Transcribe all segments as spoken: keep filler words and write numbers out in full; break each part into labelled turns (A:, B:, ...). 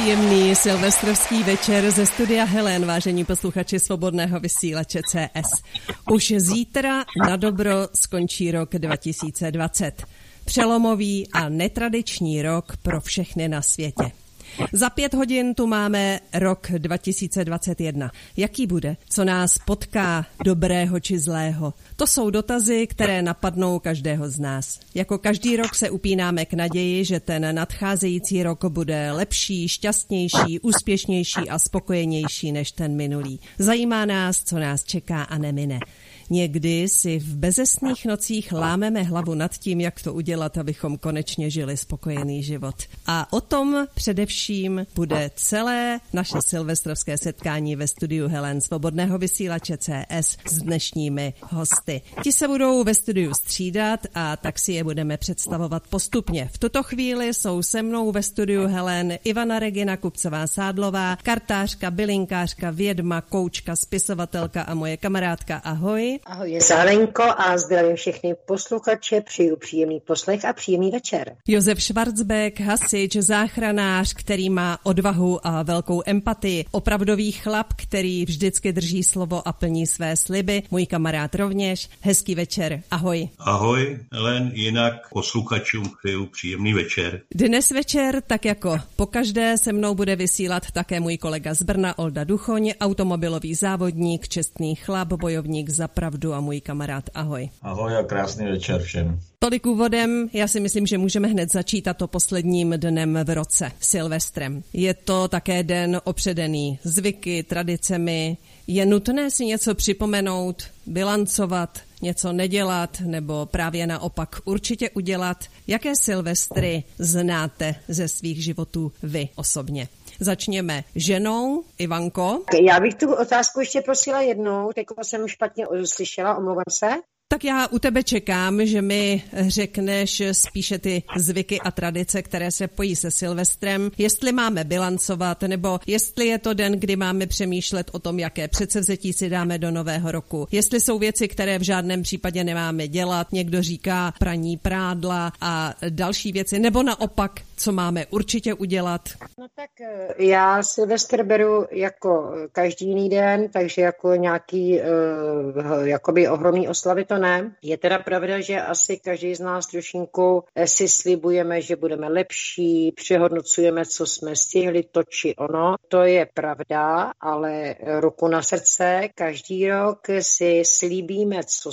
A: Příjemný silvestrovský večer ze studia Helen, vážení posluchači Svobodného vysílače C S. Už zítra na dobro skončí rok dva tisíce dvacet. Přelomový a netradiční rok pro všechny na světě. Za pět hodin tu máme rok dva tisíce dvacet jedna. Jaký bude? Co nás potká, dobrého či zlého? To jsou dotazy, které napadnou každého z nás. Jako každý rok se upínáme k naději, že ten nadcházející rok bude lepší, šťastnější, úspěšnější a spokojenější než ten minulý. Zajímá nás, co nás čeká a nemine. Někdy si v bezesných nocích lámeme hlavu nad tím, jak to udělat, abychom konečně žili spokojený život. A o tom především bude celé naše silvestrovské setkání ve studiu Helen Svobodného vysílače C S s dnešními hosty. Ti se budou ve studiu střídat a tak si je budeme představovat postupně. V tuto chvíli jsou se mnou ve studiu Helen Ivana Regina Kupcová-Sádlová, kartářka, bylinkářka, vědma, koučka, spisovatelka a moje kamarádka. Ahoj.
B: Ahoj, je Zálenko a zdravím všechny posluchače, přeju příjemný poslech a příjemný večer.
A: Josef Schwarzbeck, hasič, záchranář, který má odvahu a velkou empatii, opravdový chlap, který vždycky drží slovo a plní své sliby, můj kamarád rovněž. Hezký večer, ahoj.
C: Ahoj, Helen, jinak posluchačům přeju příjemný večer.
A: Dnes večer, tak jako pokaždé, se mnou bude vysílat také můj kolega z Brna Olda Duchoň, automobilový závodník, čestný chlap, bojovník za pravdu a můj kamarád. Ahoj.
D: Ahoj a krásný večer všem.
A: Tolik úvodem, já si myslím, že můžeme hned začít a to posledním dnem v roce, Silvestrem. Je to také den opředený zvyky, tradicemi. Je nutné si něco připomenout, bilancovat, něco nedělat nebo právě naopak určitě udělat? Jaké Silvestry znáte ze svých životů vy osobně? Začněme ženou, Ivanko.
B: Já bych tu otázku ještě prosila jednou, teď jsem špatně slyšela, omlouvám se.
A: Tak já u tebe čekám, že mi řekneš spíše ty zvyky a tradice, které se pojí se Silvestrem, jestli máme bilancovat, nebo jestli je to den, kdy máme přemýšlet o tom, jaké předsevzetí si dáme do nového roku. Jestli jsou věci, které v žádném případě nemáme dělat, někdo říká praní prádla a další věci, nebo naopak, co máme určitě udělat.
B: No tak já Silvestr beru jako každý jiný den, takže jako nějaký uh, jakoby ohromný oslavy to ne. Je teda pravda, že asi každý z nás trošinku si slibujeme, že budeme lepší, přehodnocujeme, co jsme stihli, to či ono. To je pravda, ale ruku na srdce, každý rok si slíbíme, co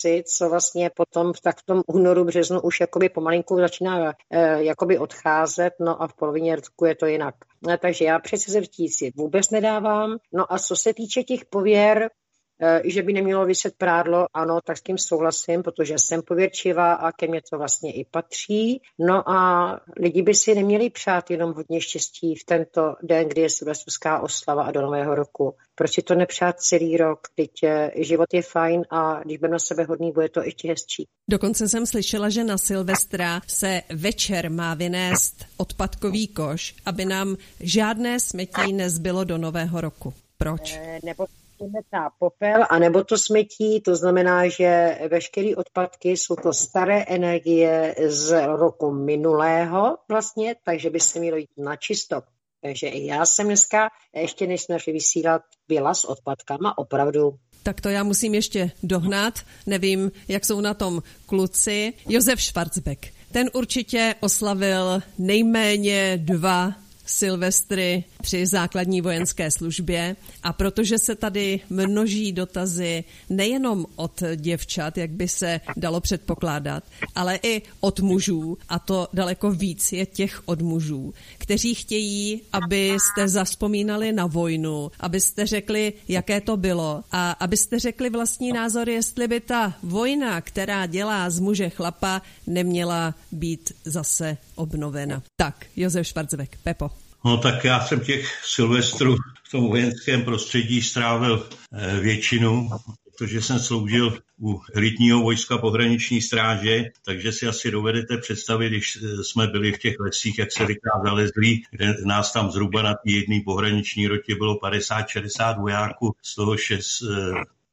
B: co vlastně potom tak v tom únoru, březnu už jakoby pomalinku začíná eh, jakoby odcházet, no a v polovině roku je to jinak. No, takže já předsevzetí si vůbec nedávám. No a co se týče těch pověr, eh, že by nemělo viset prádlo, ano, tak s tím souhlasím, protože jsem pověrčivá a ke mně to vlastně i patří. No a lidi by si neměli přát jenom hodně štěstí v tento den, kdy je silvestrská oslava a do nového roku. Proč si to nepřát celý rok? Teď život je fajn a když budeme na sebe hodný, bude to ještě hezčí.
A: Dokonce jsem slyšela, že na Silvestra se večer má vynést odpadkový koš, aby nám žádné smetí nezbylo do nového roku. Proč?
B: E, nebo na popel, anebo to smetí, to znamená, že veškeré odpadky jsou to staré energie z roku minulého vlastně, takže by se mělo jít na čisto. Takže i já jsem dneska, ještě než jsme vysílat, byla s odpadkama opravdu.
A: Tak to já musím ještě dohnat, nevím, jak jsou na tom kluci. Josef Schwarzbeck, ten určitě oslavil nejméně dva Silvestry při základní vojenské službě a protože se tady množí dotazy nejenom od děvčat, jak by se dalo předpokládat, ale i od mužů, a to daleko víc je těch od mužů, kteří chtějí, abyste zavzpomínali na vojnu, abyste řekli, jaké to bylo a abyste řekli vlastní názor, jestli by ta vojna, která dělá z muže chlapa, neměla být zase obnovena. Tak, Josef Schwarzbeck, Pepo.
C: No tak já jsem těch Silvestrů v tom vojenském prostředí strávil většinu, protože jsem sloužil u elitního vojska pohraniční stráže, takže si asi dovedete představit, když jsme byli v těch lesích, jak se říká, zalezlí, kde nás tam zhruba na té jedné pohraniční rotě bylo padesát šedesát vojáků, z toho šest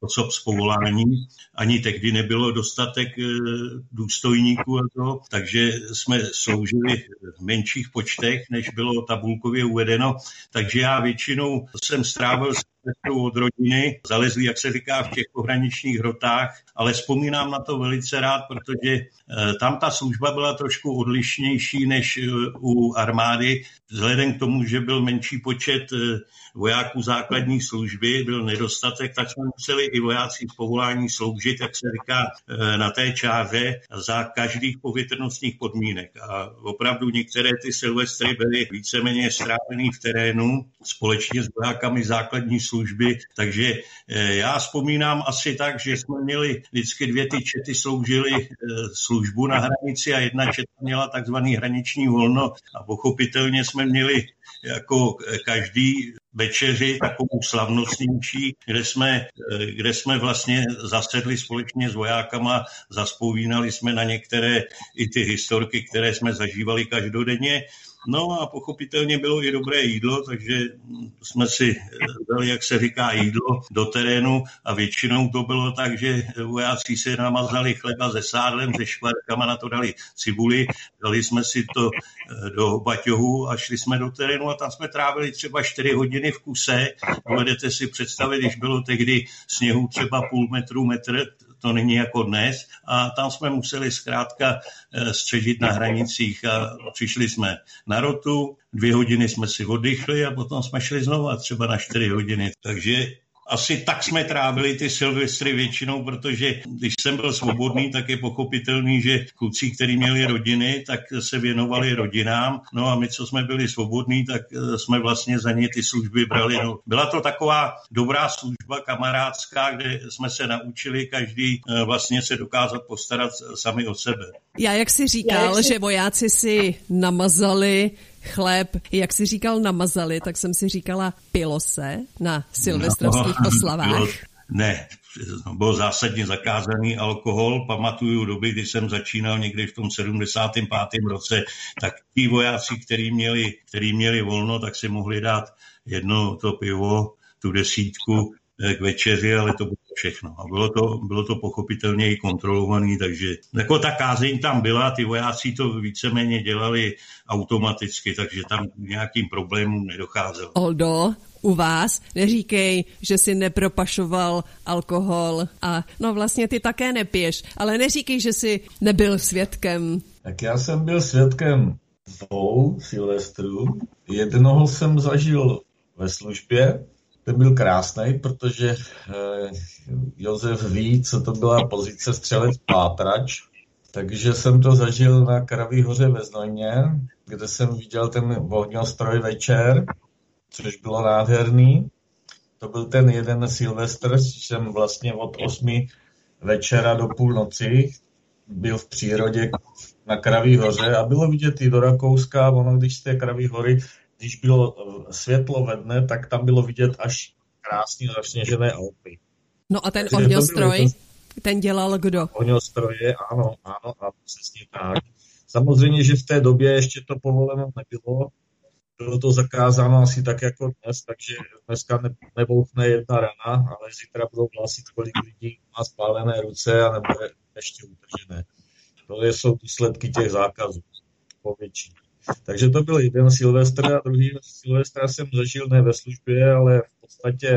C: osob z povolání. Ani tehdy nebylo dostatek důstojníků a to, takže jsme sloužili v menších počtech, než bylo tabulkově uvedeno. Takže já většinou jsem strávil od rodiny, zalezli, jak se říká, v těch pohraničních hrotách, ale vzpomínám na to velice rád, protože tam ta služba byla trošku odlišnější než u armády, vzhledem k tomu, že byl menší počet vojáků základní služby, byl nedostatek, tak jsme museli i vojáci z povolání sloužit, jak se říká, na té čáře za každých povětrnostních podmínek. A opravdu některé ty silvestry byly víceméně strávený v terénu společně s vojákami základní služby, takže já vzpomínám asi tak, že jsme měli vždycky dvě ty čety sloužily službu na hranici a jedna četa měla takzvaný hraniční volno a pochopitelně jsme měli jako každý večeři takovou slavnostnější, kde jsme, kde jsme vlastně zasedli společně s vojákama, zaspomínali jsme na některé i ty historky, které jsme zažívali každodenně. No a pochopitelně bylo i dobré jídlo, takže jsme si dali, jak se říká, jídlo do terénu a většinou to bylo tak, že vojáci si namazali chleba se sádlem, se škvarkama, na to dali cibuli, dali jsme si to do baťohu a šli jsme do terénu a tam jsme trávili třeba čtyři hodiny v kuse. Dovedete si představit, když bylo tehdy sněhu třeba půl metru, metr, to není jako dnes, a tam jsme museli zkrátka střežit na hranicích a přišli jsme na rotu, dvě hodiny jsme si oddychli a potom jsme šli znova třeba na čtyři hodiny. Takže asi tak jsme trávili ty silvestry většinou, protože když jsem byl svobodný, tak je pochopitelný, že kluci, kteří měli rodiny, tak se věnovali rodinám. No a my, co jsme byli svobodní, tak jsme vlastně za ně ty služby brali. No, byla to taková dobrá služba kamarádská, kde jsme se naučili každý vlastně se dokázat postarat sami o sebe.
A: Já, jak jsi říkal, Já, jak že vojáci si namazali chléb, jak jsi říkal namazali, tak jsem si říkala, pilo se na silvestrovských no, oslavách?
C: Bylo, ne, byl zásadně zakázaný alkohol. Pamatuju doby, kdy jsem začínal někdy v tom sedmdesátém pátém roce, tak ti vojáci, kteří měli, který měli volno, tak si mohli dát jedno to pivo, tu desítku k večeři, ale to bylo všechno. A bylo to, bylo to pochopitelně i kontrolovaný, takže jako ta kázeň tam byla, ty vojáci to víceméně dělali automaticky, takže tam nějakým problémům nedocházelo.
A: Oldo, u vás neříkej, že si nepropašoval alkohol a no vlastně ty také nepiješ, ale neříkej, že jsi nebyl svědkem.
D: Tak já jsem byl svědkem dvou silvestrů. Jednoho jsem zažil ve službě. Ten byl krásný, protože eh, Josef ví, co to byla pozice střelec pátrač, takže jsem to zažil na Kraví hoře ve Znojmě, kde jsem viděl ten ohňostroj večer, což bylo nádherný. To byl ten jeden Silvestr, jsem vlastně od osmi večera do půlnoci byl v přírodě na Kraví hoře a bylo vidět i do Rakouska, ono když z té Kraví hory, když bylo světlo ve dne, tak tam bylo vidět až krásně zasněžené Alpy.
A: No a ten ohňostroj, ten dělal kdo?
D: Ohňostroje, ano, ano, a přesně tak. Samozřejmě, že v té době ještě to povoleno nebylo, bylo to zakázáno asi tak jako dnes, takže dneska ne, nebouchne jedna rana, ale zítra budou hlásit, kolik lidí má spálené ruce a nebude ještě utržené. To jsou důsledky těch zákazů povětšině. Takže to byl jeden Silvestr a druhý Silvestra jsem zažil ne ve službě, ale v podstatě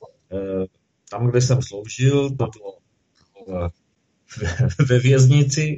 D: eh, tam, kde jsem sloužil, to bylo eh, ve věznici.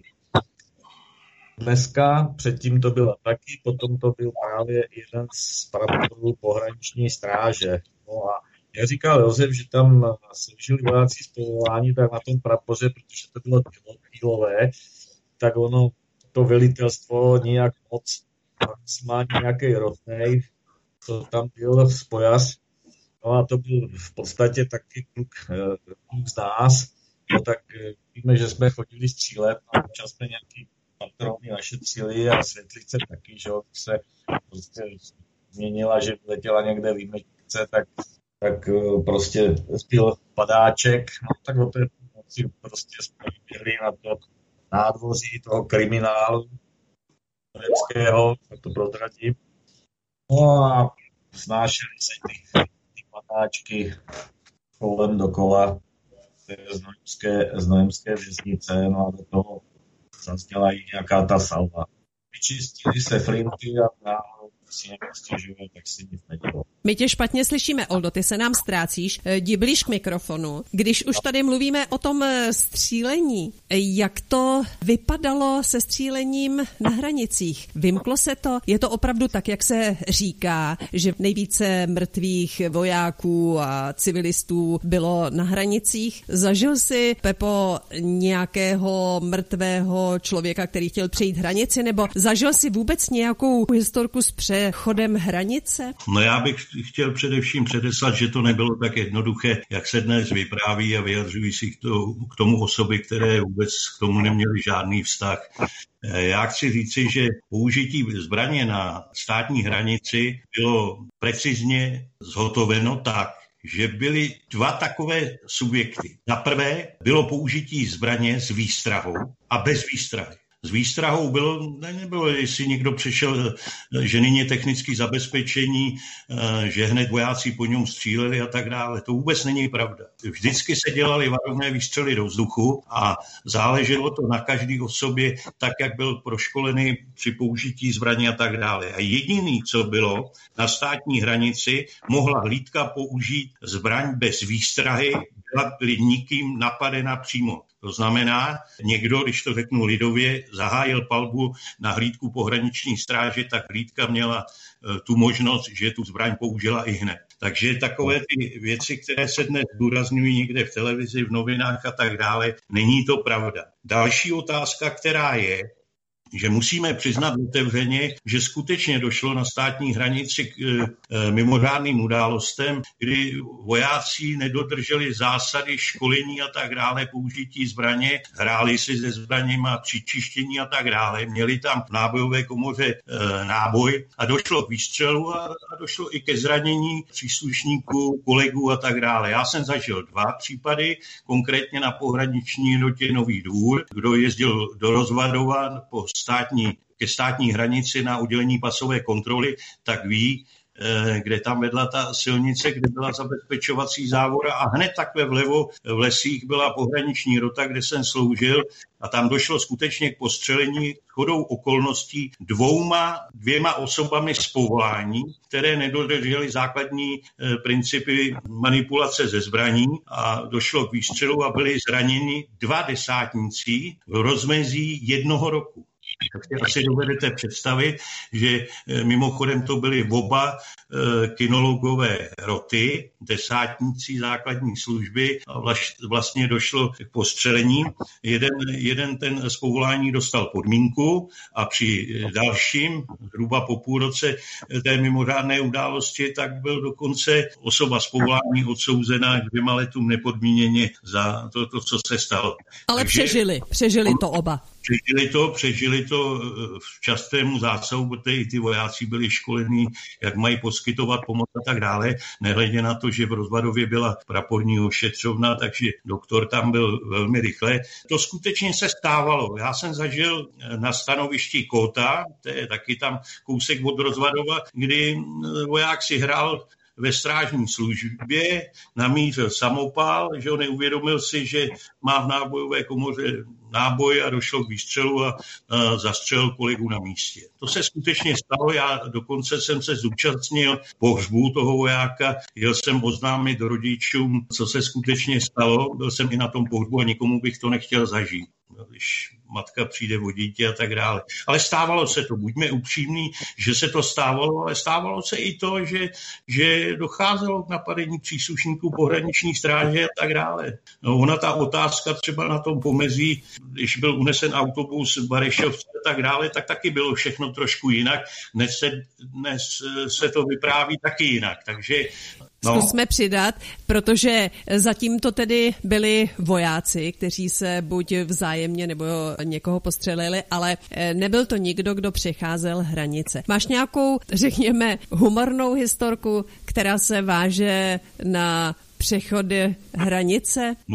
D: Dneska, předtím to byla taky, potom to byl právě jeden z praporů pohraniční stráže. No a jak říkal Josef, že tam sloužili vojáci z povolání, tak na tom prapoře, protože to bylo týlové, tak ono, to velitelstvo nějak moc má nějaký rotnej, co tam byl spojař. No a to byl v podstatě taky kluk, kluk z nás. No tak víme, že jsme chodili střílet, a občas jsme nějaký patrony našetřili a světlice taky, že se prostě změnila, že letěla někde výjimečnice, tak, tak prostě zbyl padáček. No tak o té pomoci prostě jsme běhli na to nádvoří toho kriminálu tureckého, tak to prozradím. No a snášeli se ty, ty patáčky kolem dokola. znojemské, znojemské věznice, no a do toho zazněla i nějaká ta salva. Vyčistili se flinty a náhodou si někdo stěžuje, tak si nic nedělo.
A: My tě špatně slyšíme, Oldo, ty se nám ztrácíš. Jdi blíž k mikrofonu. Když už tady mluvíme o tom střílení, jak to vypadalo se střílením na hranicích? Vymklo se to? Je to opravdu tak, jak se říká, že nejvíce mrtvých vojáků a civilistů bylo na hranicích? Zažil jsi, Pepo, nějakého mrtvého člověka, který chtěl přejít hranici, nebo zažil jsi vůbec nějakou historku s přechodem hranice?
C: No já bych chtěl především předeslat, že to nebylo tak jednoduché, jak se dnes vypráví a vyjadřují si k tomu osoby, které vůbec k tomu neměly žádný vztah. Já chci říci, že použití zbraně na státní hranici bylo precizně zhotoveno tak, že byly dva takové subjekty. Za prvé bylo použití zbraně s výstrahou a bez výstrahy. S výstrahou bylo, nebylo, jestli někdo přešel, že není technické zabezpečení, že hned vojáci po něm stříleli a tak dále. To vůbec není pravda. Vždycky se dělaly varovné výstřely do vzduchu a záleželo to na každé osobě, tak, jak byl proškolený při použití zbraně a tak dále. A jediný, co bylo na státní hranici, mohla hlídka použít zbraň bez výstrahy, byla nikým napadena přímo. To znamená, někdo, když to řeknu lidově, zahájil palbu na hlídku pohraniční stráže, tak hlídka měla tu možnost, že tu zbraň použila i hned. Takže takové ty věci, které se dnes zdůrazňují někde v televizi, v novinách a tak dále, není to pravda. Další otázka, která je, že musíme přiznat otevřeně, že skutečně došlo na státní hranici k e, mimořádným událostem, kdy vojáci nedodrželi zásady školení a tak dále, použití zbraně, hráli si se zbraněma při čištění a tak dále, měli tam v nábojové komoře e, náboj a došlo k výstřelu a, a došlo i ke zranění příslušníků, kolegů a tak dále. Já jsem zažil dva případy, konkrétně na pohraniční jednotě Nový Dvůr, kdo jezdil do Rozvadova po státní, ke státní hranici na udělení pasové kontroly, tak ví, kde tam vedla ta silnice, kde byla zabezpečovací závora a hned takhle vlevo v lesích byla pohraniční rota, kde jsem sloužil a tam došlo skutečně k postřelení shodou okolností dvouma, dvěma osobami z povolání, které nedodržely základní principy manipulace ze zbraní a došlo k výstřelu a byli zraněni dva desátníci v rozmezí jednoho roku. Tak si asi dovedete představit, že mimochodem to byly oba e, kinologové roty, desátníci základní služby a vlastně došlo k postřelení. Jeden, jeden ten z povolání dostal podmínku a při dalším, zhruba po půl roce té mimořádné události, tak byl dokonce osoba z povolání odsouzena k dvěma letům nepodmíněně za to, to co se stalo.
A: Ale Takže, přežili, přežili to oba.
C: Přežili to, přežili to včasnému zásahu, protože i ty vojáci byli školení, jak mají poskytovat pomoc a tak dále. Nehledě na to, že v Rozvadově byla praporní ošetřovna, takže doktor tam byl velmi rychle. To skutečně se stávalo. Já jsem zažil na stanovišti Kóta, to je taky tam kousek od Rozvadova, kdy voják si hrál ve strážní službě, namířil samopal, že on neuvědomil si, že má v nábojové komoře náboj a došlo k výstřelu a, a zastřelil kolegu na místě. To se skutečně stalo, já dokonce jsem se zúčastnil pohřbu toho vojáka, jel jsem oznámit rodičům, co se skutečně stalo, byl jsem i na tom pohřbu a nikomu bych to nechtěl zažít, když matka přijde o dítě a tak dále. Ale stávalo se to, buďme upřímní, že se to stávalo, ale stávalo se i to, že, že docházelo k napadení příslušníků pohraniční stráže a tak dále. No, ona ta otázka třeba na tom pomezí, když byl unesen autobus v Barešovce a tak dále, tak taky bylo všechno trošku jinak. Dnes se, dnes se to vypráví taky jinak, takže
A: No. Zkusme přidat, protože zatím to tedy byli vojáci, kteří se buď vzájemně nebo někoho postřelili, ale nebyl to nikdo, kdo přecházel hranice. Máš nějakou, řekněme, humornou historku, která se váže na přechody hranice?
C: No,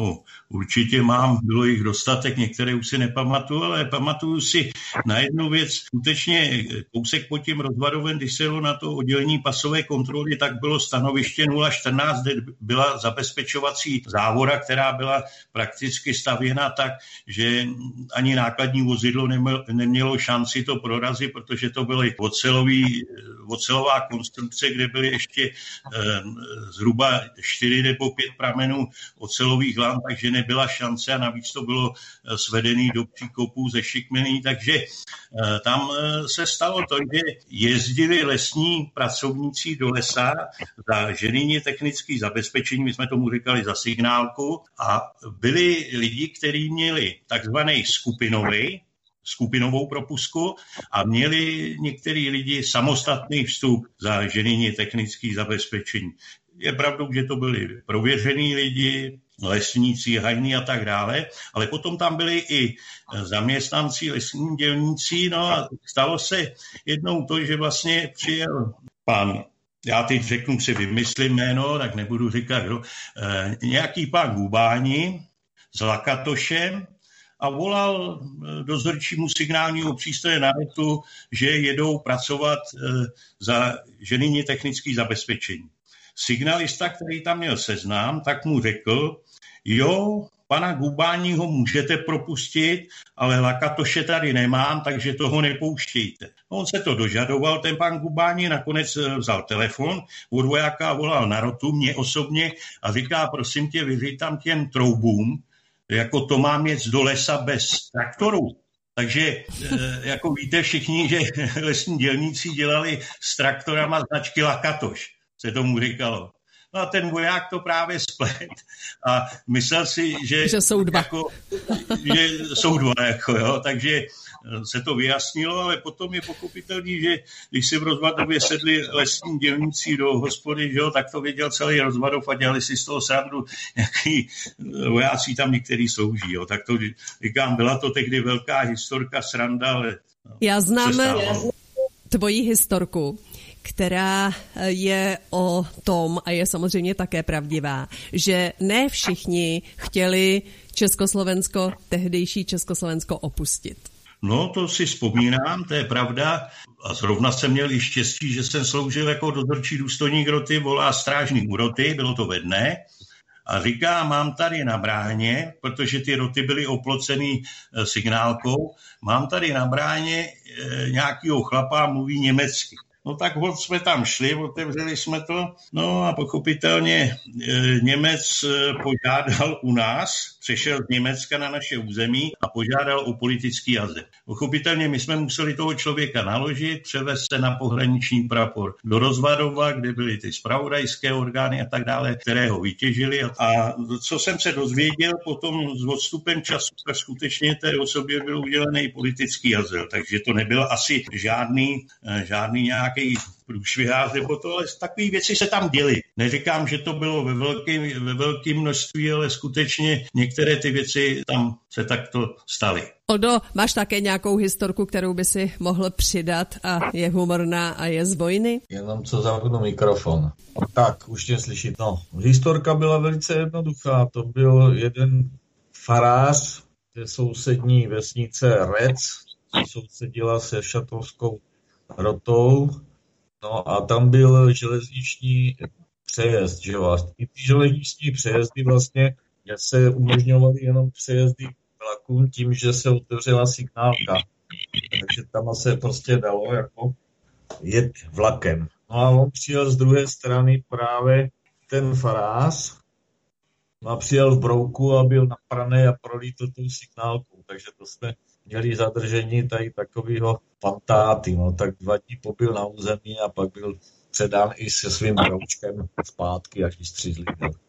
C: určitě mám, bylo jich dostatek, některé už si nepamatuju, ale pamatuju si na jednu věc, skutečně kousek pod tím Rozvadovem, když se jelo na to oddělení pasové kontroly, tak bylo stanoviště nula čtrnáct, kde byla zabezpečovací závora, která byla prakticky stavěna tak, že ani nákladní vozidlo nemělo šanci to prorazit, protože to byly ocelový, ocelová konstrukce, kde byly ještě eh, zhruba čtyři nebo pět pramenů ocelových lan, takže nebyla šance a navíc to bylo svedený do příkopů ze šikmení, takže eh, tam eh, se stalo to, že jezdili lesní pracovníci do lesa za ženyně technické zabezpečení, my jsme tomu říkali za signálku, a byli lidi, kteří měli takzvaný skupinový, skupinovou propustku a měli některý lidi samostatný vstup za ženyně technické zabezpečení. Je pravdou, že to byli prověřený lidi, lesníci, hajní a tak dále, ale potom tam byli i zaměstnanci, lesní dělníci, no a stalo se jednou to, že vlastně přijel pan, já teď řeknu si, vymyslím jméno, tak nebudu říkat kdo, eh, nějaký pán Gubáni s Lakatošem a volal dozorčímu signálního přístroje na rotu, že jedou pracovat eh, za ženyně technické zabezpečení. Signalista, který tam měl seznam, tak mu řekl, jo, pana Gubáního můžete propustit, ale Lakatoše tady nemám, takže toho nepouštějte. On se to dožadoval, ten pan Gubáni nakonec vzal telefon, od vojáka volal na rotu, mě osobně, a říká, prosím tě, vyři tam těm troubům, jako to mám jet do lesa bez traktorů. Takže jako víte všichni, že lesní dělníci dělali s traktorama značky Lakatoš, se tomu říkalo. No a ten voják to právě splet a myslel si, že,
A: že jsou dva.
C: Jako, že jsou dva, jako, jo, takže se to vyjasnilo, ale potom je pochopitelný, že když si v Rozvadově sedli lesní dělníci do hospody, že jo, tak to věděl celý Rozvadov a dělali si z toho srandu, jaký vojáci tam některý slouží. Jo. Tak to říkám, byla to tehdy velká historka, sranda, ale
A: já znám tvoji historku, která je o tom, a je samozřejmě také pravdivá, že ne všichni chtěli Československo, tehdejší Československo opustit.
C: No, to si vzpomínám, to je pravda. A zrovna jsem měl i štěstí, že jsem sloužil jako dozorčí důstojník roty, volá strážní u roty, bylo to ve dne. A říká, mám tady na bráně, protože ty roty byly oplocený e, signálkou, mám tady na bráně e, nějakýho chlapa, mluví německy. No tak hod jsme tam šli, otevřeli jsme to, no a pochopitelně e, Němec e, požádal u nás, přešel z Německa na naše území a požádal o politický azyl. Pochopitelně my jsme museli toho člověka naložit, převést se na pohraniční prapor do Rozvadova, kde byly ty zpravodajské orgány a tak dále, které ho vytěžili. A co jsem se dozvěděl potom s odstupem času, tak skutečně té osobě byl udělený politický azyl. Takže to nebyl asi žádný, žádný nějaký průšvihář nebo to, ale takové věci se tam děly. Neříkám, že to bylo ve velkém ve velkém množství, ale skutečně některé ty věci tam se takto staly.
A: Oldo, máš také nějakou historku, kterou by si mohl přidat a je humorná a je z vojny?
D: Jenom co zapnu mikrofon. Tak, už tě slyšit. No, historka byla velice jednoduchá. To byl jeden farář ze sousední vesnice Rec, sousedila se šatovskou rotou. No a tam byl železniční přejezd, že vás. I ty železniční přejezdy vlastně se umožňovaly jenom přejezdy vlakům tím, že se otevřela signálka. Takže tam se prostě dalo jako jet vlakem. No a on přijel z druhé strany právě ten farář, no a přijel v brouku a byl napraný a prolítl tou signálkou. Takže to jsme měli zadržení tady takového fantáty. No, tak dva dní pobyl na území a pak byl předán i se svým broučkem zpátky, až vystřízlý.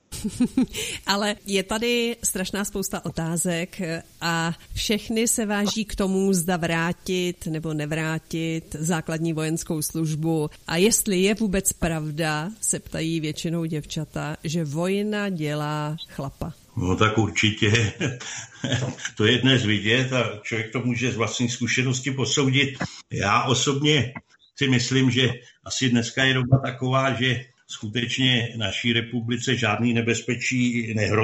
A: Ale je tady strašná spousta otázek a všechny se váží k tomu, zda vrátit nebo nevrátit základní vojenskou službu. A jestli je vůbec pravda, se ptají většinou děvčata, že vojna dělá chlapa.
C: No tak určitě. To je dnes vidět a člověk to může z vlastní zkušenosti posoudit. Já osobně si myslím, že asi dneska je doba taková, že skutečně naší republice žádný nebezpečí nehrozí.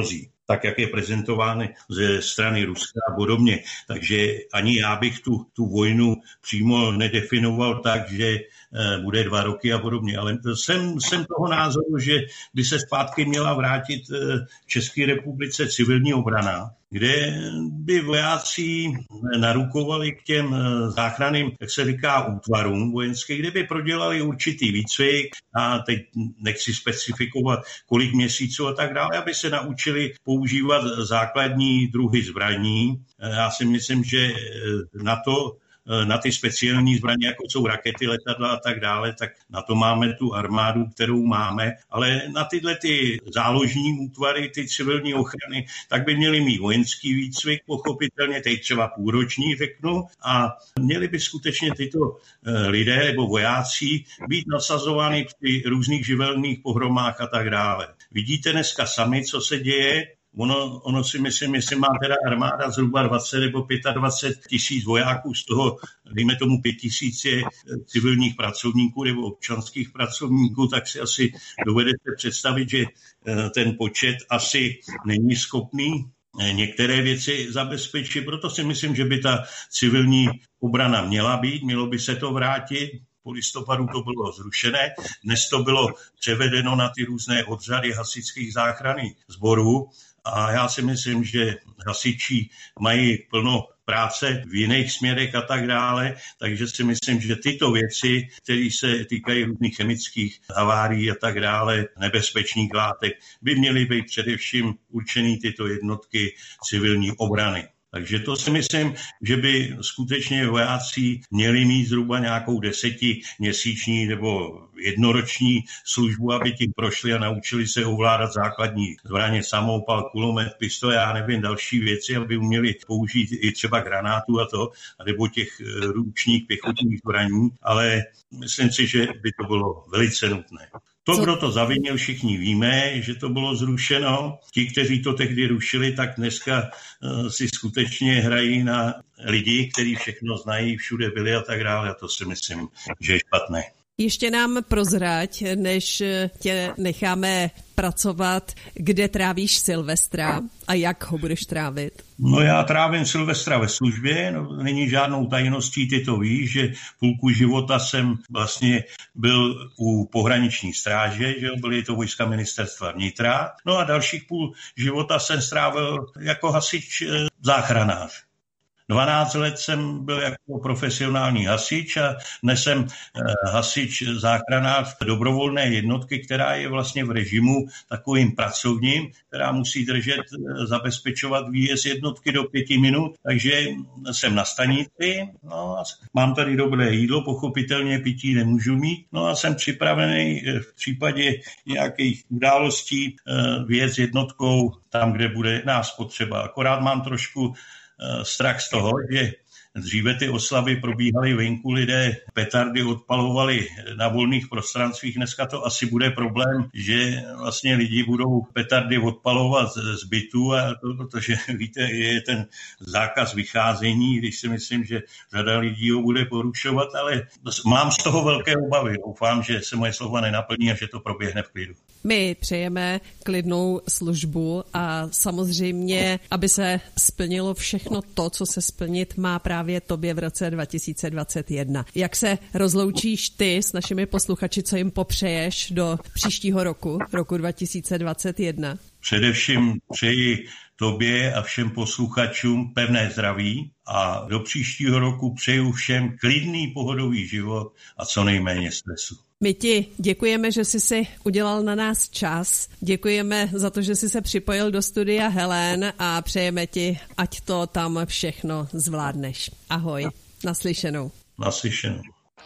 C: tak jak je prezentovány ze strany Ruska a podobně. Takže ani já bych tu, tu vojnu přímo nedefinoval tak, že bude dva roky a podobně. Ale jsem, jsem toho názoru, že by se zpátky měla vrátit v České republice civilní obrana, kde by vojáci narukovali k těm záchranným, jak se říká, útvarům vojenských, kde by prodělali určitý výcvik a teď nechci specifikovat, kolik měsíců a tak dále, aby se naučili používat základní druhy zbraní. Já si myslím, že na to na ty speciální zbraně, jako jsou rakety, letadla a tak dále, tak na to máme tu armádu, kterou máme, ale na tyhle ty záložní útvary, ty civilní ochrany, tak by měli mít vojenský výcvik, pochopitelně, teď třeba půlroční, řeknu, a měli by skutečně tyto lidé nebo vojáci být nasazovány při různých živelných pohromách a tak dále. Vidíte dneska sami, co se děje. Ono, ono si myslím, jestli má teda armáda zhruba dvacet nebo dvacet pět tisíc vojáků, z toho, dejme tomu pět tisíc je civilních pracovníků nebo občanských pracovníků, tak si asi dovedete představit, že ten počet asi není schopný některé věci zabezpečit. Proto si myslím, že by ta civilní obrana měla být, mělo by se to vrátit. Po listopadu to bylo zrušené, dnes to bylo převedeno na ty různé odřady hasičských záchranných sborů. A já si myslím, že hasiči mají plno práce v jiných směrech a tak dále, takže si myslím, že tyto věci, které se týkají různých chemických havárií a tak dále, nebezpečných látek, by měly být především určený tyto jednotky civilní obrany. Takže to si myslím, že by skutečně vojáci měli mít zhruba nějakou desetiměsíční nebo jednoroční službu, aby tím prošli a naučili se ovládat základní zbraně, samopal, kulomet, pistole, já nevím, další věci, aby uměli použít i třeba granátu a to, nebo těch ručních pěchotních zbraní, ale myslím si, že by to bylo velice nutné. To, kdo to zavinil, všichni víme, že to bylo zrušeno. Ti, kteří to tehdy rušili, tak dneska uh, si skutečně hrají na lidi, kteří všechno znají, všude byli a tak dále. A to si myslím, že je špatné.
A: Ještě nám prozrať, než tě necháme pracovat, kde trávíš Silvestra a jak ho budeš trávit?
C: No já trávím Silvestra ve službě, no, není žádnou tajností, ty to víš, že půlku života jsem vlastně byl u pohraniční stráže, že byly to vojska ministerstva vnitra, no a dalších půl života jsem strávil jako hasič záchranář. dvanáct let jsem byl jako profesionální hasič a dnes jsem hasič záchranář dobrovolné jednotky, která je vlastně v režimu takovým pracovním, která musí držet, zabezpečovat výjezd jednotky do pěti minut, takže jsem na stanici, no a mám tady dobré jídlo, pochopitelně pití nemůžu mít, no a jsem připravený v případě nějakých událostí vyjet jednotkou tam, kde bude nás potřeba. Akorát mám trošku strach z toho, že dříve ty oslavy probíhaly venku, lidé petardy odpalovali na volných prostranstvích. Dneska to asi bude problém, že vlastně lidi budou petardy odpalovat z bytu, a to, protože víte, je ten zákaz vycházení, když si myslím, že řada lidí ho bude porušovat, ale mám z toho velké obavy. Doufám, že se moje slova nenaplní a že to proběhne v klidu.
A: My přejeme klidnou službu a samozřejmě, aby se splnilo všechno to, co se splnit má právě tobě v roce dva tisíce dvacet jedna. Jak se rozloučíš ty s našimi posluchači, co jim popřeješ do příštího roku, roku dva tisíce dvacet jedna?
C: Především přeji tobě a všem posluchačům pevné zdraví a do příštího roku přeju všem klidný pohodový život a co nejméně stresu.
A: My ti děkujeme, že jsi si udělal na nás čas. Děkujeme za to, že jsi se připojil do studia Helen a přejeme ti, ať to tam všechno zvládneš. Ahoj, naslyšenou.
C: Naslyšenou.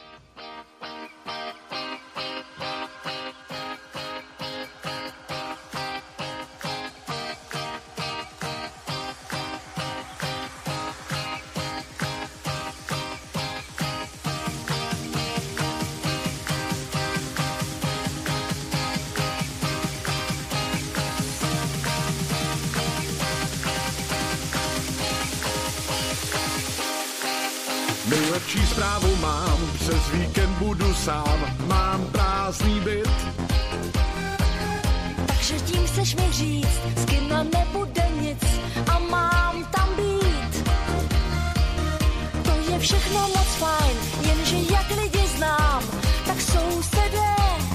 E: Nejlepší zprávu mám, přes víkend budu sám, mám prázdný byt.
F: Takže tím chceš mi říct, s kým nebude nic a mám tam být. To je všechno moc fajn, jenže jak lidi znám, tak sousedé.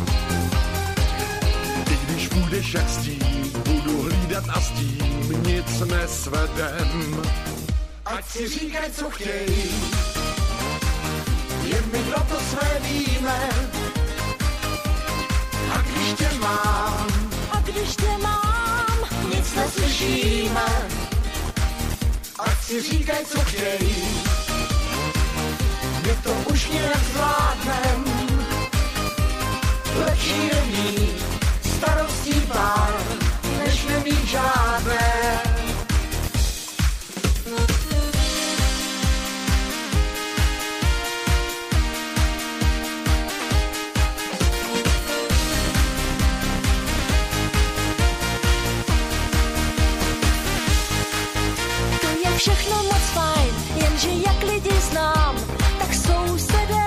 E: I když půjdeš jak stín, budu hlídat a s tím nic nesvedem. Ať si říkaj, co chtěj, jen my pro to své víme. A když tě mám,
F: A když tě mám,
E: nic neslyšíme. Ať si říkaj, co chtěj, my to už nějak zvládnem. Lepší je mít starostí pár, než nemít žádné.
F: všechno moc fajn, jenže jak lidi znám, tak sousedé.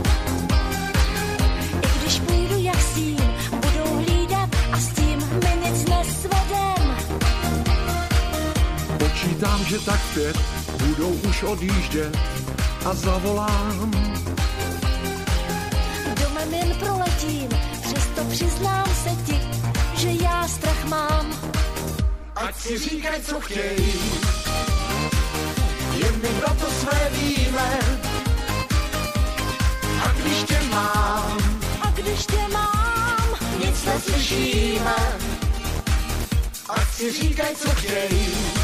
F: I když půjdu jak stín, budou hlídat a s tím mi nic nesvedem.
E: Počítám, že tak pět budou už odjíždět a zavolám.
F: Domem jen proletím, přesto přiznám se ti, že já strach mám.
E: Ať si říkaj, co chtěj, jen my pro to své víme. A když tě mám,
F: A když tě mám,
E: nic neslyšíme. Ať si říkaj, co chtěj,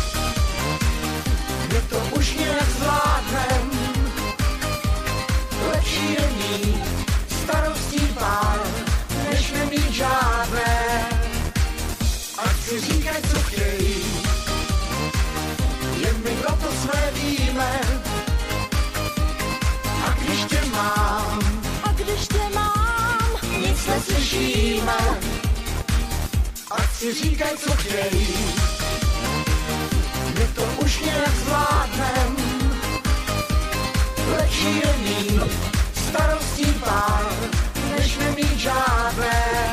E: my to už nějak zvládnem. Lepší je mít starostí pár, než nemít žádné. Ať si říkaj, co chtěj, jen my pro to své víme. A když tě mám,
F: A když tě mám,
E: nic neslyšíme. Ať si říkaj, co chtěj, my to už nějak zvládnem. Lepší je mít starostí pár, než nemít žádné.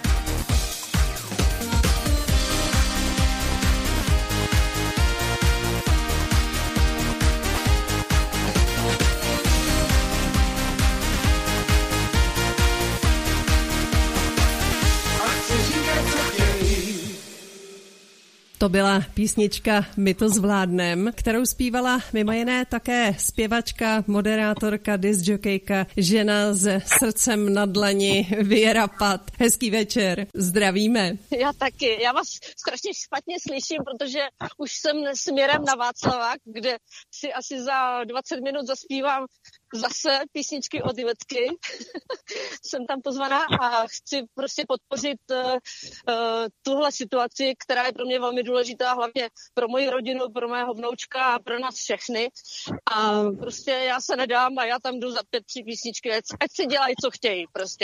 A: To byla písnička My to zvládnem, kterou zpívala mimo jiné také zpěvačka, moderátorka, discjokejka, žena se srdcem na dlani, Věra Pat. Hezký večer, zdravíme.
G: Já taky, já vás strašně špatně slyším, protože už jsem směrem na Václavák, kde si asi za dvacet minut zaspívám zase písničky od Ivetky. Jsem tam pozvaná a chci prostě podpořit uh, uh, tuhle situaci, která je pro mě velmi důležitá, hlavně pro moji rodinu, pro mého vnoučka a pro nás všechny. A prostě já se nedám a já tam jdu za pět, tři písničky, ať, ať si dělají, co chtějí prostě.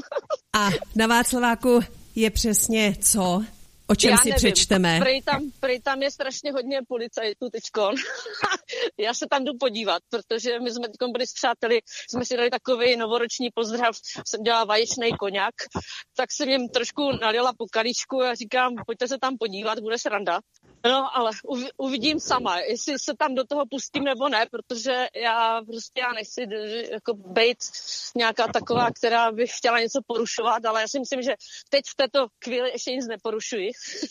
A: A na Václaváku je přesně co? O čem
G: Já
A: si
G: nevím.
A: přečteme?
G: Prej tam, prej tam je strašně hodně policajtů teďkon. Já se tam jdu podívat, protože my jsme teďkon byli s přáteli, jsme si dali takový novoroční pozdrav, jsem dělala vaječnej koňak, tak jsem jim trošku nalila po kalíčku a říkám, pojďte se tam podívat, bude sranda. No, ale uvidím sama, jestli se tam do toho pustím nebo ne, protože já prostě já nechci jako bejt nějaká taková, která by chtěla něco porušovat, ale já si myslím, že teď v této chvíli ještě nic neporušuji.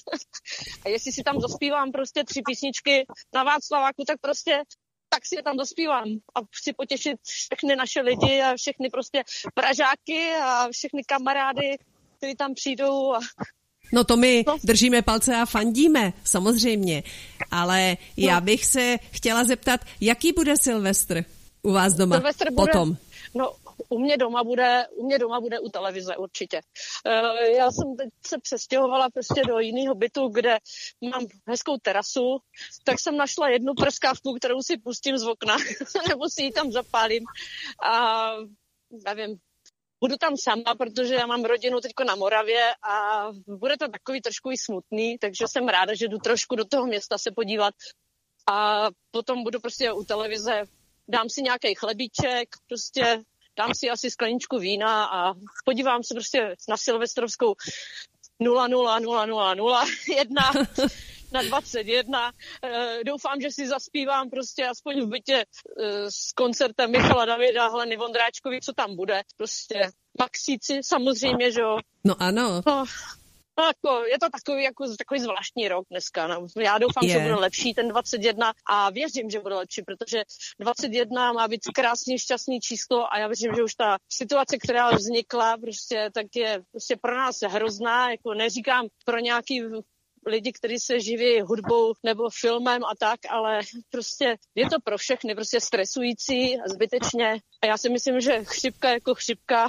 G: A jestli si tam zaspívám prostě tři písničky na Václaváku, tak prostě tak si je tam zaspívám a chci potěšit všechny naše lidi a všechny prostě Pražáky a všechny kamarády, kteří tam přijdou a
A: No to my držíme palce a fandíme, samozřejmě, ale já bych se chtěla zeptat, jaký bude Silvestr u vás doma
G: Silvestr bude,
A: potom?
G: No, u mě doma bude, u mě doma bude u televize určitě. Já jsem teď se přestěhovala prostě do jiného bytu, kde mám hezkou terasu, tak jsem našla jednu prskávku, kterou si pustím z okna, nebo si ji tam zapálím a nevím, budu tam sama, protože já mám rodinu teďko na Moravě a bude to takový trošku i smutný, takže jsem ráda, že jdu trošku do toho města se podívat a potom budu prostě u televize, dám si nějaký chlebíček, prostě dám si asi skleničku vína a podívám se prostě na silvestrovskou nula nula nula nula nula jedna na dvacet jedna. Doufám, že si zaspívám prostě aspoň v bytě s koncertem Michala Davida, Heleny Vondráčkovi, co tam bude. Prostě Maxíci samozřejmě, že jo.
A: No ano.
G: No. No, jako, je to takový, jako, takový zvláštní rok dneska. No. Já doufám, yeah. že bude lepší ten dvacet jedna a věřím, že bude lepší, protože dvacet jedna má být krásný, šťastný číslo a já věřím, že už ta situace, která vznikla, prostě, tak je prostě pro nás hrozná. Jako neříkám pro nějaký lidi, kteří se živí hudbou nebo filmem a tak, ale prostě je to pro všechny prostě stresující a zbytečně. A já si myslím, že chřipka jako chřipka.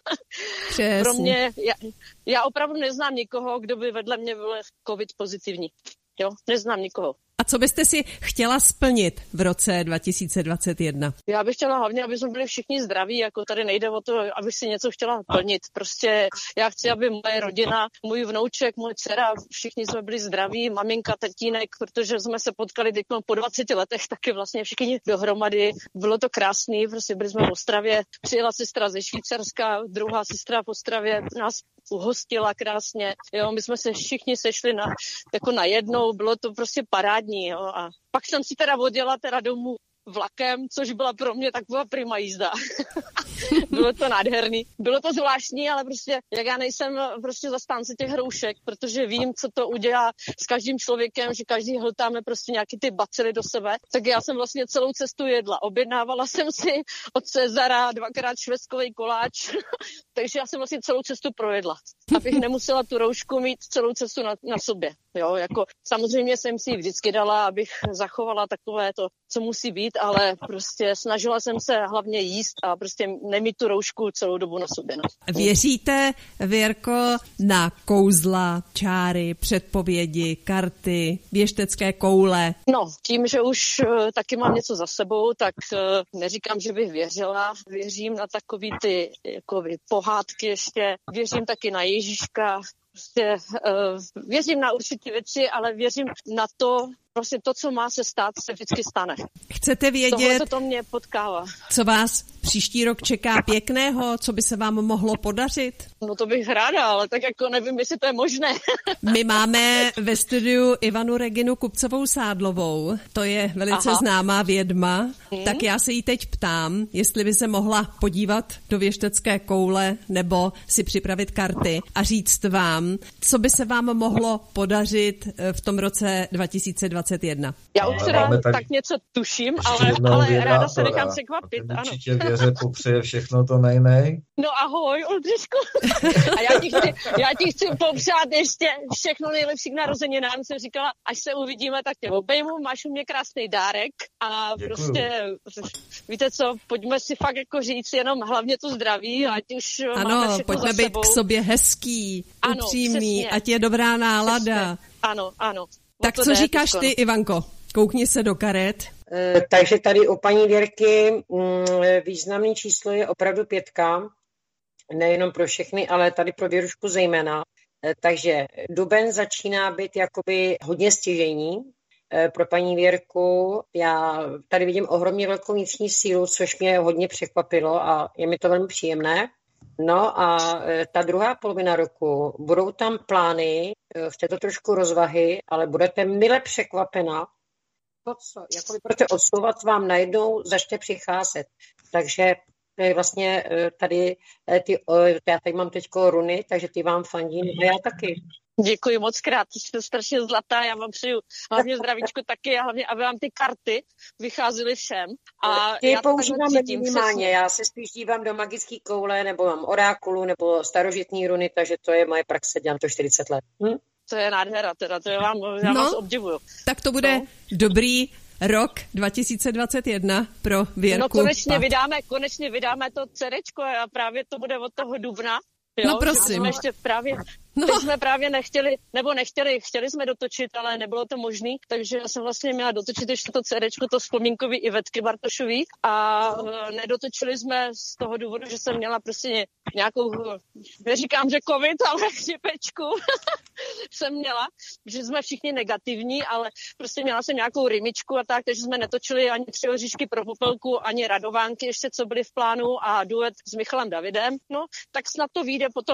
G: Pro mě, já, já opravdu neznám nikoho, kdo by vedle mě byl covid pozitivní. Jo, neznám nikoho.
A: A co byste si chtěla splnit v roce dva tisíce dvacet jedna?
G: Já bych chtěla hlavně, aby jsme byli všichni zdraví, jako tady nejde o to, abych si něco chtěla plnit. Prostě já chci, aby moje rodina, můj vnouček, moje dcera, všichni jsme byli zdraví, maminka, tatínek, protože jsme se potkali teď po dvaceti letech taky vlastně všichni dohromady. Bylo to krásný, prostě byli jsme v Ostravě, přijela sestra ze Švýcarska, druhá sestra v Ostravě nás uhostila krásně, jo, my jsme se všichni sešli na, jako na jednou, bylo to prostě parádní, jo, a pak jsem si teda odjela teda domů vlakem, což byla pro mě taková prima jízda. Bylo to nádherný. Bylo to zvláštní, ale prostě, jak já nejsem prostě zastánce těch hroušek, protože vím, co to udělá s každým člověkem, že každý hltáme prostě nějaký ty bacily do sebe, tak já jsem vlastně celou cestu jedla. Objednávala jsem si od Cezara dvakrát švestkový koláč, takže já jsem vlastně celou cestu projedla. Abych nemusela tu roušku mít celou cestu na, na sobě. Jo, jako samozřejmě jsem si ji vždycky dala, abych zachovala takové to, co musí být, ale prostě snažila jsem se hlavně jíst a prostě nemít tu roušku celou dobu na sobě. No.
A: Věříte, Věrko, na kouzla, čáry, předpovědi, karty, věštecké koule?
G: No, tím, že už uh, taky mám něco za sebou, tak uh, neříkám, že bych věřila. Věřím na takový ty jakoby, pohádky ještě. Věřím taky na Ježíška. Prostě uh, věřím na určitě věci, ale věřím na to, prostě to, co má se stát, se vždycky stane.
A: Chcete vědět,
G: tohle to mě potkává.
A: Co vás příští rok čeká pěkného, co by se vám mohlo podařit?
G: No to bych ráda, ale tak jako nevím, jestli to je možné.
A: My máme ve studiu Ivanu Reginu Kupcovou-Sádlovou, to je velice Aha. známá vědma, hmm. tak já se jí teď ptám, jestli by se mohla podívat do věštecké koule nebo si připravit karty a říct vám, co by se vám mohlo podařit v tom roce dva tisíce dvacet jedna.
G: Já už teda tak něco tuším, ale, ale ráda se nechám překvapit.
D: Určitě Věře popřeje všechno to nejnej.
G: No ahoj, Oldřišku. A já ti, chci, já ti chci popřát ještě všechno nejlepší k narozeninám. Jsem říkala, až se uvidíme, tak tě obejmu, máš u mě krásný dárek a Děkuju. Prostě, víte co, pojďme si fakt jako říct jenom hlavně to zdraví, ať už
A: ano,
G: máme všechno
A: pojďme
G: za
A: být
G: sebou.
A: K sobě hezký, ano, upřímný, přesně. Ať je dobrá nálada.
G: Přesně. Ano, ano.
A: Tak co říkáš ty, Ivanko? Koukni se do karet.
B: E, takže tady u paní Věrky m, významný číslo je opravdu pětka. Nejenom pro všechny, ale tady pro Věrušku zejména. E, takže duben začíná být jakoby hodně stěžejní. E, pro paní Věrku já tady vidím ohromně velkou vnitřní sílu, což mě hodně překvapilo a je mi to velmi příjemné. No a ta druhá polovina roku, budou tam plány, chce to trošku rozvahy, ale budete mile překvapena. To, co jako budete odsouvat, vám najednou začne přicházet. Takže vlastně tady, ty, já tady mám teďko runy, takže ty vám fandím a já taky.
G: Děkuji moc krát, jste strašně zlatá, já vám přeju hlavně zdravíčko taky a hlavně, aby vám ty karty vycházely všem. A
B: ty
G: já
B: používám minimálně, já se spíš dívám do magické koule, nebo mám orákulu, nebo starožitní runy, takže to je moje praxe, dělám to čtyřicet let. Hm?
G: To je nádhera, teda, to je vám, já no, vás obdivuju.
A: Tak to bude no. dobrý rok dva tisíce dvacet jedna pro Věrku.
G: No konečně vydáme, konečně vydáme to cerečko a právě to bude od toho dubna. Jo,
A: no prosím.
G: Jsme ještě právě, no. Teď jsme právě nechtěli, nebo nechtěli, chtěli jsme dotočit, ale nebylo to možné, takže já jsem vlastně měla dotočit ještě to CDčko, to vzpomínkový Ivetky Bartošový a nedotočili jsme z toho důvodu, že jsem měla prostě nějakou, neříkám, že covid, ale chřipečku jsem měla, že jsme všichni negativní, ale prostě měla jsem nějakou rymičku a tak, takže jsme netočili ani Tři oříšky pro popelku, ani Radovánky ještě, co byly v plánu a duet s Michalem Davidem, no, tak snad to vyjde potom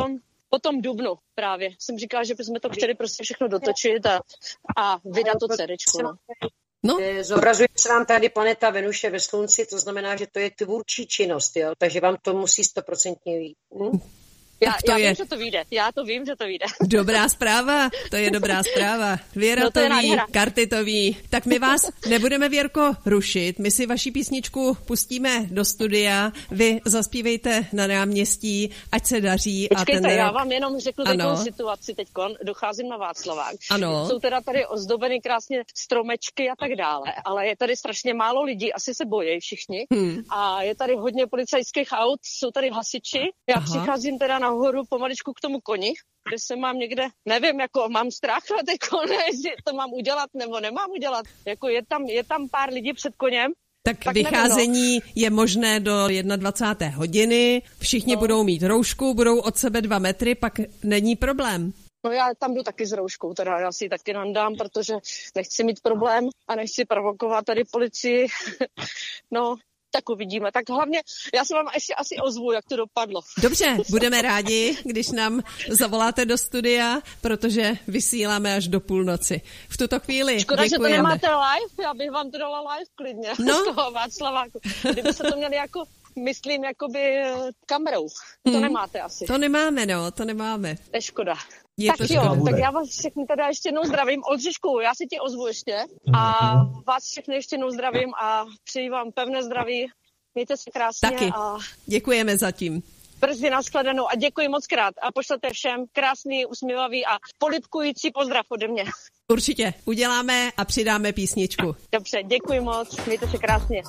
G: po tom dubnu právě. Jsem říkala, že bychom to chtěli prostě všechno dotočit a, a vydat to cerečku. No.
B: No. Zobrazuje se vám tady planeta Venuše ve Slunci, to znamená, že to je tvůrčí činnost, jo? Takže vám to musí stoprocentně jít. Hm?
G: Já, já vím, že to vyjde. Já to vím, že to vyjde.
A: Dobrá zpráva, to je dobrá zpráva. Věra no to, to ví, karty to ví. Tak my vás nebudeme, Věrko, rušit. My si vaši písničku pustíme do studia. Vy zaspívejte na náměstí, ať se daří.
G: Počkejte,
A: a ten
G: já
A: rok...
G: vám jenom řeknu takovou situaci teďkon. Docházím na Václavák.
A: Ano.
G: Jsou teda tady ozdobeny krásně stromečky a tak dále, ale je tady strašně málo lidí, asi se bojí všichni. Hmm. A je tady hodně policajských aut, jsou tady hasiči. Já Aha. přicházím teda na nahoru pomaličku k tomu koni, kde se mám někde, nevím, jako mám strach na ty kone, jestli to mám udělat nebo nemám udělat. Jako je tam, je tam pár lidí před koněm.
A: Tak, tak vycházení nevím, no. je možné do dvacáté jedné hodiny, všichni no. budou mít roušku, budou od sebe dva metry, pak není problém.
G: No já tam jdu taky s rouškou, teda já si ji taky nandám, protože nechci mít problém a nechci provokovat tady policii. No, tak uvidíme. Tak hlavně, já se vám ještě asi ozvu, jak to dopadlo.
A: Dobře, budeme rádi, když nám zavoláte do studia, protože vysíláme až do půlnoci. V tuto chvíli
G: Škoda,
A: děkujeme.
G: že to nemáte live, já bych vám to dala live klidně no. z toho Václaváku. Kdyby se to měli jako, myslím, jakoby kamerou. To hmm. nemáte asi.
A: To nemáme, no, to nemáme.
G: Je škoda.
A: Je
G: tak jo, tak já vás všechny teda ještě jednou zdravím. Oldřišku, já si ti ozvu ještě a vás všechny ještě jednou zdravím a přeji vám pevné zdraví. Mějte se krásně.
A: Taky.
G: A
A: děkujeme zatím.
G: Brzy nashledanou a děkuji moc krát a pošlete všem krásný, usměvavý a polibkující pozdrav ode mě.
A: Určitě, uděláme a přidáme písničku.
G: Dobře, děkuji moc, mějte se krásně.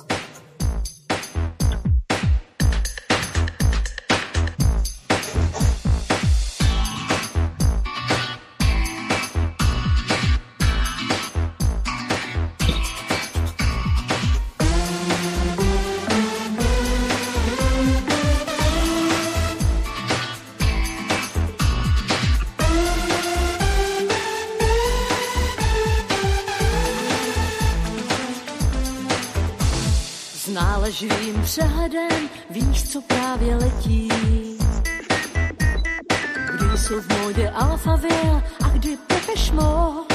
F: Náleživým přehledem víš, co právě letí. Kdy jsou v módě Alphaville a kdy Depeche Mode.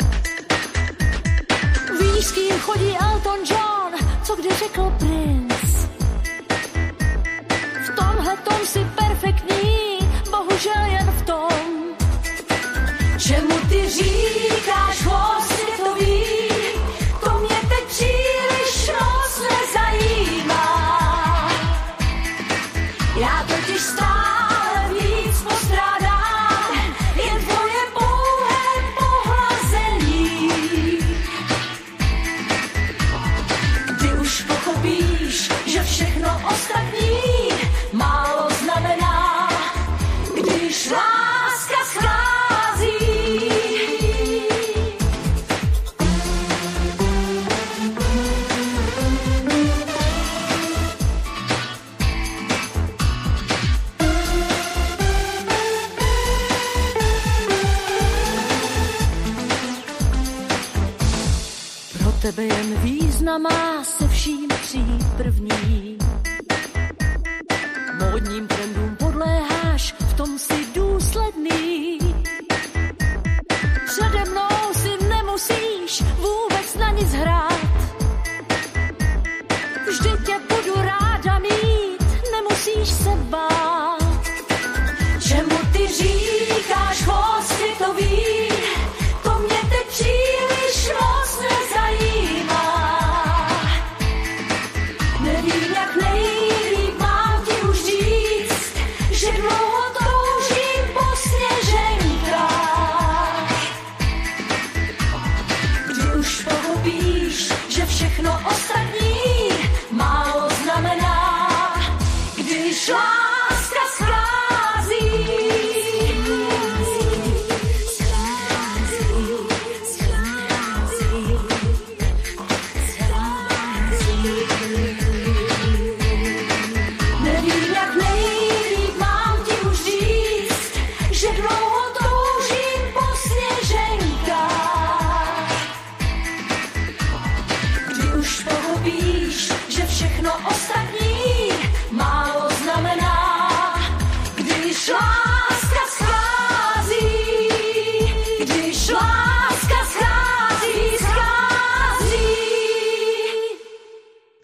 F: Víš, s kým chodí Elton John, co kdy řekl Prince. V tomhletom si perfektní, bohužel jen v tom. Čemu ty říkáš hlascitový, to mě teď příliš moc nezajímá. Já totiž stále víc postrádám, jen tvoje pouhé pohlazení. Ty už pochopíš, že všechno ostatní málo znamená, když láska schází. Pro tebe jen význam má se vším přijít první. Módním trendům podléháš, v tom si důsledný. Přede mnou si nemusíš vůbec na nic hrát. Vždy tě budu ráda mít, nemusíš se bát. Čemu ty říkáš hlascitový, to mě teď příliš moc nezajímá. Nevím, jak nejlíp mám ti už říct, že dlouho toužím po sněženkách. Kdy už pochopíš, že všechno ostatní málo znamená, když láska schází. Nevím, jak nejlíp mám ti už říct, že dlouho toužím po sněženkách. Kdy už pochopíš, že všechno ostatní málo znamená, když láska schází.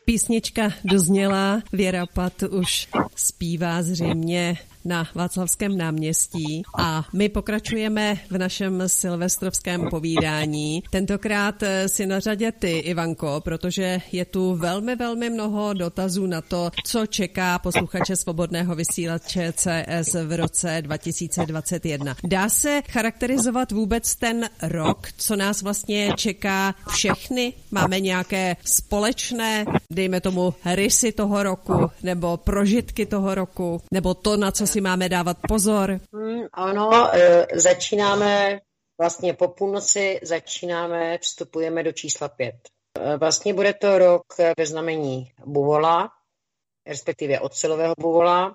A: Písnička dozněla, Věra Pat už zpívá zřejmě na Václavském náměstí a my pokračujeme v našem silvestrovském povídání. Tentokrát si na řadě ty, Ivanko, protože je tu velmi, velmi mnoho dotazů na to, co čeká posluchače Svobodného vysílače C S v roce dva tisíce dvacet jedna. Dá se charakterizovat vůbec ten rok, co nás vlastně čeká všechny? Máme nějaké společné, dejme tomu, rysy toho roku, nebo prožitky toho roku, nebo to, na co si máme dávat pozor?
B: Hmm, ano, e, začínáme vlastně po půlnoci, začínáme, vstupujeme do čísla pět. E, vlastně bude to rok ve znamení buvola, respektive ocelového buvola.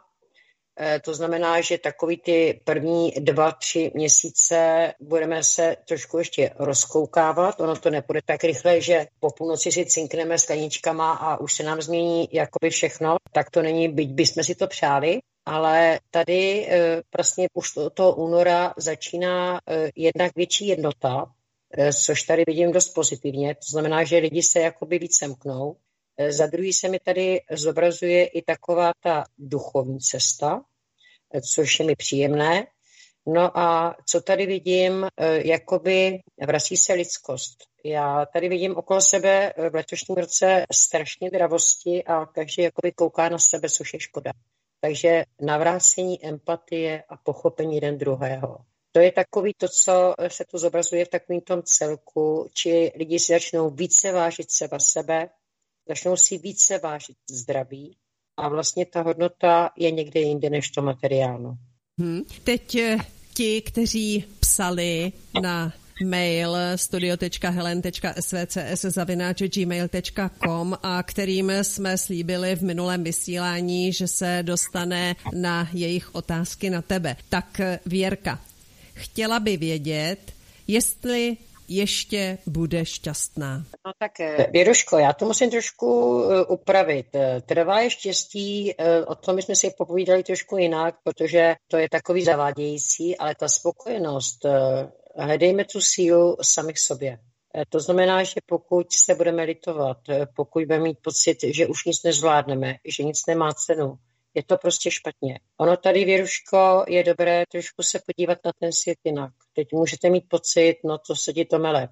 B: E, to znamená, že takový ty první dva, tři měsíce budeme se trošku ještě rozkoukávat. Ono to nepůjde tak rychle, že po půlnoci si cinkneme skleničkama a už se nám změní jakoby všechno. Tak to není, byť bychom si to přáli. Ale tady e, vlastně už od toho února začíná e, jednak větší jednota, e, což tady vidím dost pozitivně. To znamená, že lidi se jakoby víc semknou. E, za druhý se mi tady zobrazuje i taková ta duchovní cesta, e, což je mi příjemné. No a co tady vidím, e, jakoby vrací se lidskost. Já tady vidím okolo sebe v letošním roce strašně dravosti a každý jakoby kouká na sebe, což je škoda. Takže navrácení empatie a pochopení jeden druhého. To je takový to, co se tu zobrazuje v takovém tom celku, či lidi si začnou více vážit seba sebe, začnou si více vážit zdraví a vlastně ta hodnota je někde jinde než to materiálno.
A: Hmm. Teď ti, kteří psali na mail studio tečka helen tečka s v c s zavináč gmail tečka com a kterým jsme slíbili v minulém vysílání, že se dostane na jejich otázky na tebe. Tak Věrka, chtěla by vědět, jestli ještě bude šťastná.
B: No tak Věruško, já to musím trošku upravit. Trvalé štěstí, o tom jsme si popovídali trošku jinak, protože to je takový zavádějící, ale ta spokojenost, hledejme tu sílu sami k sobě. To znamená, že pokud se budeme litovat, pokud budeme mít pocit, že už nic nezvládneme, že nic nemá cenu, je to prostě špatně. Ono tady, Věruško, je dobré trošku se podívat na ten svět jinak. Teď můžete mít pocit, no to se ti to mele.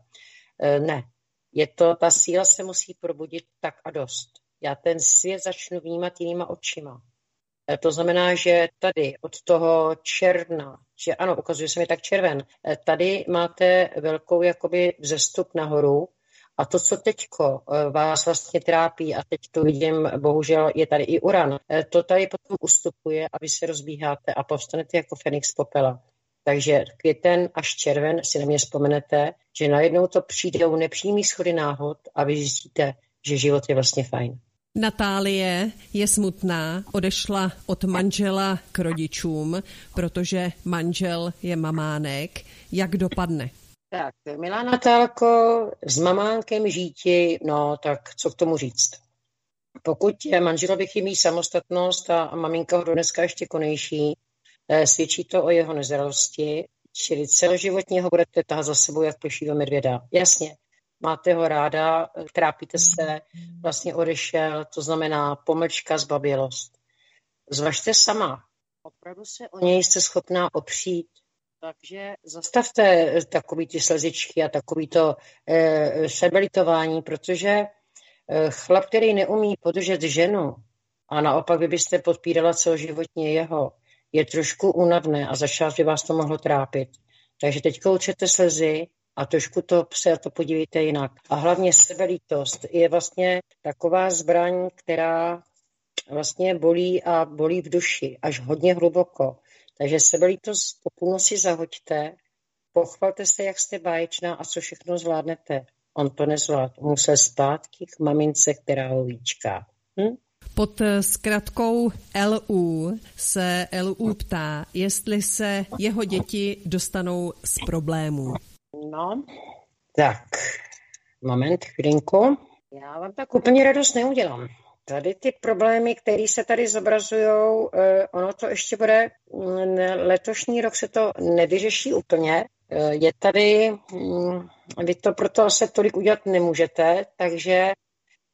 B: Ne, je to, ta síla se musí probudit tak a dost. Já ten svět začnu vnímat jinýma očima. To znamená, že tady od toho června, že ano, ukazuje se mi tak červen, tady máte velkou jakoby vzestup nahoru a to, co teďko vás vlastně trápí, a teď to vidím, bohužel je tady i uran, to tady potom ustupuje a vy se rozbíháte a povstanete jako Fenix z popela. Takže květen až červen si na mě vzpomenete, že najednou to přijdou nepřímý schody náhod a vy zjistíte, že život je vlastně fajn.
A: Natálie je smutná, odešla od manžela k rodičům, protože manžel je mamánek. Jak dopadne?
B: Tak, milá Natálko, s mamánkem žíti, no tak co k tomu říct? Pokud manželovi chybí samostatnost a maminka ho do dneska ještě konejší, svědčí to o jeho nezralosti, čili celoživotně ho budete tahat za sebou jak plešího medvěda. Jasně. Máte ho ráda, trápíte se, vlastně odešel, to znamená pomlčka, zbabělost. Zvažte sama, opravdu se o něj jste schopná opřít, takže zastavte takový ty slezičky a takový to e, sebelitování, protože e, chlap, který neumí podržet ženu a naopak vy byste podpírala celoživotně jeho, je trošku únavné a za čas by vás to mohlo trápit. Takže teď koučete slzy, a trošku to se to podívejte jinak. A hlavně sebelítost je vlastně taková zbraň, která vlastně bolí a bolí v duši, až hodně hluboko. Takže sebelítost po půlnoci zahoďte, pochvalte se, jak jste báječná a co všechno zvládnete. On to nezvládl. Musel zpátky k mamince, která ho víčká. Hm?
A: Pod zkratkou L U se L U ptá, jestli se jeho děti dostanou z problémů.
B: No, tak, moment, chvilinku. Já vám tak úplně radost neudělám. Tady ty problémy, které se tady zobrazují, eh, ono to ještě bude, ne, letošní rok se to nevyřeší úplně. Eh, je tady, hm, vy to proto se tolik udělat nemůžete, takže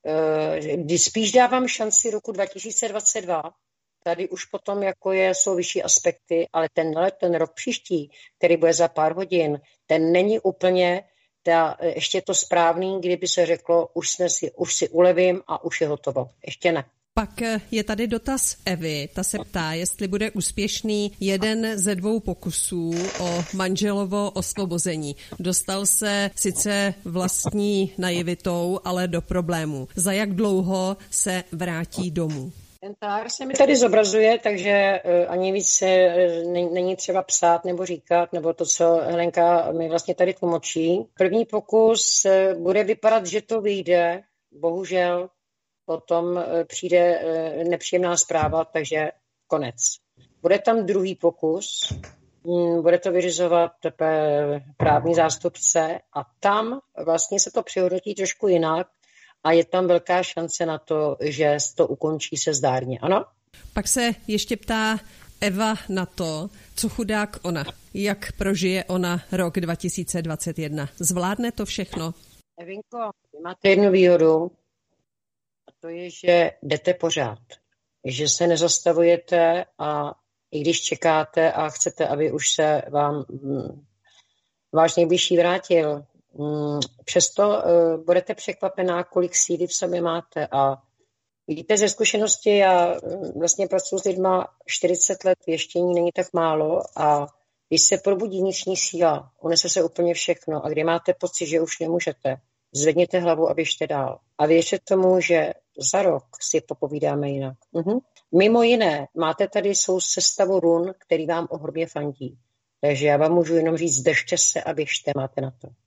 B: spíš dávám šanci roku dva tisíce dvacet dva. Tady už potom jako je, jsou vyšší aspekty, ale ten let, ten rok příští, který bude za pár hodin, ten není úplně ta, ještě to správný, kdyby se řeklo, už, jsme si, už si ulevím a už je hotovo. Ještě ne.
A: Pak je tady dotaz Evy. Ta se ptá, jestli bude úspěšný jeden ze dvou pokusů o manželovo osvobození. Dostal se sice vlastní naivitou, ale do problémů. Za jak dlouho se vrátí domů?
B: Ten tár se mi tady zobrazuje, takže ani víc není třeba psát nebo říkat, nebo to, co Helenka mi vlastně tady tlumočí. První pokus bude vypadat, že to vyjde, bohužel potom přijde nepříjemná zpráva, takže konec. Bude tam druhý pokus, bude to vyřizovat právní zástupce a tam vlastně se to přehodnotí trošku jinak a je tam velká šance na to, že to ukončí se zdárně, ano?
A: Pak se ještě ptá Eva na to, co chudák ona, jak prožije ona rok dva tisíce dvacet jedna. Zvládne to všechno?
B: Evinko, máte jednu výhodu, a to je, že jdete pořád, že se nezastavujete a i když čekáte a chcete, aby už se vám hm, váš nejbližší vrátil, hm, přesto uh, budete překvapená, kolik síly v sobě máte a víte ze zkušenosti, já vlastně pracuji s lidma čtyřicet let, věštění není tak málo a když se probudí vnitřní síla, unese se úplně všechno a kdy máte pocit, že už nemůžete, zvedněte hlavu a běžte dál. A věřte tomu, že za rok si popovídáme jinak. Mhm. Mimo jiné, máte tady svou sestavu run, který vám ohromně fandí. Takže já vám můžu jenom říct, držte se a běžte, máte na to.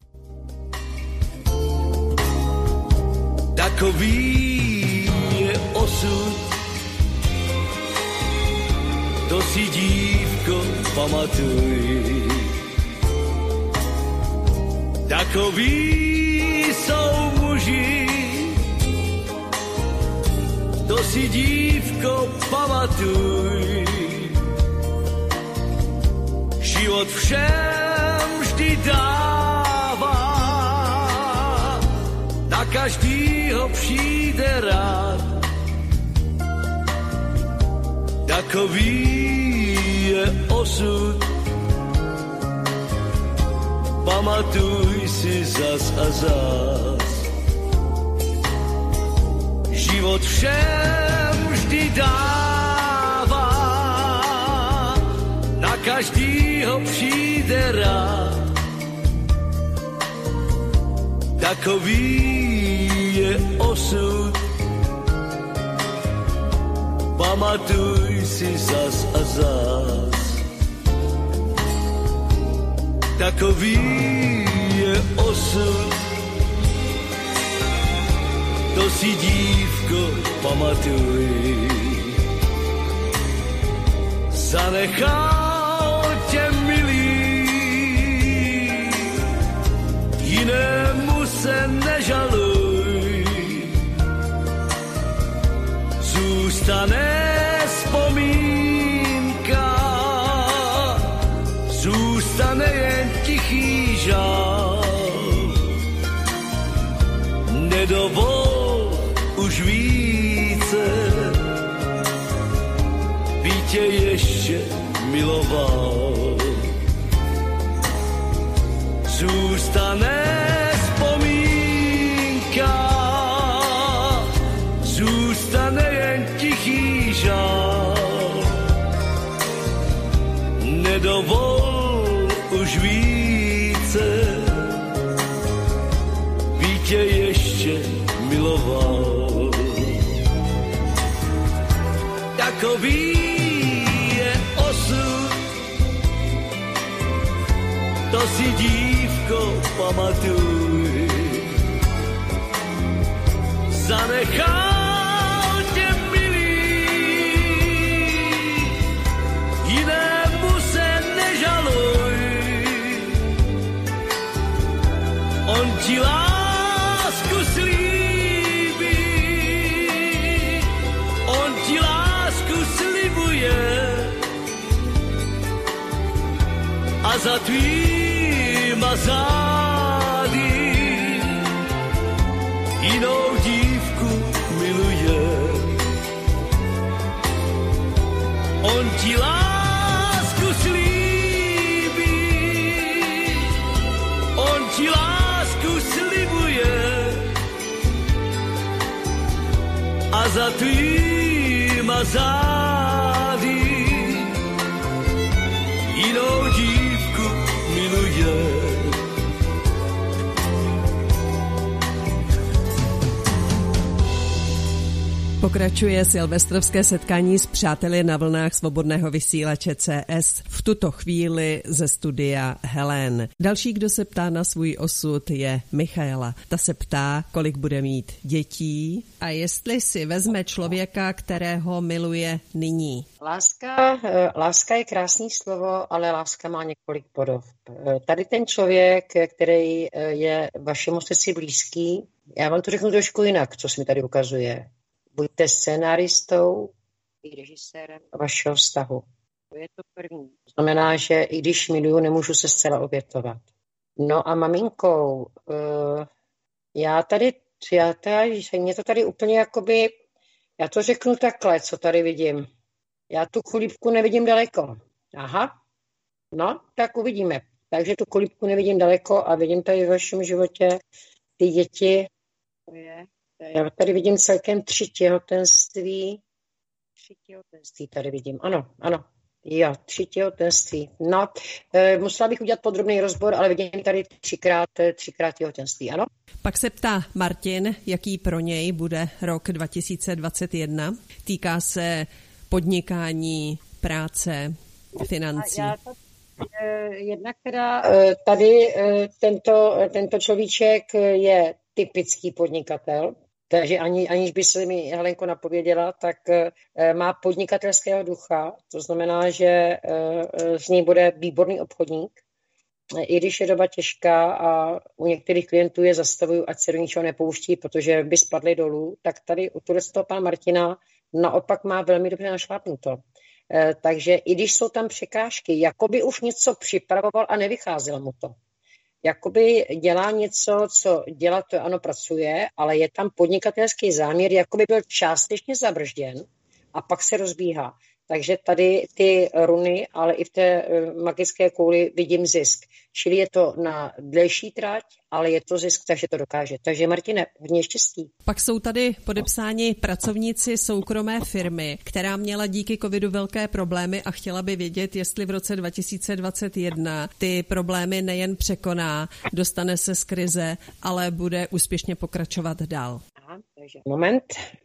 H: Takový je osud, to si dívko pamatuj. Takový jsou muži, to si dívko pamatuj. Život všem vždy dává, na každýho přijde rád. Takový je osud, pamatuj si zas a zas. Život všem vždy dává, na každýho přijde rád. Takový je osud, pamatuj si zas a zas. Takový je osud, to si dívko pamatuj. Zanechal tě milý, jinému se nežaluj. Zůstane vzpomínka, zůstane jen tichý žál. Nedovol už více, by tě ještě miloval. Zůstane vzpomínka, zůstane jen tichý žál. Nedovol už více, by tě ještě miloval. Takový je osud, to si dívko pamatuj. Zanechal tě milý, jinému se nežaluj. On ti lásku slíbí, on ti lásku slibuje a za tvýma zády jinou dívku ti lásku slíbí, on ti lásku slibuje a za tvýma zády jinou dívku miluje.
A: Pokračuje silvestrovské setkání s přáteli na vlnách svobodného vysílače C S. V tuto chvíli ze studia Helen. Další, kdo se ptá na svůj osud, je Michaela. Ta se ptá, kolik bude mít dětí a jestli si vezme člověka, kterého miluje nyní.
B: Láska, láska je krásný slovo, ale láska má několik podob. Tady ten člověk, který je vašemu srdci blízký, já vám to řeknu trošku jinak, co se mi tady ukazuje. Buďte scénaristou i režisérem vašeho vztahu. To je to první. To znamená, že i když miluju, nemůžu se zcela obětovat. No a maminkou, uh, já tady, já tady, mě to tady úplně jakoby, já to řeknu takhle, co tady vidím. Já tu kolíbku nevidím daleko. Aha, no, tak uvidíme. Takže tu kolíbku nevidím daleko a vidím tady v vašem životě ty děti, to je... Já tady vidím celkem tři těhotenství. Tři těhotenství tady vidím. Ano, ano. Jo, tři těhotenství. No, e, musela bych udělat podrobný rozbor, ale vidím tady třikrát, třikrát těhotenství, ano.
A: Pak se ptá Martin, jaký pro něj bude rok dva tisíce dvacet jedna. Týká se podnikání, práce, financí. Já, já
B: e, jednak teda e, tady e, tento, tento človíček je typický podnikatel. Takže ani, aniž by se mi Helenko napověděla, tak e, má podnikatelského ducha, to znamená, že e, z něj bude výborný obchodník. E, I když je doba těžká a u některých klientů je zastavuju, ať se do ničeho nepouští, protože by spadli dolů, tak tady u toho pana Martina naopak má velmi dobře našlápnuto. E, takže i když jsou tam překážky, jako by už něco připravoval a nevycházelo mu to. Jakoby dělá něco, co dělat, to ano, pracuje, ale je tam podnikatelský záměr, jakoby byl částečně zabržděn a pak se rozbíhá. Takže tady ty runy, ale i v té magické kouli vidím zisk. Čili je to na delší trať, ale je to zisk, takže to dokáže. Takže Martine, hodně štěstí.
A: Pak jsou tady podepsáni pracovníci soukromé firmy, která měla díky covidu velké problémy a chtěla by vědět, jestli v roce dva tisíce dvacet jedna ty problémy nejen překoná, dostane se z krize, ale bude úspěšně pokračovat dál.
B: Aha, takže moment.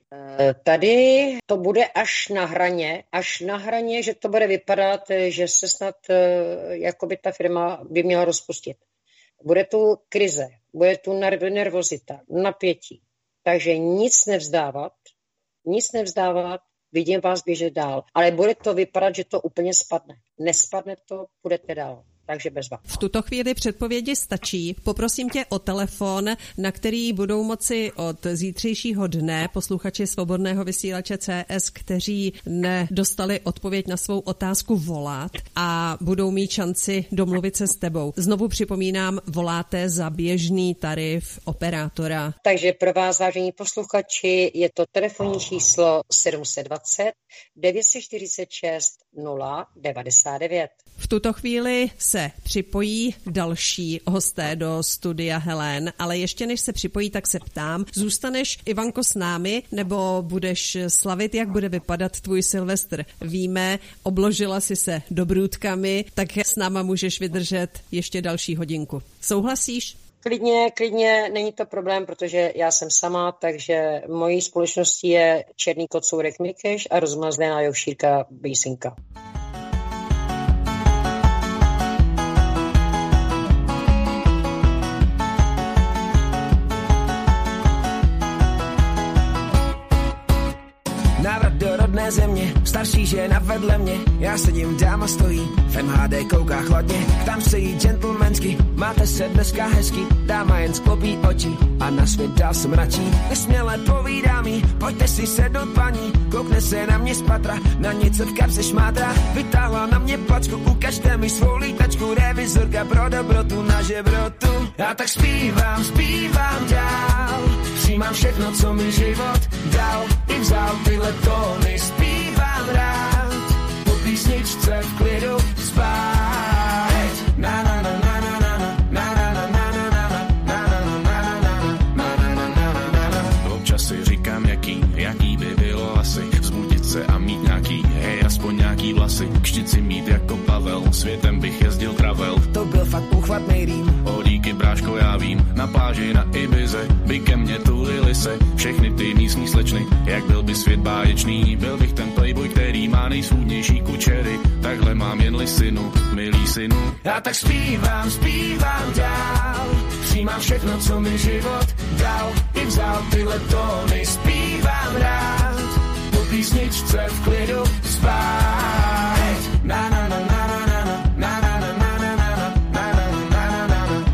B: Tady to bude až na hraně, až na hraně, že to bude vypadat, že se snad jakoby ta firma by měla rozpustit. Bude tu krize, bude tu nervozita, napětí. Takže nic nevzdávat, nic nevzdávat, vidím vás běžet dál. Ale bude to vypadat, že to úplně spadne. Nespadne to, půjdete dál. Takže bezva.
A: V tuto chvíli předpovědi stačí. Poprosím tě o telefon, na který budou moci od zítřejšího dne posluchači svobodného vysílače C S, kteří nedostali odpověď na svou otázku, volat a budou mít šanci domluvit se s tebou. Znovu připomínám, voláte za běžný tarif operátora.
B: Takže pro vás, vážení posluchači, je to telefonní číslo sedm set dvacet devět set čtyřicet šest nula devadesát devět.
A: V tuto chvíli se připojí další hosté do studia Helen, ale ještě než se připojí, tak se ptám, zůstaneš, Ivanko, s námi, nebo budeš slavit, jak bude vypadat tvůj Silvestr? Víme, obložila si se dobrůdkami, tak s náma můžeš vydržet ještě další hodinku. Souhlasíš?
B: Klidně, klidně, není to problém, protože já jsem sama, takže mojí společností je černý kocourek Mikeš a rozmazlená jovšírka Bejsinka.
I: Návrat do rodné země, starší žena vedle mě, já sedím, dáma stojí, v M H D kouká chladně, tam se jí gentlemansky, máte se dneska hezky, dáma jen sklopí oči a na svět dál se mračí, nesměle povídá mi, pojďte si sednout paní, koukne se na mě z patra, na něco v kapse šmátra, vytáhla na mě placku, ukažte mi svou lítačku, revizorka pro dobrotu na žebrotu, já tak zpívám, zpívám dál, přijímám všechno, co mi život dal, i vzal tyhle tóny, zpívám rád, po písně
J: světem bych jezdil travel.
I: To byl fakt úchvatnej rým.
J: O díky bráško já vím, na pláži na Ibize by ke mně tulili se všechny ty místní slečny. Jak byl by svět báječný, byl bych ten playboy, který má nejsvůdnější kučery. Takhle mám jen synu, milý synu.
I: Já tak zpívám, zpívám dál, přijímám všechno, co mi život dal i vzal, tyhle tóny zpívám rád, po písničce v klidu spát. Na na na na na na na na na na na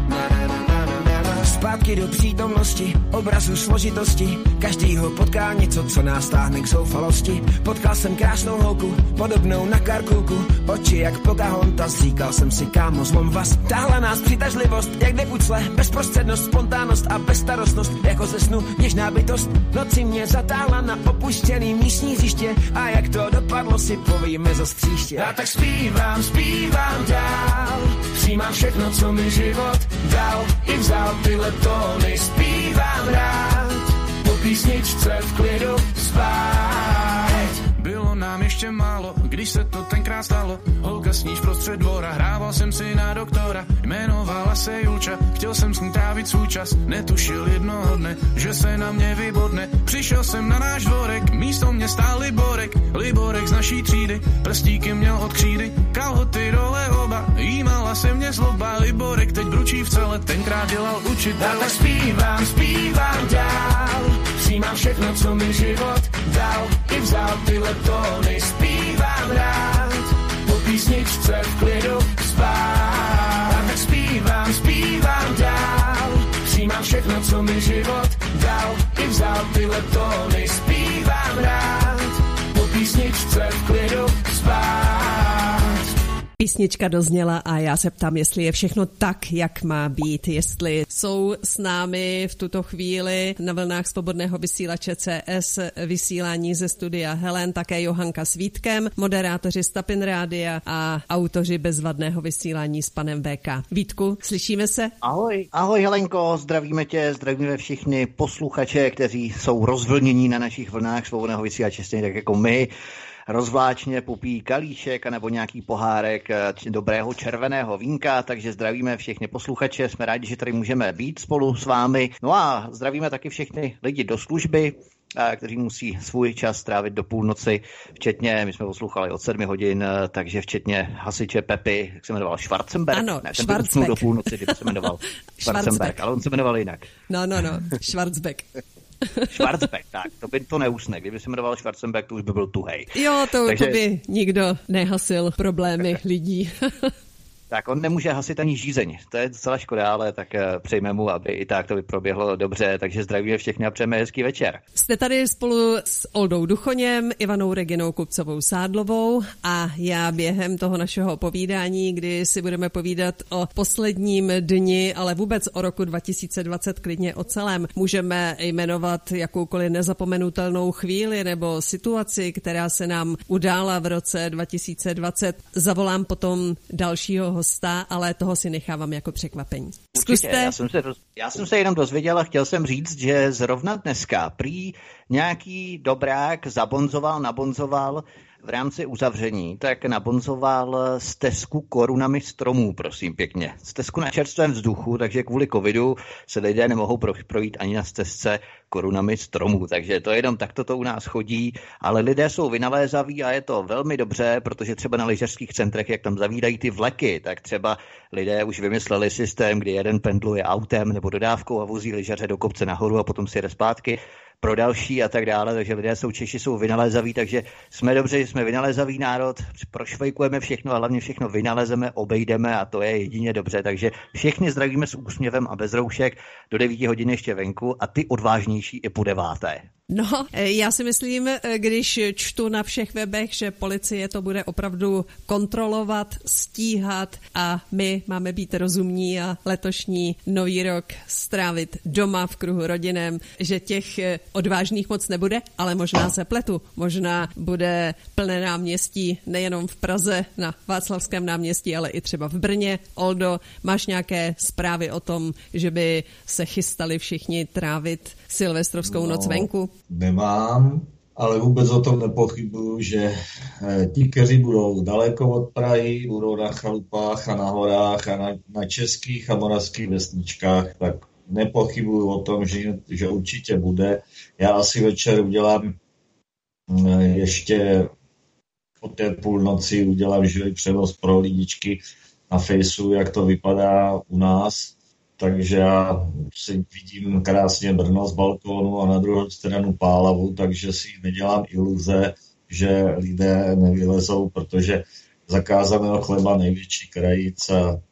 I: na na. Zpátky do přítomnosti, obrazu složitosti, každýho potká něco, co nás táhne k zoufalosti. Potkal jsem krásnou holku, podobnou na Karkulku, oči jak Pocahontas, říkal jsem si, kámo, zlom vás. Táhla nás přitažlivost, jak nepucle, bezprostřednost, spontánnost a bezstarostnost, jako ze snu něžná bytost. Noci mě zatáhla na opuštěný místní hřiště a jak to dopadlo, si povíme za příště. Já tak zpívám, zpívám dál, přijímám všechno, co mi život dal i vzal, tyhle tóny zpívám rád, po písničce v klidu spát.
J: Bylo nám ještě málo, když se to tenkrát stalo. Holka sníž prostřed dvora, hrával jsem si na doktora. Jmenovala se Julča, chtěl jsem s ní trávit svůj čas. Netušil jednoho dne, že se na mě vybodne. Přišel jsem na náš dvorek, místo mě stál Liborek. Liborek z naší třídy, prstíky měl od křídy. Kalhoty dole oba, jímala se mě zloba. Liborek teď bručí v celé, tenkrát dělal učitel.
I: Já tak zpívám, zpívám dál, přijímám všechno, co mi život dal i vzal, tyhle tóny zpívám rád, po písničce v klidu spát. Já tak zpívám, zpívám dál, přijímám všechno, co mi život dal i vzal, tyhle tóny zpívám rád, po písničce v klidu spát.
A: Písnička dozněla a já se ptám, jestli je všechno tak, jak má být, jestli jsou s námi v tuto chvíli na vlnách svobodného vysílače C S vysílání ze studia Helen, také Johanka s Vítkem, moderátoři Stapin Rádia a autoři bezvadného vysílání s panem V K. Vítku, slyšíme se?
K: Ahoj, ahoj Helenko, zdravíme tě, zdravíme všichni posluchače, kteří jsou rozvlnění na našich vlnách svobodného vysílače, stejně tak jako my. Rozvláčně popíjí kalíšek anebo nějaký pohárek dobrého červeného vínka, takže zdravíme všechny posluchače, jsme rádi, že tady můžeme být spolu s vámi. No a zdravíme taky všechny lidi do služby, kteří musí svůj čas strávit do půlnoci, včetně, my jsme poslouchali od sedmi hodin, takže včetně hasiče Pepy, jak se jmenoval, Schwarzenberg?
A: Ano,
K: ne,
A: Schwarzenberg.
K: do půlnoci, že se jmenoval Schwarzenberg, ale on se jmenoval jinak.
A: No, no, no, Schwarzenberg.
K: Schwarzenberg, tak, to by to neusne. Kdyby se jmenoval Schwarzenberg, to už by byl tuhej.
A: Jo, to,
K: Takže...
A: to by nikdo nehasil problémy lidí.
K: Tak on nemůže hasit ani žízeň, to je docela škoda, ale tak přejme mu, aby i tak to by proběhlo dobře, takže zdravíme všechny a přejeme hezký večer.
A: Jste tady spolu s Oldou Duchoněm, Ivanou Reginou Kupcovou Sádlovou a já během toho našeho povídání, kdy si budeme povídat o posledním dni, ale vůbec o roku dva tisíce dvacet, klidně o celém, můžeme jmenovat jakoukoliv nezapomenutelnou chvíli nebo situaci, která se nám udála v roce dva tisíce dvacet. Zavolám potom dalšího hosta, ale toho si nechávám jako překvapení.
K: Zkuste. Já jsem, se, já jsem se jenom dozvěděl a chtěl jsem říct, že zrovna dneska prý nějaký dobrák zabonzoval, nabonzoval v rámci uzavření, tak nabonzoval stezku korunami stromů, prosím pěkně. Stezku na čerstvém vzduchu, takže kvůli covidu se lidé nemohou projít ani na stezce korunami stromů, takže to jenom takto to u nás chodí, ale lidé jsou vynalézaví a je to velmi dobře, protože třeba na lyžařských centrech, jak tam zavídají ty vleky, tak třeba lidé už vymysleli systém, kdy jeden pendluje autem nebo dodávkou a vozí lyžaře do kopce nahoru a potom si jede zpátky pro další a tak dále, takže lidé jsou Češi, jsou vynalézaví, takže jsme dobře, jsme vynalézavý národ, prošvejkujeme všechno a hlavně všechno vynalezeme, obejdeme a to je jedině dobře, takže všichni zdravíme s úsměvem a bez roušek, do devíti hodin ještě venku a ty odvážnější i po deváté.
A: No, já si myslím, když čtu na všech webech, že policie to bude opravdu kontrolovat, stíhat a my máme být rozumní a letošní nový rok strávit doma v kruhu rodinem, že těch odvážných moc nebude, ale možná se pletu. Možná bude plné náměstí nejenom v Praze na Václavském náměstí, ale i třeba v Brně. Oldo, máš nějaké zprávy o tom, že by se chystali všichni trávit silvestrovskou
D: no,
A: noc venku?
D: Nemám, ale vůbec o tom nepochybuju, že ti, kteří budou daleko od Prahy, budou na chalupách a na horách a na, na českých a moravských vesničkách, tak nepochybuju o tom, že, že určitě bude. Já asi večer udělám ještě o té půlnoci udělám živý přenos pro lidičky na Fejsu, jak to vypadá u nás. Takže já si vidím krásně Brno z balkónu a na druhou stranu Pálavu, takže si nedělám iluze, že lidé nevylezou, protože zakázaného chleba největší krajíc a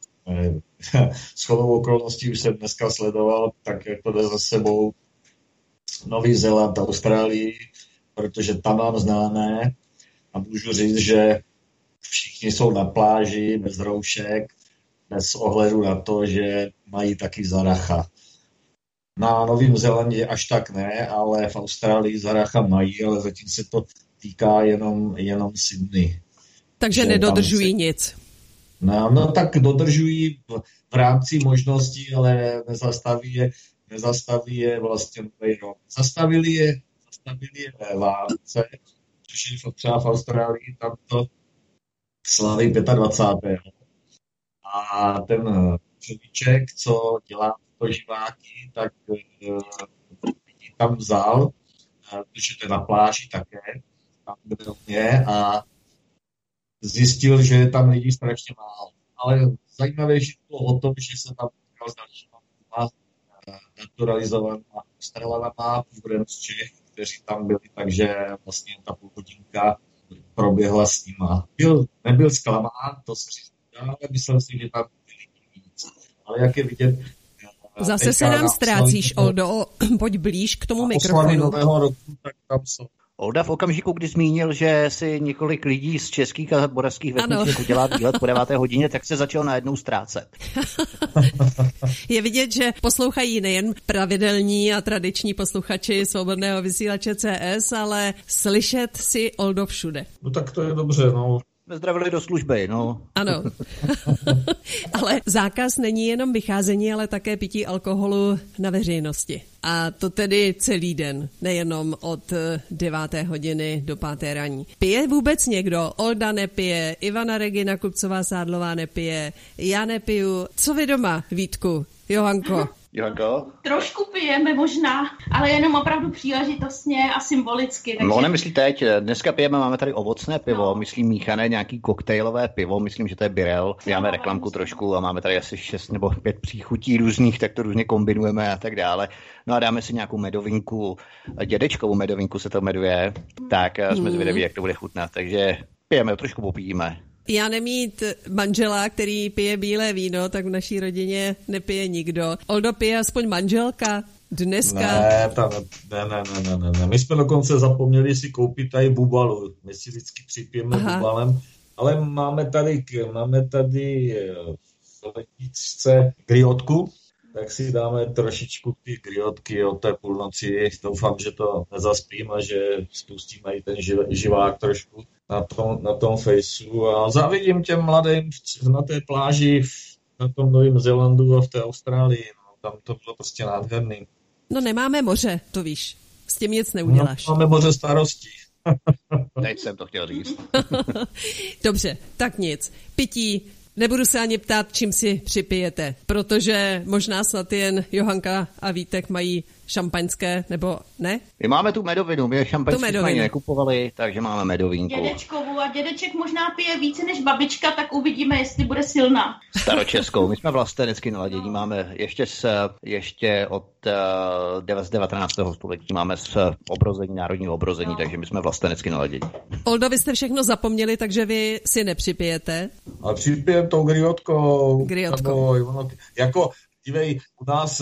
D: shodou okolností už jsem dneska sledoval, tak jak to jde za sebou Nový Zéland, Austrálii, protože tam mám známé a můžu říct, že všichni jsou na pláži bez roušek, bez ohledu na to, že mají taky zaracha. Na Novém Zélandě až tak ne, ale v Austrálii zaracha mají, ale zatím se to týká jenom, jenom Sydney.
A: Takže nedodržují se... nic.
D: No, no tak dodržují v, v rámci možností, ale nezastaví je, nezastaví je vlastně nový rok. Zastavili je, zastavili je ve Vánoce, což je třeba v Austrálii, tam to slaví dvacátého pátého A ten človíček, co dělá to živáky, tak uh, tam vzal, uh, protože to je na pláži také, tam byl mě a zjistil, že je tam lidí strašně málo. Ale zajímavější bylo o tom, že se tam potkal s dalšíma uh, naturalizovanýma Australanama, původem z Čech, kteří tam byli, takže vlastně ta půl hodinka proběhla s nima. Byl, nebyl zklamán, to se říct, ale myslel si, že tam byli víc. Ale jak je vidět...
A: Zase se nám ztrácíš, Oldo, pojď blíž k tomu mikrofonu.
D: Nového roku, tak tam jsou.
K: Olda v okamžiku, kdy zmínil, že si několik lidí z českých a moravských vesniček udělá výlet po deváté hodině, tak se začal najednou ztrácet.
A: Je vidět, že poslouchají nejen pravidelní a tradiční posluchači Svobodného vysílače C S, ale slyšet si Oldo všude.
D: No tak to je dobře, no.
K: Zdravili do služby, no.
A: Ano. Ale zákaz není jenom vycházení, ale také pití alkoholu na veřejnosti. A to tedy celý den, nejenom od deváté hodiny do páté raní. Pije vůbec někdo? Olda nepije, Ivana Regina Kupcová-Sádlová nepije, já nepiju. Co vy doma, Vítku? Johanko?
K: Johanko?
L: Trošku pijeme možná, ale jenom opravdu příležitostně a symbolicky. Takže...
K: No nemyslí teď, dneska pijeme, máme tady ovocné pivo, no. Myslím míchané nějaký koktejlové pivo, myslím, že to je Birel. Máme no, reklamku no. trošku a máme tady asi šest nebo pět příchutí různých, tak to různě kombinujeme a tak dále. No a dáme si nějakou medovinku, dědečkovou medovinku se to jmenuje, tak jsme mm. zvědaví, jak to bude chutnat, takže pijeme, trošku popijíme.
A: Já nemít manžela, který pije bílé víno, tak v naší rodině nepije nikdo. Oldo, pije aspoň manželka dneska?
D: Ne, ta, ne, ne, ne, ne, ne. My jsme dokonce zapomněli si koupit tady bubalu. My si vždycky připijeme Aha. bubalem, ale máme tady, máme tady v ledničce griotku, tak si dáme trošičku ty griotky od té půlnoci. Doufám, že to nezaspím a že spustíme i ten živák trošku na tom, na tom Fejsu. A závidím těm mladým na té pláži na tom Novém Zélandu a v té Austrálii. No, tam to bylo prostě nádherný.
A: No nemáme moře, to víš. S tím nic neuděláš.
D: No, máme moře starostí.
K: Teď jsem to chtěl říct.
A: Dobře, tak nic. Pití. Nebudu se ani ptát, čím si připijete, protože možná snad jen Johanka a Vítek mají šampaňské, nebo ne?
K: My máme tu medovinu, my šampaňské jsme nekupovali, takže máme medovinku.
L: Dědečkovou a dědeček možná pije více než babička, tak uvidíme, jestli bude silná.
K: Staročeskou, my jsme vlastenecky naladění, máme ještě, z, ještě od uh, z devatenáctého století máme z obrození, národního obrození, no. Takže my jsme vlastenecky naladění.
A: Oldo, vy jste všechno zapomněli, takže vy si nepřipijete?
D: Ale připijem tou griotkou.
A: Griotkou.
D: Nebo, jako, dívej, u nás...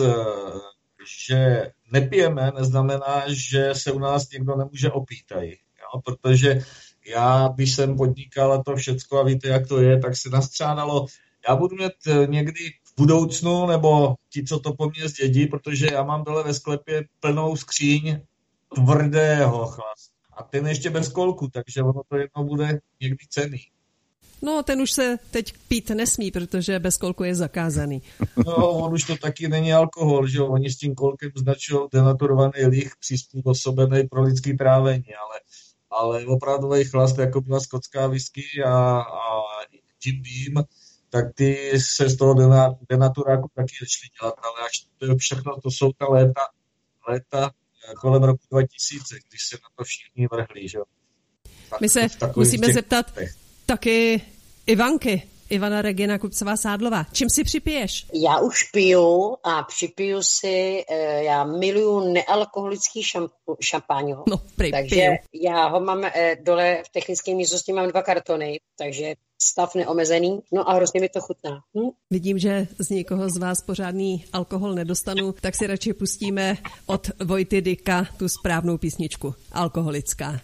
D: že nepijeme, neznamená, že se u nás někdo nemůže opít. Jo? Protože já, když jsem podnikal a to všecko a víte, jak to je, tak se nastřádalo. Já budu mít někdy v budoucnu, nebo ti, co to po mně zdědí, protože já mám dole ve sklepě plnou skříň tvrdého chlastu. A ten ještě bez kolku, takže ono to jedno bude někdy cenný.
A: No, ten už se teď pít nesmí, protože bez kolku je zakázaný.
D: No, on už to taky není alkohol, že jo? Oni s tím kolkem značují denaturovaný líh přizpůsobený pro lidský trávení, ale, ale opravdový chlast, jako byla skotská whisky a, a Jim Beam, tak ty se z toho denaturáku taky začali dělat, ale až to je všechno, to jsou ta léta, léta kolem roku dva tisíce, když se na to všichni vrhli, že jo.
A: My se musíme těch... zeptat taky Ivanky, Ivana Regina Kupcová-Sádlová. Čím si připiješ?
B: Já už piju a připiju si, já miluju nealkoholický šampu, šampáň.
A: No, prý,
B: takže
A: piju.
B: Já ho mám dole v technické místnosti, mám dva kartony, takže stav neomezený, no a hrozně mi to chutná. Hm?
A: Vidím, že z někoho z vás pořádný alkohol nedostanu, tak si radši pustíme od Vojty Dyka tu správnou písničku, alkoholická.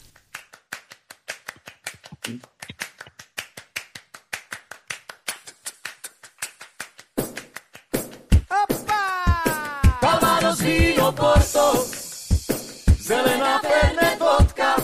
H: Calvados, víno, Porto, zelená Fernet, vodka,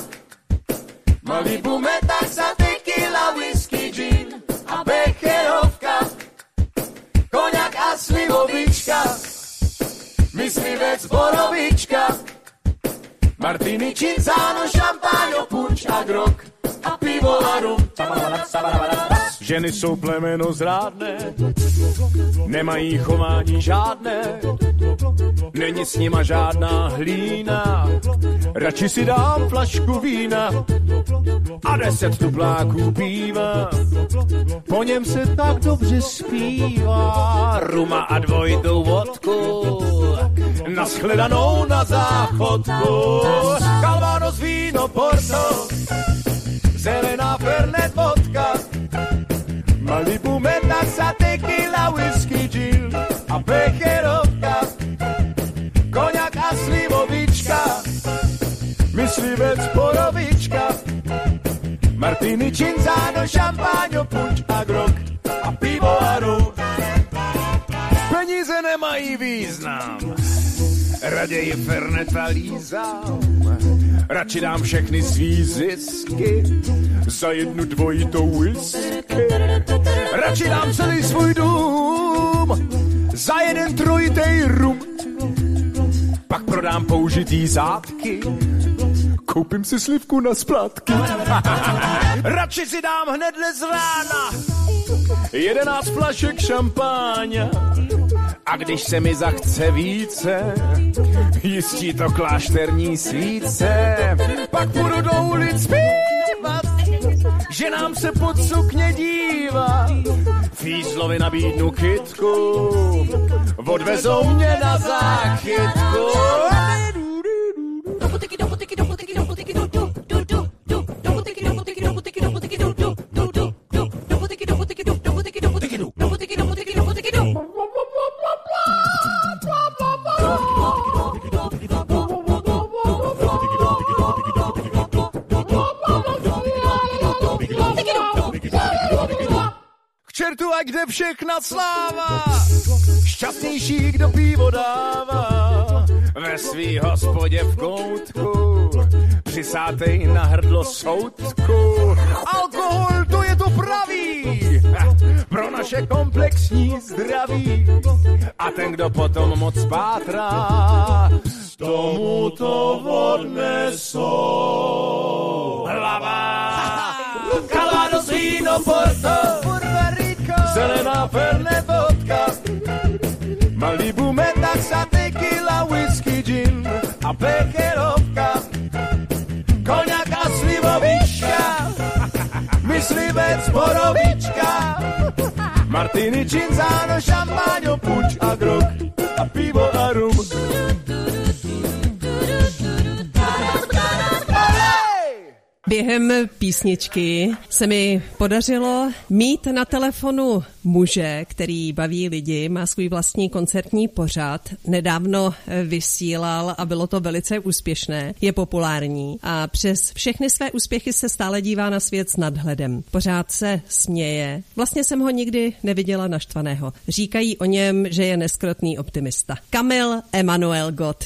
H: Malibu, Metaxa, tequila, whisky, gin a becherovka, koňak a slivovička, myslivec, borovička, Martini, Cinzano, šampáňo, punč a grog a pivo a rum.
M: Ženy jsou plemeno zrádné, nemají chování žádné, není s nima žádná hlína, radši si dám flašku vína a deset tupláků piva, po něm se tak dobře zpívá, ruma a dvojitou vodku, naschledanou na záchodku, Calvados, víno, Porto, zelená Fernet, vodka, Malibu, Metaxa, tequila, whisky, gin a becherovka, koňak a slivovička, myslivec, borovička, Martini, Cinzano, šampáňo, punč a grog a pivo a rum.
H: Peníze nemají význam, raději Ferneta lízám, radši dám všechny svý zisky za jednu dvojitou whisky. Radši dám celý svůj dům za jeden trojitej rum. Pak prodám použitý zátky, koupím si slivku na splátky. Radši si dám hnedle z rána jedenáct flašek šampáně. A když se mi zachce více, jistí to klášterní svíce, pak půjdu do ulic zpívat, že nám se pod sukně dívá. Fízlovi nabídnu kytku, odvezou mě na záchytku. Čertu, ať jde všechna sláva, šťastnější, kdo pivo dává, ve svý hospodě v koutku, přisátej na hrdlo soudku. Alkohol, to je to pravý, pro naše komplexní zdraví. A ten, kdo potom moc pátrá, tomu to odnesou hlava. Calvados, víno, Porto, zelená Fernet, vodka, Malibu, Metaxa, tequila, whisky, gin a becherovka, koňak a slivovička, myslivec, borovička, Martini, Cinzano, šampáňo, punč a grog a pivo a rum.
A: Během písničky se mi podařilo mít na telefonu muže, který baví lidi, má svůj vlastní koncertní pořad, nedávno vysílal a bylo to velice úspěšné, je populární a přes všechny své úspěchy se stále dívá na svět s nadhledem. Pořád se směje, vlastně jsem ho nikdy neviděla naštvaného. Říkají o něm, že je neskrotný optimista. Kamil Emanuel Gott.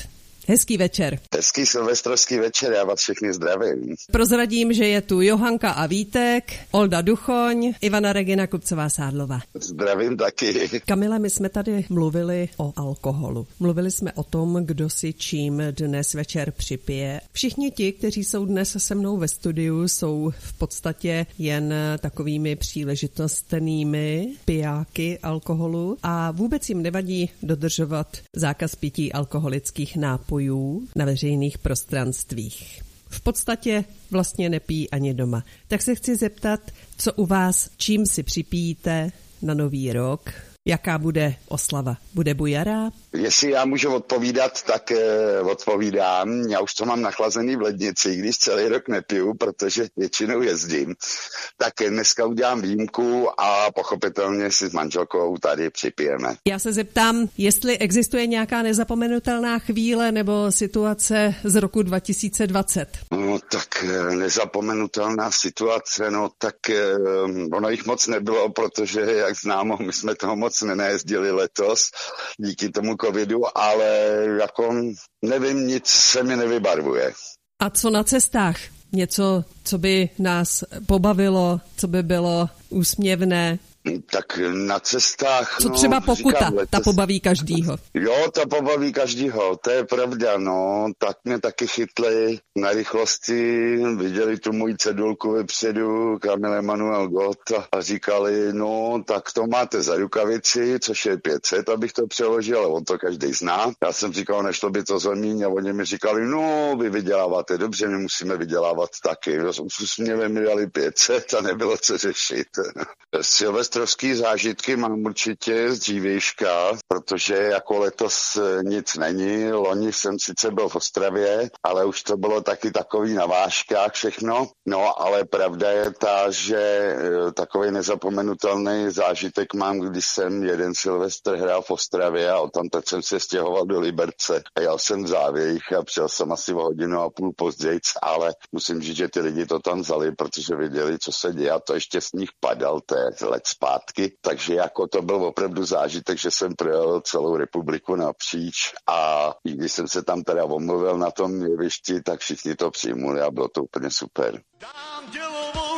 A: Hezký večer.
N: Hezký silvestrovský večer, já vás všechny zdravím.
A: Prozradím, že je tu Johanka a Vítek, Olda Duchoň, Ivana Regina Kupcová-Sádlová.
N: Zdravím taky.
A: Kamile, my jsme tady mluvili o alkoholu. Mluvili jsme o tom, kdo si čím dnes večer připije. Všichni ti, kteří jsou dnes se mnou ve studiu, jsou v podstatě jen takovými příležitostnými pijáky alkoholu a vůbec jim nevadí dodržovat zákaz pití alkoholických nápojů na veřejných prostranstvích. V podstatě vlastně nepí ani doma. Tak se chci zeptat, co u vás, čím si připíjíte na Nový rok? Jaká bude oslava? Bude bujará?
N: Jestli já můžu odpovídat, tak eh, odpovídám. Já už to mám nachlazený v lednici, když celý rok nepiju, protože většinou jezdím. Tak dneska udělám výjimku a pochopitelně si s manželkou tady připijeme.
A: Já se zeptám, jestli existuje nějaká nezapomenutelná chvíle nebo situace z roku dva tisíce dvacet.
N: No tak nezapomenutelná situace, no tak eh, ono jich moc nebylo, protože jak známo, my jsme toho moc nenajezdili letos díky tomu covidu, ale jako nevím, nic se mi nevybarvuje.
A: A co na cestách? Něco, co by nás pobavilo, co by bylo úsměvné?
N: Tak na cestách...
A: Co třeba
N: no,
A: pokuta,
N: říkám,
A: ta pobaví každýho.
N: Jo, ta pobaví každýho, to je pravda, no. Tak mě taky chytli na rychlosti, viděli tu moji cedulku vepředu, Kamil Emanuel Gott a říkali, no, tak to máte za rukavici, což je pět set, abych to přeložil, ale on to každý zná. Já jsem říkal, nešlo by to za míň a oni mi říkali, no, vy vyděláváte dobře, my musíme vydělávat taky. Už mě mi dali pět set a nebylo co řešit. Silvestrovský zážitky mám určitě z dřívějška, protože jako letos nic není. Loni jsem sice byl v Ostravě, ale už to bylo taky takový na vážkách všechno. No, ale pravda je ta, že takový nezapomenutelný zážitek mám, když jsem jeden Silvestr hrál v Ostravě a odtamtud jsem se stěhoval do Liberce. A jel jsem v závějích a přijel jsem asi o hodinu a půl později, ale musím říct, že ty lidi to tam vzali, protože věděli, co se děje a to ještě sníh padal, to je let zpátky, takže jako to byl opravdu zážitek, že jsem projel celou republiku napříč a když jsem se tam teda omluvil na tom jevišti, tak všichni to přijmuli a bylo to úplně super.
E: Dám dělovou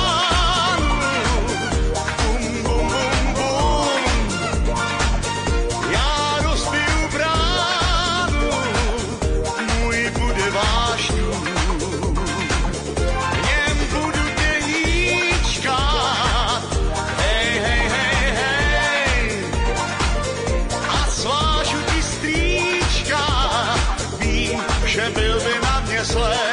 E: ránu, bum, bum, bum, bum. Já rozbiju bránu, můj bude vášňů. V něm budu děníčkat, hej, hej, hej, hej. A svážu ti strýčka, vím, že byl by na mě zlej.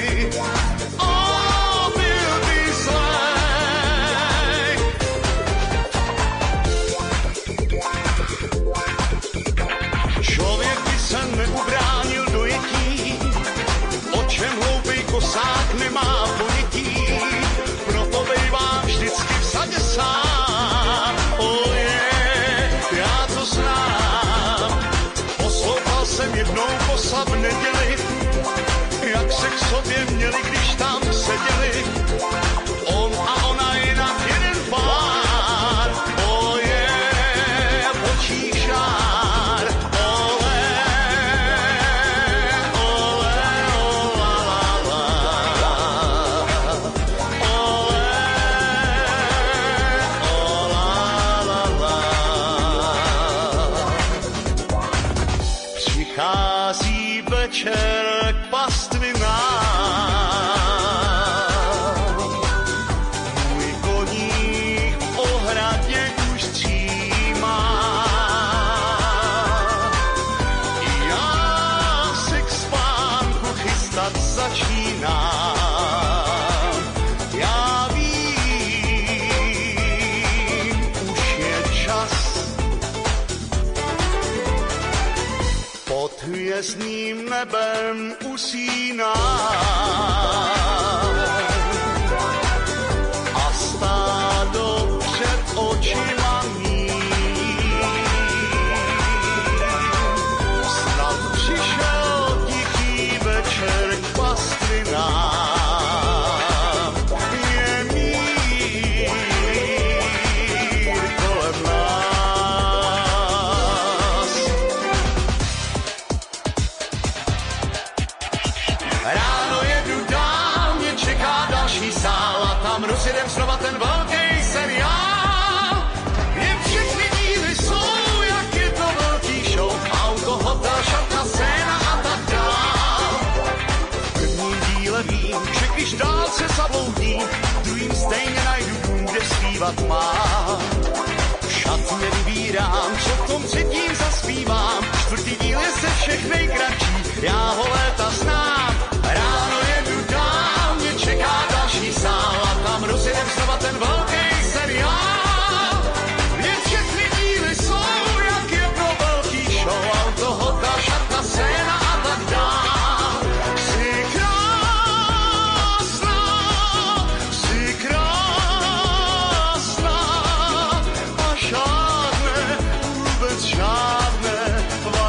E: Kosák nemá ponětí, proto bejvám vždycky v sadě sám. Oh yeah, já to znám. Poslouchal jsem jednou kosa v neděli, jak se k sobě měli, když tam seděli. On a ona jinak jeden pár. Oh yeah, počí žár. Olé, olé, olá. Přichází večer k pastvinám, můj koník v ohradě už střímá. Já se k spánku chystat začínám. Já vím, už je čas pod hvězdným nebem usínám. A stádo před očima mým snad přišel tichý večer k pastvinám. Je mír kolem nás. rozjedem znova ten velký seriál. Jen všechny díly jsou, jak je to velký show. Auto, hotel, šatna, scéna a tak dál. V prvním díle vím, že když dál se zabloudím, v druhým stejně najdu dům, kde zpívat mám. Šatně vybírám, co v tom třetím zaspívám. Čtvrtý díl je se všech nejkratší, já ho léta znám. Ráno jedu dál, mě čeká další sál a tam rozjedem znova ten velký seriál. Jen všechny díly jsou, jak je to velký show. Auto, hotel, šatna, scéna a tak dál. Jsi krásná, jsi krásná a žádné, vůbec žádné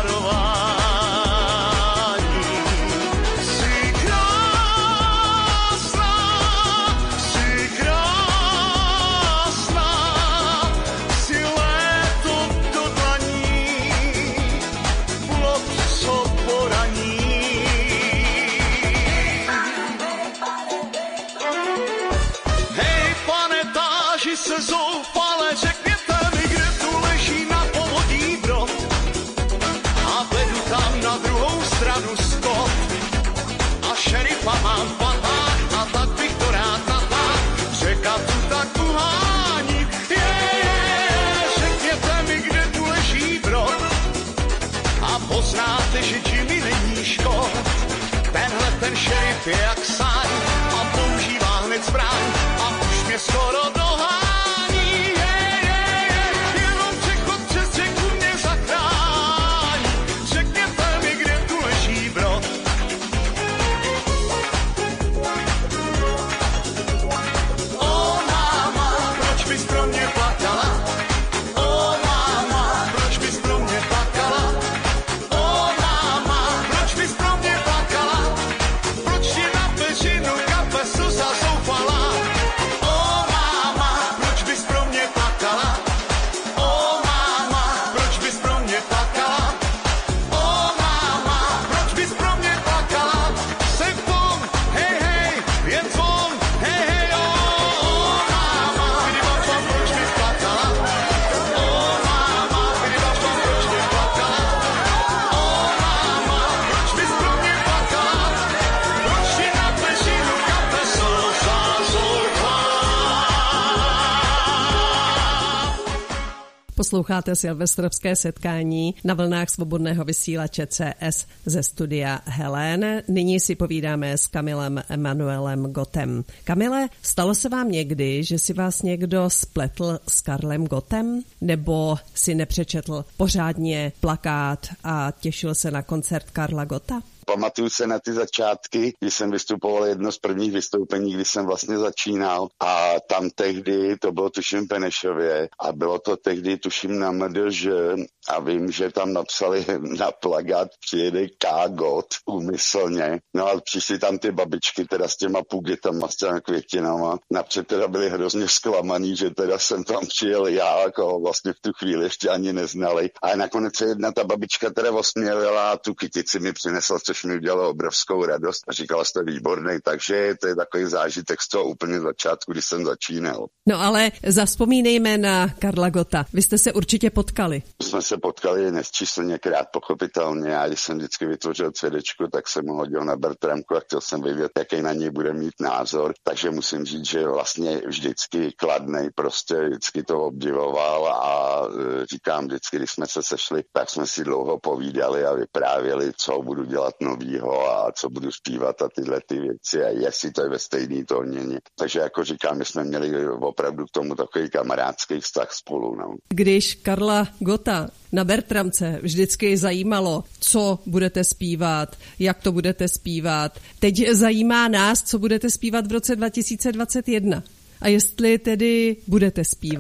E: varování. Jsi krásná, jsi krásná, jsi léto do dlaní, plot, co poraní. Hej, pane, táži se zoufale, řekněte mi, kde tu leží na povodí brod. A vedu tam na druhou stranu skok. A šerifa mám v patách, a tak bych to rád natáhl. Řeka tu tak uhání, je, je, řekněte mi, kde tu leží brod. A poznáte, že Jimmy není škod. Tenhle ten šerif je jak sáň a používá hned zbraň a už mě skoro dohání. Je, je, je, jenom přechod přes řeku mě zachrání. Řekněte mi, kde tu leží brod. O máma, proč bys pro mě plakala? O máma, proč bys pro mě plakala? O máma, proč bys pro mě plakala? Proč ti na peřinu kafe slza zoufala? O máma, proč bys pro mě plakala? O máma, proč bys pro mě plakala? O máma, proč bys pro mě plakala? Jsem v tom, hej, hej, jen zvon, hej, hej, o, o máma, kdy vám tam, proč bys plakala? O máma, kdy vám tam, proč bys plakala? O máma, proč bys pro mě plakala? Proč ti na peřinu kafe slza zoufala?
A: Posloucháte silvestrovské setkání na vlnách svobodného vysílače C S ze studia Helén. Nyní si povídáme s Kamilem Emanuelem Gottem. Kamile, stalo se vám někdy, že si vás někdo spletl s Karlem Gottem? Nebo si nepřečetl pořádně plakát a těšil se na koncert Karla Gotta?
N: Pamatuju se na ty začátky, kdy jsem vystupoval jedno z prvních vystoupení, kdy jsem vlastně začínal a tam tehdy, to bylo tuším Benešově a bylo to tehdy tuším na M D Ž a vím, že tam napsali na plakát přijede K. Gott úmyslně. No a přišli tam ty babičky teda s těma půgytama, s těma květinama. Napřed teda byli hrozně zklamaný, že teda jsem tam přijel já, jako vlastně v tu chvíli ještě ani neznali. A nakonec se jedna ta babička teda osmělila a tu kytici mi přinesla, což mi udělalo obrovskou radost a říkala, jste výborný, takže to je takový zážitek z toho úplně začátku, když jsem začínal.
A: No ale zavzpomínejme na Karla Gotta. Vy jste se určitě potkali.
N: Jsme se potkali nesčíslněkrát, pochopitelně. Já když jsem vždycky vytvořil cédéčko, tak jsem ho hodil na Bertramku a chtěl jsem vědět, jaký na něj bude mít názor. Takže musím říct, že vlastně vždycky kladnej, prostě vždycky to obdivoval a říkám vždycky, když jsme se sešli, tak jsme si dlouho povídali a vyprávěli, co budu dělat novýho a co budu zpívat a tyhle ty věci a jestli to je ve stejný tóně. Takže jako říkám, my jsme měli opravdu k tomu takový kamarádský vztah spolu. No.
A: Když Karla Gotta na Bertramce vždycky zajímalo, co budete zpívat, jak to budete zpívat. Teď zajímá nás, co budete zpívat v roce dva tisíce dvacet jedna. A jestli tedy budete zpívat.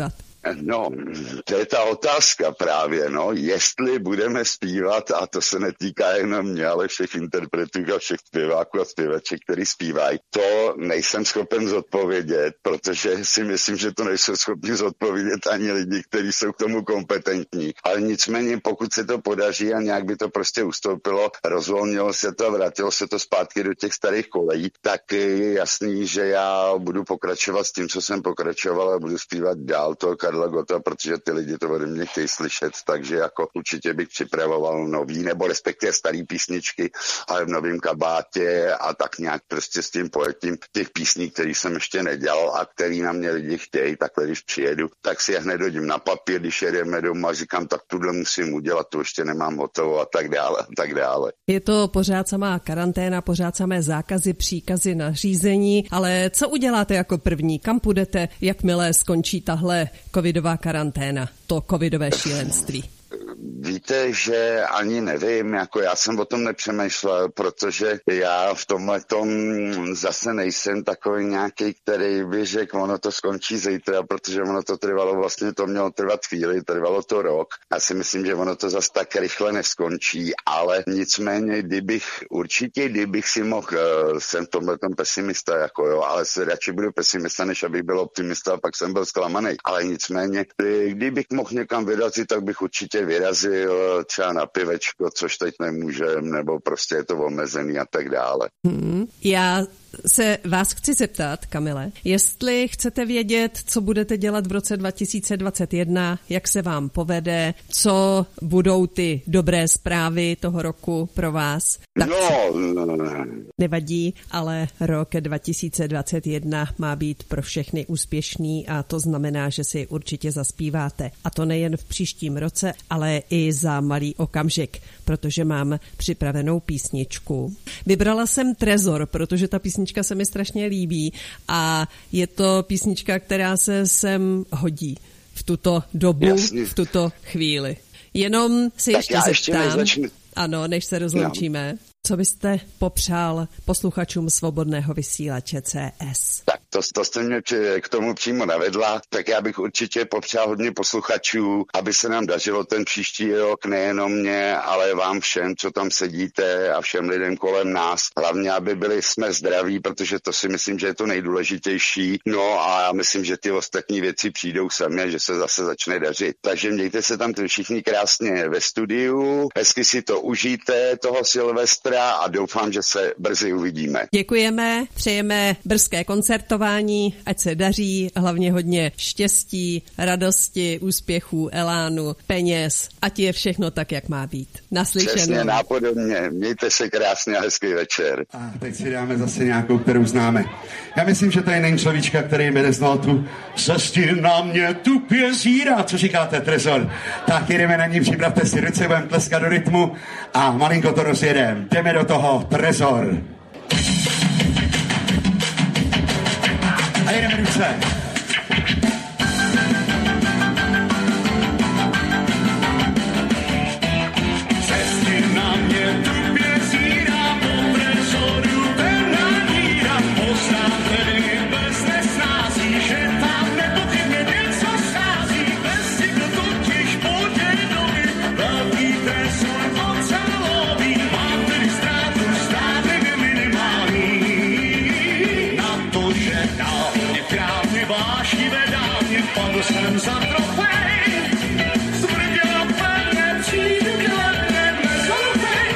N: No, to je ta otázka právě, no, jestli budeme zpívat, a to se netýká jenom mě, ale všech interpretů a všech zpěváků a zpěvaček, který zpívají, to nejsem schopen zodpovědět, protože si myslím, že to nejsou schopni zodpovědět ani lidi, kteří jsou k tomu kompetentní. Ale nicméně, pokud se to podaří a nějak by to prostě ustoupilo, rozvolnilo se to a vrátilo se to zpátky do těch starých kolejí, tak je jasný, že já budu pokračovat s tím, co jsem pokračoval a budu zpívat dál toho Karla Gotta, protože ty lidi to ode mě chtějí slyšet, takže jako určitě bych připravoval nový, nebo respektive starý písničky, ale v novém kabátě a tak nějak prostě s tím pojetím těch písní, který jsem ještě nedělal a který na mě lidi chtějí, takhle když přijedu, tak si je hned hodím na papír, když jedeme doma, říkám, tak tuhle musím udělat, to ještě nemám hotovo a tak dále, a tak dále.
A: Je to pořád samá karanténa, pořád samé zákazy, příkazy, nařízení, ale co uděláte jako první? Kam půjdete, jakmile skončí tahle covidová karanténa, to covidové šílenství?
N: Víte, že ani nevím, jako já jsem o tom nepřemýšlel, protože já v tomhletom zase nejsem takový nějaký, který by řekl, ono to skončí zítra, protože ono to trvalo, vlastně to mělo trvat chvíli, trvalo to rok. Já si myslím, že ono to zase tak rychle neskončí, ale nicméně, kdybych, určitě, kdybych si mohl, jsem v tomhletom pesimista, jako jo, ale se radši budu pesimista, než abych byl optimista a pak jsem byl zklamaný. Ale nicméně, kdybych mohl někam vyrazit, tak bych určitě vyrazil třeba na pivečko, což teď nemůžem, nebo prostě je to omezený a tak dále.
A: Hmm. Já se vás chci zeptat, Kamile, jestli chcete vědět, co budete dělat v roce dva tisíce dvacet jedna, jak se vám povede, co budou ty dobré zprávy toho roku pro vás. Tak
N: no,
A: nevadí, ale rok dva tisíce dvacet jedna má být pro všechny úspěšný a to znamená, že si určitě zaspíváte. A to nejen v příštím roce, ale i za malý okamžik, protože mám připravenou písničku. Vybrala jsem Trezor, protože ta písnička se mi strašně líbí a je to písnička, která se sem hodí v tuto dobu, Jasně. v tuto chvíli. Jenom si ještě zeptám, ještě ano, než se rozloučíme, no. Co byste popřál posluchačům Svobodného vysílače C S?
N: Tak to, to jste mě k tomu přímo navedla, tak já bych určitě popřál hodně posluchačů, aby se nám dařilo ten příští rok, nejenom mě, ale vám všem, co tam sedíte a všem lidem kolem nás. Hlavně, aby byli jsme zdraví, protože to si myslím, že je to nejdůležitější. No a já myslím, že ty ostatní věci přijdou sami, že se zase začne dařit. Takže mějte se tam všichni krásně ve studiu, hezky si to užijte, toho Silvestra, a doufám, že se brzy uvidíme.
A: Děkujeme, přejeme brzké koncertování, ať se daří, hlavně hodně štěstí, radosti, úspěchů, elánu, peněz, ať je všechno tak, jak má být. Naslyšenou.
N: Přesně, nápodobně. Mějte se krásně a hezký večer.
O: A teď si dáme zase nějakou, kterou známe. Já myslím, že tady není človíčka, který jde z notu. Zasti na mě tupě zírá. Co říkáte, Trezor? Tak jdeme na ní, připravte si ruce, budeme tleskat do rytmu a malinko to rozjedeme. Jdeme do toho, Trezor. A jedeme ruce.
E: Cesty na mě tupě zírá, po Trezoru ten nadírá, poznám tedy bez nesnází, že tam nepochybně něco schází, bez si to totiž podědovi, velký Trezor ocelový, mám tedy ztrátu, státek minimální, na to, že dál mě krávně vášnivé dál mě padl jsem za trofej, smrděla pevně přijdu k ledne dnes zolutej,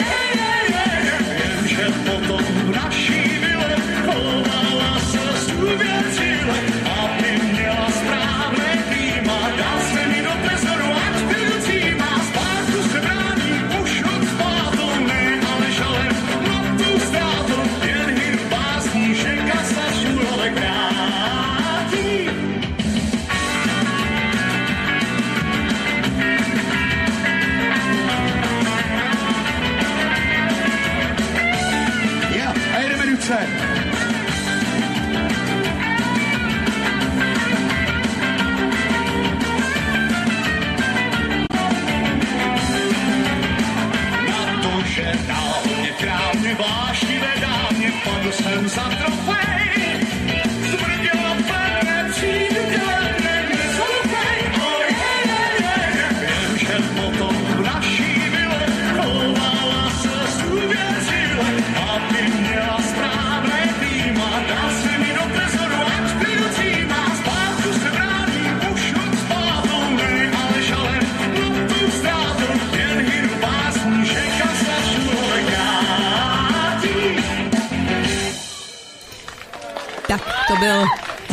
E: jenže potom v naší vile chovala se zůvěřile, aby měla správné klíma, dal se mi do Trezoru, ať pilcí má, zpátku se brání už od spátu, ne ale žalem na tu ztrátu, jen hir básní, že kasa šulové krátí.
A: Tak, to byl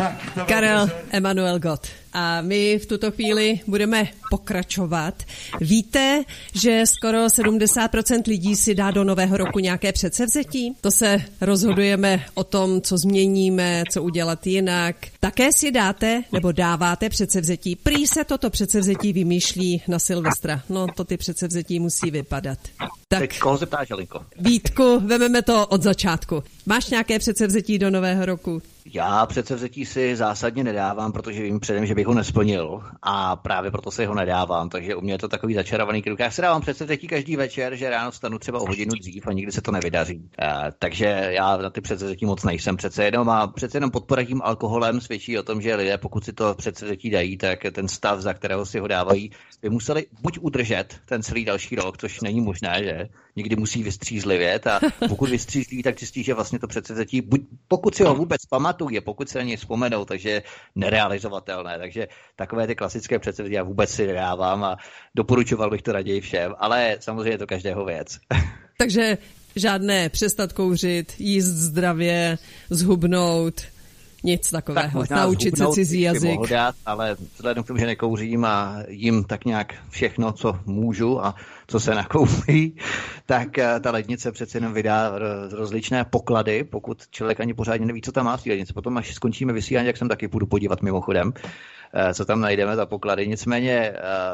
A: Karel Emanuel Gott. A my v tuto chvíli budeme pokračovat. Víte, že skoro sedmdesát procent lidí si dá do nového roku nějaké předsevzetí? To se rozhodujeme o tom, co změníme, co udělat jinak. Také si dáte nebo dáváte předsevzetí. Prý se toto předsevzetí vymýšlí na Silvestra. No, to ty předsevzetí musí vypadat. Tak,
K: teď koho zeptáš, Alinko?
A: Vítku, vememe to od začátku. Máš nějaké předsevzetí do nového roku?
K: Já předsevzetí si zásadně nedávám, protože vím předem, že bych ho nesplnil a právě proto si ho nedávám, takže u mě je to takový začarovaný kruh. Já si dávám předsevzetí každý večer, že ráno vstanu třeba o hodinu dřív a nikdy se to nevydaří. Uh, takže já na ty předsevzetí moc nejsem přece jenom a přece jenom podpora tím alkoholem svědčí o tom, že lidé, pokud si to předsevzetí dají, tak ten stav, za kterého si ho dávají, by museli buď udržet ten celý další rok, což není možné, že někdy musí vystřízlivět a pokud vystřízliví, tak zjistí, že vlastně to předsevzetí, buď, pokud si ho vůbec pamatuje, pokud se na něj vzpomenou, takže nerealizovatelné. Takže takové ty klasické předsevzetí já vůbec si nedávám a doporučoval bych to raději všem, ale samozřejmě je to každého věc.
A: Takže žádné přestat kouřit, jíst zdravě, zhubnout, nic takového. Tak naučit se cizí jazyk.
K: Mohu dát, ale vzhledem k tomu, že nekouřím a jim tak nějak všechno, co můžu a co se nakoupí, tak ta lednice přece jenom vydá rozličné poklady, pokud člověk ani pořádně neví, co tam má v té lednici. Potom, až skončíme vysílání, jak jsem taky půjdu podívat mimochodem, co tam najdeme za poklady. Nicméně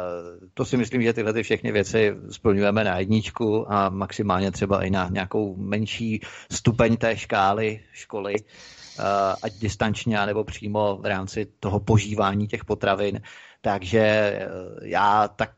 K: to si myslím, že tyhle ty všechny věci splňujeme na jedničku a maximálně třeba i na nějakou menší stupeň té škály školy, ať distančně, nebo přímo v rámci toho požívání těch potravin. Takže já tak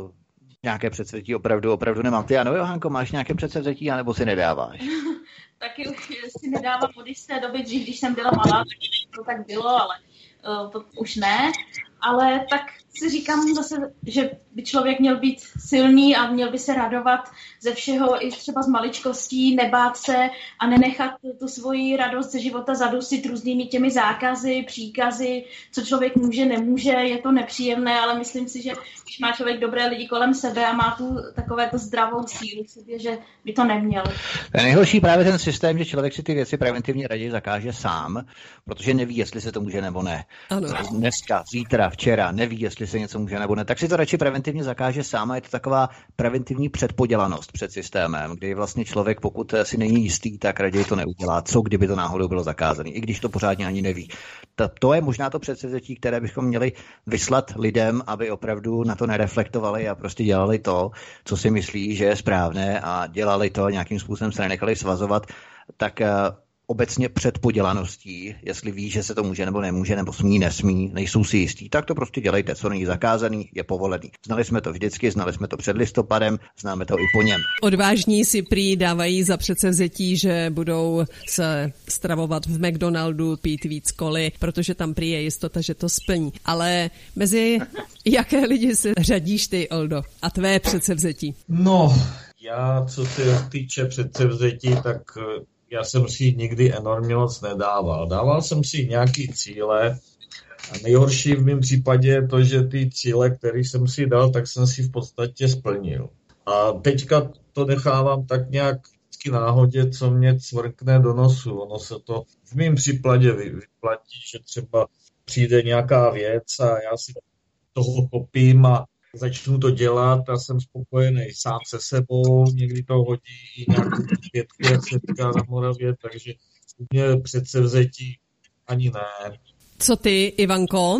K: nějaké předsevzetí opravdu, opravdu nemám. Ty, ano, Johanko, máš nějaké předsevzetí, anebo si nedáváš?
L: Taky už si nedávám od jisté doby, dřív, když jsem byla malá, tak to tak bylo, ale uh, to už ne. Ale tak si říkám zase, že by člověk měl být silný a měl by se radovat ze všeho, i třeba z maličkostí, nebát se a nenechat tu svoji radost ze života zadusit různými těmi zákazy, příkazy, co člověk může, nemůže, je to nepříjemné, ale myslím si, že když má člověk dobré lidi kolem sebe a má tu takovéto zdravou sílu v sobě, že by to neměl.
K: Je nejhorší právě ten systém, že člověk si ty věci preventivně raději zakáže sám, protože neví, jestli se to může nebo ne.
A: Ano.
K: Dneska, zítra, včera, neví, jestli se něco může nebo ne, tak si to radši preventivně zakáže sám a je to taková preventivní předpodělanost před systémem, kdy vlastně člověk, pokud si není jistý, tak raději to neudělá. Co kdyby to náhodou bylo zakázané, i když to pořádně ani neví. To, to je možná to předsevzetí, které bychom měli vyslat lidem, aby opravdu na to nereflektovali a prostě dělali to, co si myslí, že je správné a dělali to, nějakým způsobem se nenechali svazovat, tak obecně předpodělaností, jestli ví, že se to může nebo nemůže, nebo smí, nesmí, nejsou si jistí, tak to prostě dělejte, co není zakázaný, je povolený. Znali jsme to vždycky, znali jsme to před listopadem, známe to i po něm.
A: Odvážní si prý dávají za předsevzetí, že budou se stravovat v McDonaldu, pít víc coly, protože tam prý je jistota, že to splní. Ale mezi jaké lidi se řadíš ty, Oldo, a tvé předsevzetí?
D: No, já co se týče předsevzetí, tak já jsem si nikdy enormně moc nedával. Dával jsem si nějaký cíle a nejhorší v mém případě je to, že ty cíle, které jsem si dal, tak jsem si v podstatě splnil. A teďka to nechávám tak nějak vždycky náhodě, co mě cvrkne do nosu. Ono se to v mém případě vyplatí, že třeba přijde nějaká věc a já si toho kopím a začnu to dělat a jsem spokojený sám se sebou, někdy to hodí i nějakou pětku, jak se říká na Moravě, takže u mě předsevzetí ani ne.
A: Co ty, Ivanko?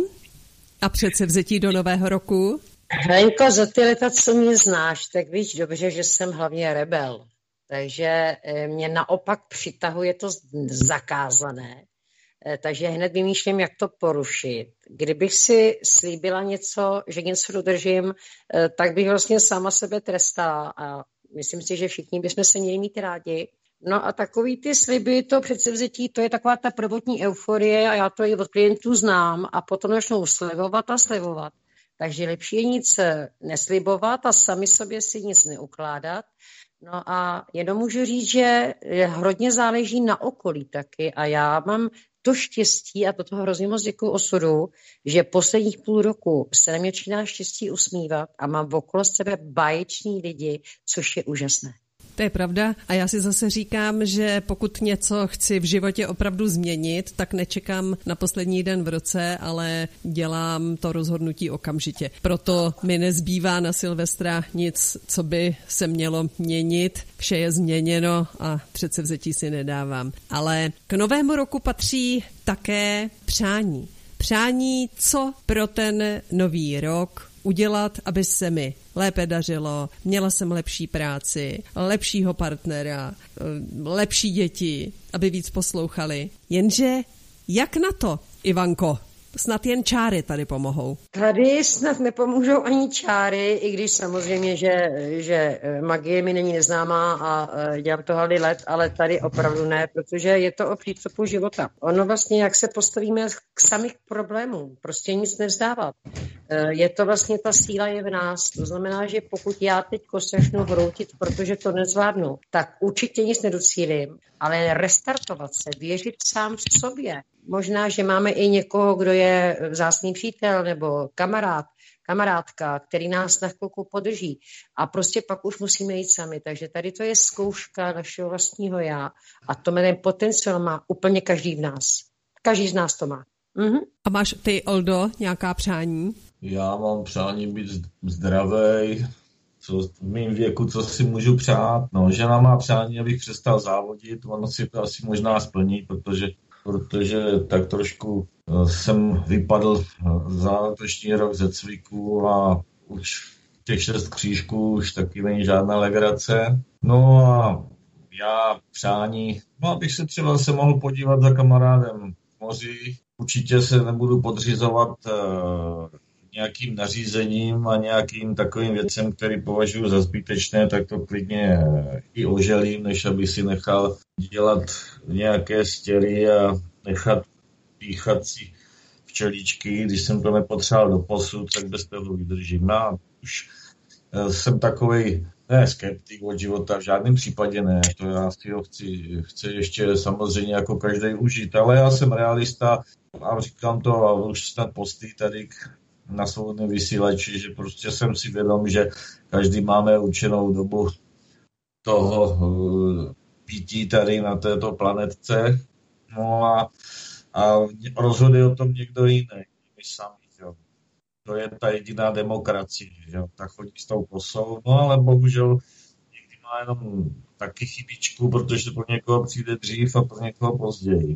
A: A předsevzetí do nového roku?
B: Helenko, za ty leta, co mě znáš, tak víš dobře, že jsem hlavně rebel. Takže mě naopak přitahuje to zakázané. Takže hned vymýšlím, jak to porušit. Kdybych si slíbila něco, že něco dodržím, tak bych vlastně sama sebe trestala a myslím si, že všichni bychom se měli mít rádi. No a takový ty sliby, to předsevzetí, to je taková ta prvotní euforie a já to i od klientů znám a potom začnou slibovat a slibovat. Takže lepší je nic neslibovat a sami sobě si nic neukládat. No a jenom můžu říct, že hodně záleží na okolí taky a já mám to štěstí a toto hrozně moc děkuju osudu, že posledních půl roku se na mě začíná štěstí usmívat a mám okolo sebe báječní lidi, což je úžasné.
A: To je pravda a já si zase říkám, že pokud něco chci v životě opravdu změnit, tak nečekám na poslední den v roce, ale dělám to rozhodnutí okamžitě. Proto mi nezbývá na Silvestra nic, co by se mělo měnit. Vše je změněno a předsevzetí si nedávám. Ale k novému roku patří také přání. Přání, co pro ten nový rok udělat, aby se mi lépe dařilo, měla jsem lepší práci, lepšího partnera, lepší děti, aby víc poslouchali. Jenže jak na to, Ivanko? Snad jen čáry tady pomohou.
B: Tady snad nepomůžou ani čáry, i když samozřejmě, že, že magie mi není neznámá a dělám to hady let, ale tady opravdu ne, protože je to o přístupu života. Ono vlastně, jak se postavíme k samých problémům, prostě nic nevzdávat. Je to vlastně, ta síla je v nás. To znamená, že pokud já teď začnu hroutit, protože to nezvládnu, tak určitě nic nedocílím, ale restartovat se, věřit sám v sobě. Možná, že máme i někoho, kdo je vzácný přítel nebo kamarád, kamarádka, který nás na chvilku podrží. A prostě pak už musíme jít sami. Takže tady to je zkouška našeho vlastního já. A to ten potenciál má úplně každý v nás. Každý z nás to má. Mhm.
A: A máš ty, Oldo, nějaká přání?
D: Já mám přání být zdravej, co v mým věku, co si můžu přát. No, žena má přání, abych přestal závodit, ono si to asi možná splní, protože, protože tak trošku jsem vypadl za letošní rok ze cviku a už těch šest křížků už taky není žádná legrace. No a já přání, no abych se třeba se mohl podívat za kamarádem v moři. Určitě se nebudu podřizovat uh, nějakým nařízením a nějakým takovým věcem, který považuji za zbytečné, tak to klidně i oželím, než aby si nechal dělat nějaké stěry a nechat píchat si včeličky. Když jsem to nepotřeboval do posud, tak bez toho vydržím. Já už uh, jsem takovej, ne skeptik od života, v žádném případě ne. To já si ho chci, chci ještě samozřejmě jako každý užít, ale já jsem realista a říkám to a už snad posty tady na svobodném vysílači, že prostě jsem si vědom, že každý máme určenou dobu toho pití tady na této planetce. No a, a rozhoduje o tom někdo jiný, my sami. Jo. To je ta jediná demokracie, jo. Tak chodí s tou kosou, no ale bohužel někdy má jenom taky chybičku, protože pro někoho přijde dřív a pro někoho později.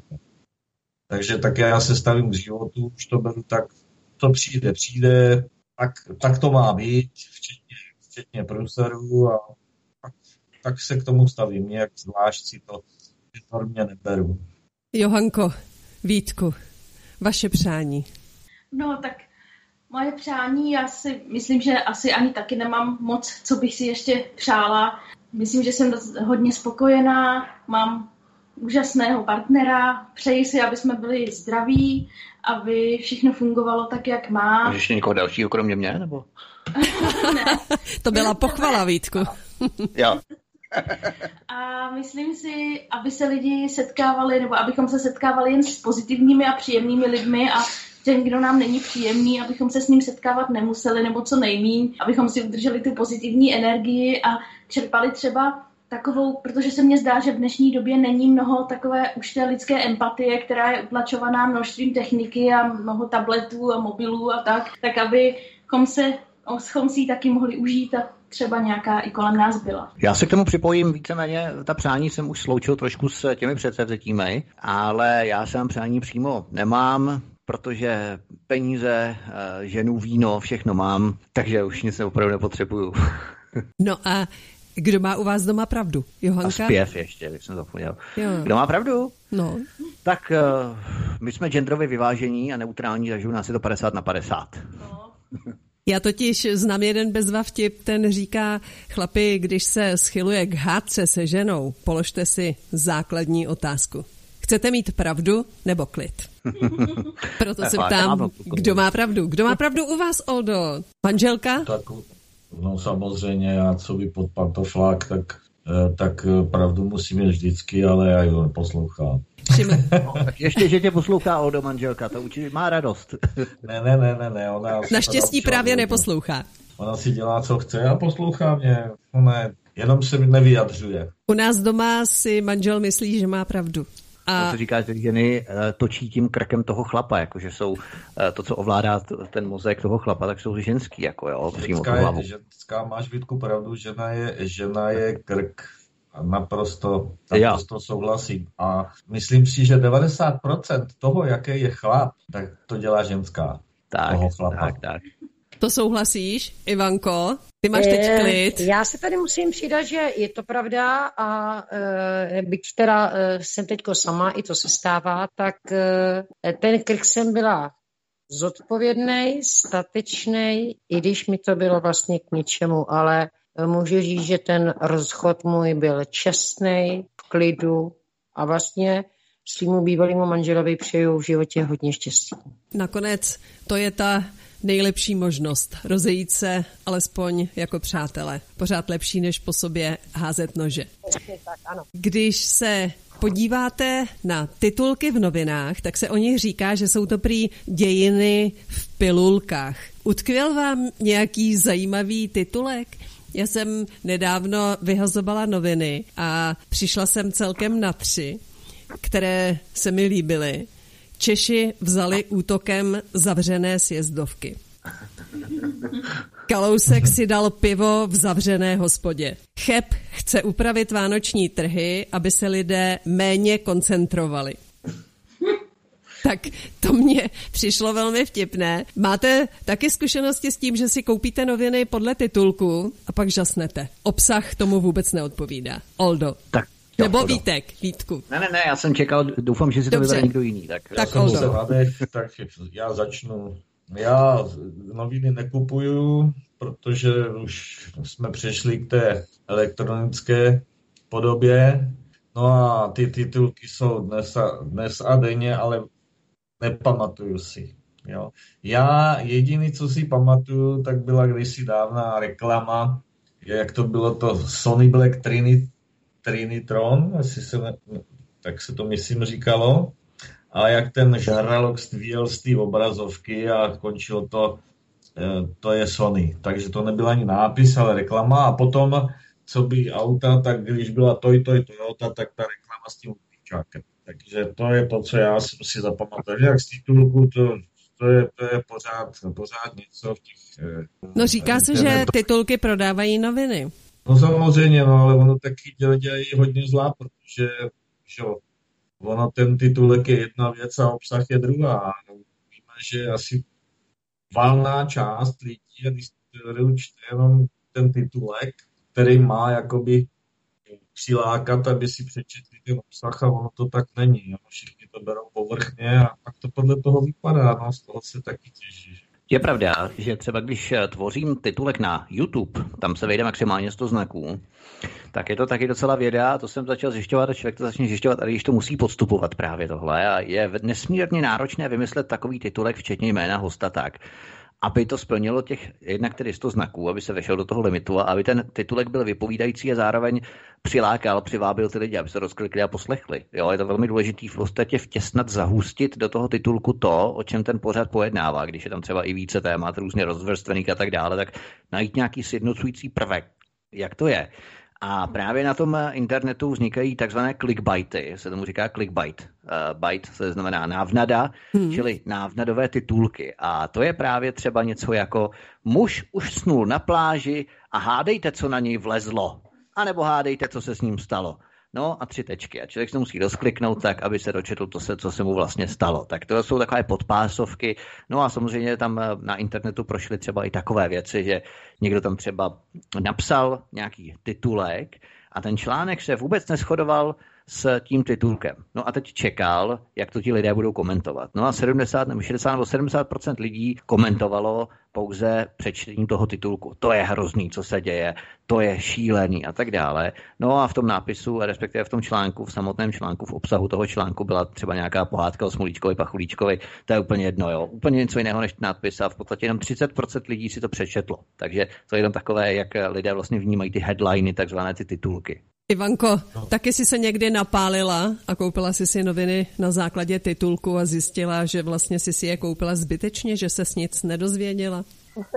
D: Takže tak já se stavím k životu, už to beru tak, to přijde, přijde, tak, tak to má být, včetně, včetně průserů a tak, tak se k tomu stavím, nějak zvlášť si to enormně neberu.
A: Johanko, Vítku, vaše přání.
L: No tak moje přání, já si myslím, že asi ani taky nemám moc, co bych si ještě přála. Myslím, že jsem hodně spokojená, mám úžasného partnera, přeji si, aby jsme byli zdraví, aby všechno fungovalo tak, jak má.
K: Máš ještě někoho dalšího, kromě mě, nebo?
L: Ne.
A: To byla pochvala, Vítku.
K: Jo.
L: A myslím si, aby se lidi setkávali, nebo abychom se setkávali jen s pozitivními a příjemnými lidmi a ten, kdo nám není příjemný, abychom se s ním setkávat nemuseli, nebo co nejmíň, abychom si udrželi tu pozitivní energii a čerpali třeba takovou, protože se mně zdá, že v dnešní době není mnoho takové už té lidské empatie, která je utlačovaná množstvím techniky a mnoho tabletů a mobilů a tak, tak abychom se abychom si ji taky mohli užít a třeba nějaká i kolem nás byla.
K: Já se k tomu připojím víceméně, ta přání jsem už sloučil trošku s těmi předsevzetími, ale já sám přání přímo nemám, protože peníze, ženu, víno, všechno mám, takže už nic opravdu nepotřebuju.
A: No a kdo má u vás doma pravdu? Johanka?
K: A zpěv ještě, když jsem zapomněl.
A: Jo.
K: Kdo má pravdu?
A: No.
K: Tak uh, my jsme genderově vyvážení a neutrální, takže u nás je to padesát na padesát.
L: No.
A: Já totiž znám jeden bezva vtip, ten říká, chlapi, když se schyluje k hádce se ženou, položte si základní otázku. Chcete mít pravdu nebo klid? Proto se ptám, kdo má pravdu? Kdo má pravdu u vás, Oldo? Manželka?
D: Tak, no samozřejmě, já co by pod pantoflák, tak, tak pravdu musím mít vždycky, ale já ji neposlouchám.
K: No, tak ještě, že tě poslouchá Oldo, manželka, to určitě má radost.
D: Ne, ne, ne, ne, ne. Ona
A: naštěstí právě neposlouchá.
D: Ona si dělá, co chce a poslouchá mě. Ona je jenom se nevyjadřuje.
A: U nás doma si manžel myslí, že má pravdu.
K: A to se říká, že ženy točí tím krkem toho chlapa, jakože jsou to, co ovládá ten mozek toho chlapa, tak jsou ženský, jako jo, přímo tu hlavu.
D: Ženská, máš, Vítku, pravdu, žena je, žena je krk. Naprosto, naprosto souhlasím. A myslím si, že devadesát procent toho, jaký je chlap, tak to dělá ženská.
K: Tak,
D: toho chlapa.
K: tak, tak.
A: To souhlasíš, Ivanko? Ty máš teď klid.
B: Já se tady musím přidat, že je to pravda a e, byť teda e, jsem teďko sama, i to se stává, tak e, ten krk jsem byla zodpovědnej, statečnej, i když mi to bylo vlastně k ničemu, ale můžu říct, že ten rozchod můj byl čestnej, v klidu a vlastně svýmu bývalému manželovi přeju v životě hodně štěstí.
A: Nakonec to je ta nejlepší možnost. Rozejít se alespoň jako přátelé. Pořád lepší, než po sobě házet nože.
B: Tak, ano.
A: Když se podíváte na titulky v novinách, tak se o nich říká, že jsou to prý dějiny v pilulkách. Utkvěl vám nějaký zajímavý titulek? Já jsem nedávno vyhazovala noviny a přišla jsem celkem na tři, které se mi líbily. Češi vzali útokem zavřené sjezdovky. Kalousek si dal pivo v zavřené hospodě. Cheb chce upravit vánoční trhy, aby se lidé méně koncentrovali. Tak to mně přišlo velmi vtipné. Máte taky zkušenosti s tím, že si koupíte noviny podle titulku a pak žasnete. Obsah tomu vůbec neodpovídá. Oldo.
K: Tak. Jo,
A: Nebo
K: Oldo.
A: Vítek, Vítku.
K: Ne, ne, ne, já jsem čekal, doufám, že si to vybere někdo jiný. Tak,
A: tak
D: já jsem se vadech, tak já začnu. Já noviny nekupuju, protože už jsme přešli k té elektronické podobě. No a ty titulky jsou dnes a, dnes a denně, ale nepamatuju si. Jo. Já jediný, co si pamatuju, tak byla kdysi dávná reklama, jak to bylo to Sony Black Trinity, Trinitron, jestli se ne, tak se to myslím říkalo, a jak ten žralok stvíjel z té obrazovky a končilo to, to je Sony. Takže to nebyl ani nápis, ale reklama. A potom, co by auta, tak když byla Toy Toy Toyota, tak ta reklama s tím upíčákem. Takže to je to, co já jsem si zapamatoval. Jak z titulku, to, to, je, to je pořád, pořád něco v těch...
A: No říká se, že titulky prodávají noviny.
D: No samozřejmě, no, ale ono taky dělají hodně zlá, protože že, ono ten titulek je jedna věc a obsah je druhá. Víme, že asi valná část lidí, když čte jenom ten titulek, který má jakoby přilákat, aby si přečetli ten obsah, a ono to tak není. Jo. Všichni to berou povrchně a tak to podle toho vypadá. No, z toho se taky těží.
K: Je pravda, že třeba když tvořím titulek na YouTube, tam se vejde maximálně sto znaků, tak je to taky docela věda, to jsem začal zjišťovat a člověk to začne zjišťovat, ale když to musí podstupovat právě tohle a je nesmírně náročné vymyslet takový titulek, včetně jména hosta tak, aby to splnilo těch jednak tedy sto znaků, aby se vešel do toho limitu a aby ten titulek byl vypovídající a zároveň přilákal, přivábil ty lidi, aby se rozklikli a poslechli. Jo, je to velmi důležitý v podstatě vtěsnat, zahustit do toho titulku to, o čem ten pořad pojednává, když je tam třeba i více témat, různě rozvrstvených a tak dále, tak najít nějaký sjednocující prvek. Jak to je? A právě na tom internetu vznikají takzvané clickbaity, se tomu říká clickbait. Uh, byte se znamená návnada, hmm. čili návnadové titulky. A to je právě třeba něco jako muž už snul na pláži a hádejte, co na něj vlezlo. A nebo hádejte, co se s ním stalo. No a tři tečky. A člověk se musí rozkliknout tak, aby se dočetl to, se, co se mu vlastně stalo. Tak to jsou takové podpásovky. No a samozřejmě tam na internetu prošly třeba i takové věci, že někdo tam třeba napsal nějaký titulek a ten článek se vůbec neshodoval s tím titulkem. No a teď čekal, jak to ti lidé budou komentovat. No a sedmdesát nebo šedesát nebo sedmdesát procent lidí komentovalo pouze přečtením toho titulku. To je hrozný, co se děje, to je šílený a tak dále. No a v tom nápisu, respektive v tom článku, v samotném článku, v obsahu toho článku byla třeba nějaká pohádka o Smolíčkovi, Pachulíčkovi. To je úplně jedno, jo. Úplně něco jiného než nápis a v podstatě jenom třicet procent lidí si to přečetlo. Takže to je jenom takové, jak lidé vlastně vnímají ty headliny, takzvané ty titulky.
A: Ivanko, no. Taky jsi se někdy napálila a koupila jsi si noviny na základě titulku a zjistila, že vlastně jsi si je koupila zbytečně, že ses nic nedozvěděla?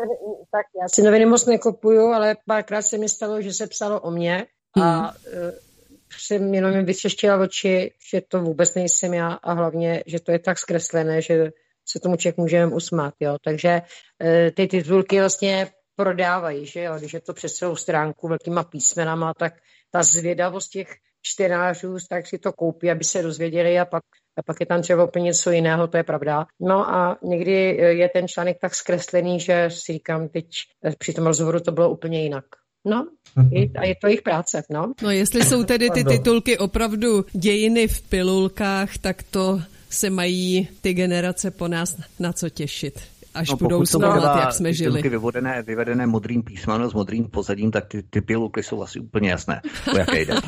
B: tak já si noviny moc nekupuju, ale párkrát se mi stalo, že se psalo o mně a hmm. uh, jsem jenom mi vyčeštila oči, že to vůbec nejsem já a hlavně, že to je tak zkreslené, že se tomu člověk můžeme usmát, jo. Takže uh, ty titulky vlastně prodávají, že jo, když je to přes celou stránku velkýma písmenama, tak ta zvědavost těch čtenářů, tak si to koupí, aby se dozvěděli a pak, a pak je tam třeba úplně něco jiného, to je pravda. No a někdy je ten článek tak zkreslený, že si říkám, teď při tom rozhovoru to bylo úplně jinak. No, a je to jejich práce, no.
A: No, jestli jsou tedy ty titulky opravdu dějiny v pilulkách, tak to se mají ty generace po nás na co těšit. Až
K: no,
A: budou sledovat, jak jsme žili.
K: Vyvodené, vyvedené modrým písmem s modrým pozadím, tak ty, ty pilulky jsou asi úplně jasné, o jaké jde.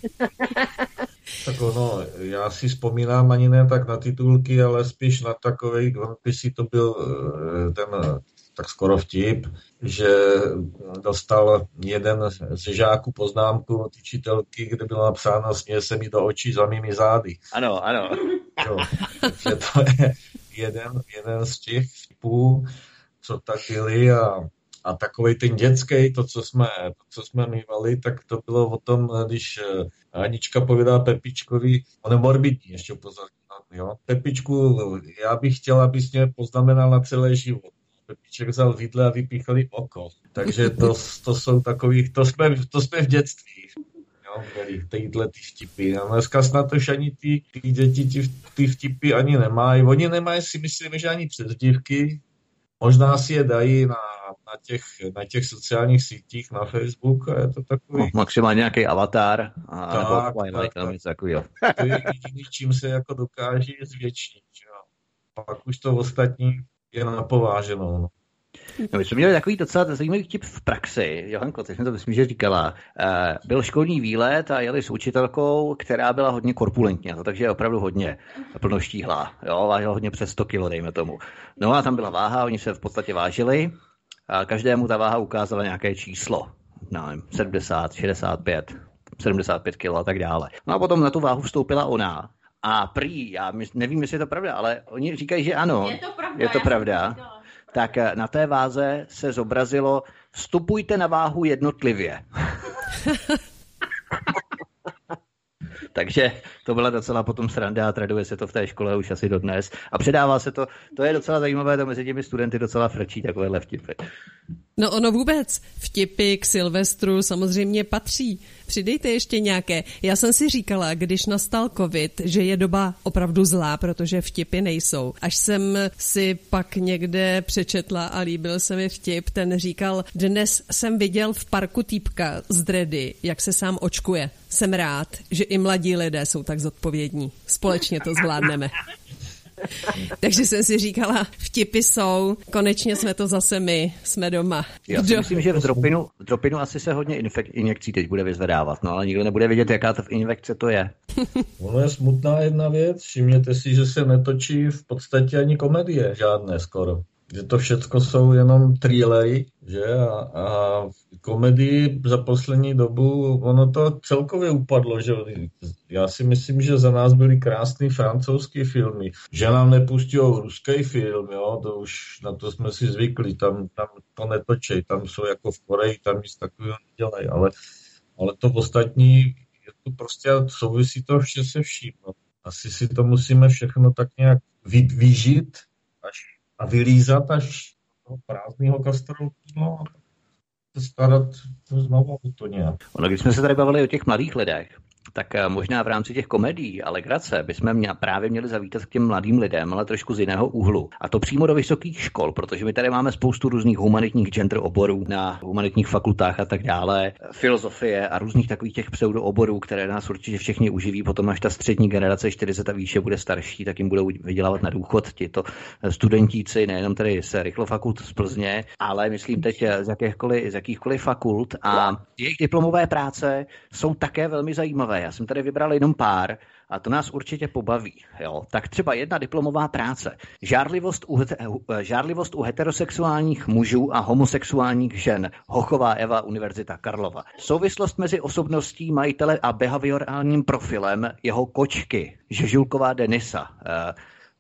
D: Tak ono, já si vzpomínám ani ne tak na titulky, ale spíš na takovej, kdysi to byl ten tak skoro vtip, že dostal jeden ze žáků poznámku od učitelky, kde bylo napsáno směje se mi do očí za mými zády.
K: Ano, ano.
D: Jo, takže to je jeden, jeden z těch vtipů, co tak byly a, a takovej ten dětský, to, co jsme, to, co jsme mývali, tak to bylo o tom, když Anička povědá Pepičkovi, on je morbidní, ještě pozor, jo. Pepičku, já bych chtěla, abys mě poznamenal na celý život. Pepiček vzal vidle a vypíchali oko. Takže to, to jsou takových, to jsme, to jsme v dětství. Jo, měli tyhle ty vtipy. A dneska snad už ani ty, ty děti ty, ty vtipy ani nemají. Oni nemají, si myslím, že ani přezdívky. Možná si je dají na, na, těch, na těch sociálních sítích, na Facebook a je to takový...
K: No, maximálně nějaký avatar a
D: tak,
K: nebo Twilight,
D: tak,
K: tak, takového.
D: To je jediný, čím se jako dokáže zvětšnit. Pak už to ostatní je napováženou. No.
K: No, my jsme měli takový docela zajímavý tip v praxi. Johanko, ty jsi mi to myslím, že říkala. Uh, byl školní výlet a jeli s učitelkou, která byla hodně korpulentní, to takže opravdu hodně plnoštíhlá. Jo, vážila hodně přes sto kilo, dejme tomu. No a tam byla váha, oni se v podstatě vážili a každému ta váha ukázala nějaké číslo. Nevím, sedmdesát, šedesát pět, sedmdesát pět kilo a tak dále. No a potom na tu váhu vstoupila ona. A prý, já nevím, jestli je to pravda, ale oni říkají, že ano.
L: Je to pravda.
K: Je to pravda. Tak na té váze se zobrazilo vstupujte na váhu jednotlivě. Takže to byla docela potom sranda a traduje se to v té škole už asi dodnes. A předává se to, to je docela zajímavé, to mezi těmi studenty docela frčí takovéhle vtipy.
A: No ono vůbec, vtipy k Silvestru samozřejmě patří. Přidejte ještě nějaké. Já jsem si říkala, když nastal covid, že je doba opravdu zlá, protože vtipy nejsou. Až jsem si pak někde přečetla a líbil se mi vtip, ten říkal, dnes jsem viděl v parku týpka z dredy, jak se sám očkuje. Jsem rád, že i mladí lidé jsou tak zodpovědní. Společně to zvládneme. Takže jsem si říkala, vtipy jsou, konečně jsme to zase my, jsme doma.
K: Já si myslím, že v dropinu, v dropinu asi se hodně infek, injekcí teď bude vyzvedávat, no ale nikdo nebude vědět, jaká to v injekce to je.
D: Ono je smutná jedna věc, všimněte si, že se netočí v podstatě ani komedie, žádné skoro. Že to všecko jsou jenom thrillery, že? A, a v komedii za poslední dobu ono to celkově upadlo, že? Já si myslím, že za nás byly krásný francouzský filmy. Že nám nepustí ruský film, jo? To už na to jsme si zvykli, tam, tam to netočej, tam jsou jako v Koreji, tam nic takového nedělají, ale, ale to ostatní, je to prostě, souvisí to vše se vším. No. Asi si to musíme všechno tak nějak vyžít, až a vylízat až do prázdného kastrolku, no a se starat znovu o to nějak.
K: Ono, když jsme se tady bavili o těch mladých lidech, tak možná v rámci těch komedií a legrace bychom mě, právě měli zavítat k těm mladým lidem, ale trošku z jiného úhlu. A to přímo do vysokých škol, protože my tady máme spoustu různých humanitních gender oborů na humanitních fakultách a tak dále, filozofie a různých takových těch pseudooborů, které nás určitě všichni uživí. Potom až ta střední generace čtyřicet a výše bude starší, tak jim budou vydělávat na důchod tito studentíci, nejenom tady z rychlofakult z Plzně, ale myslím teď z jakýchkoliv, z jakýchkoliv fakult a jejich diplomové práce jsou také velmi zajímavé. Já jsem tady vybral jenom pár a to nás určitě pobaví. Jo? Tak třeba jedna diplomová práce. Žárlivost u, žárlivost u heterosexuálních mužů a homosexuálních žen. Hochová Eva, Univerzita Karlova. Souvislost mezi osobností majitele a behaviorálním profilem jeho kočky. Žežulková Denisa.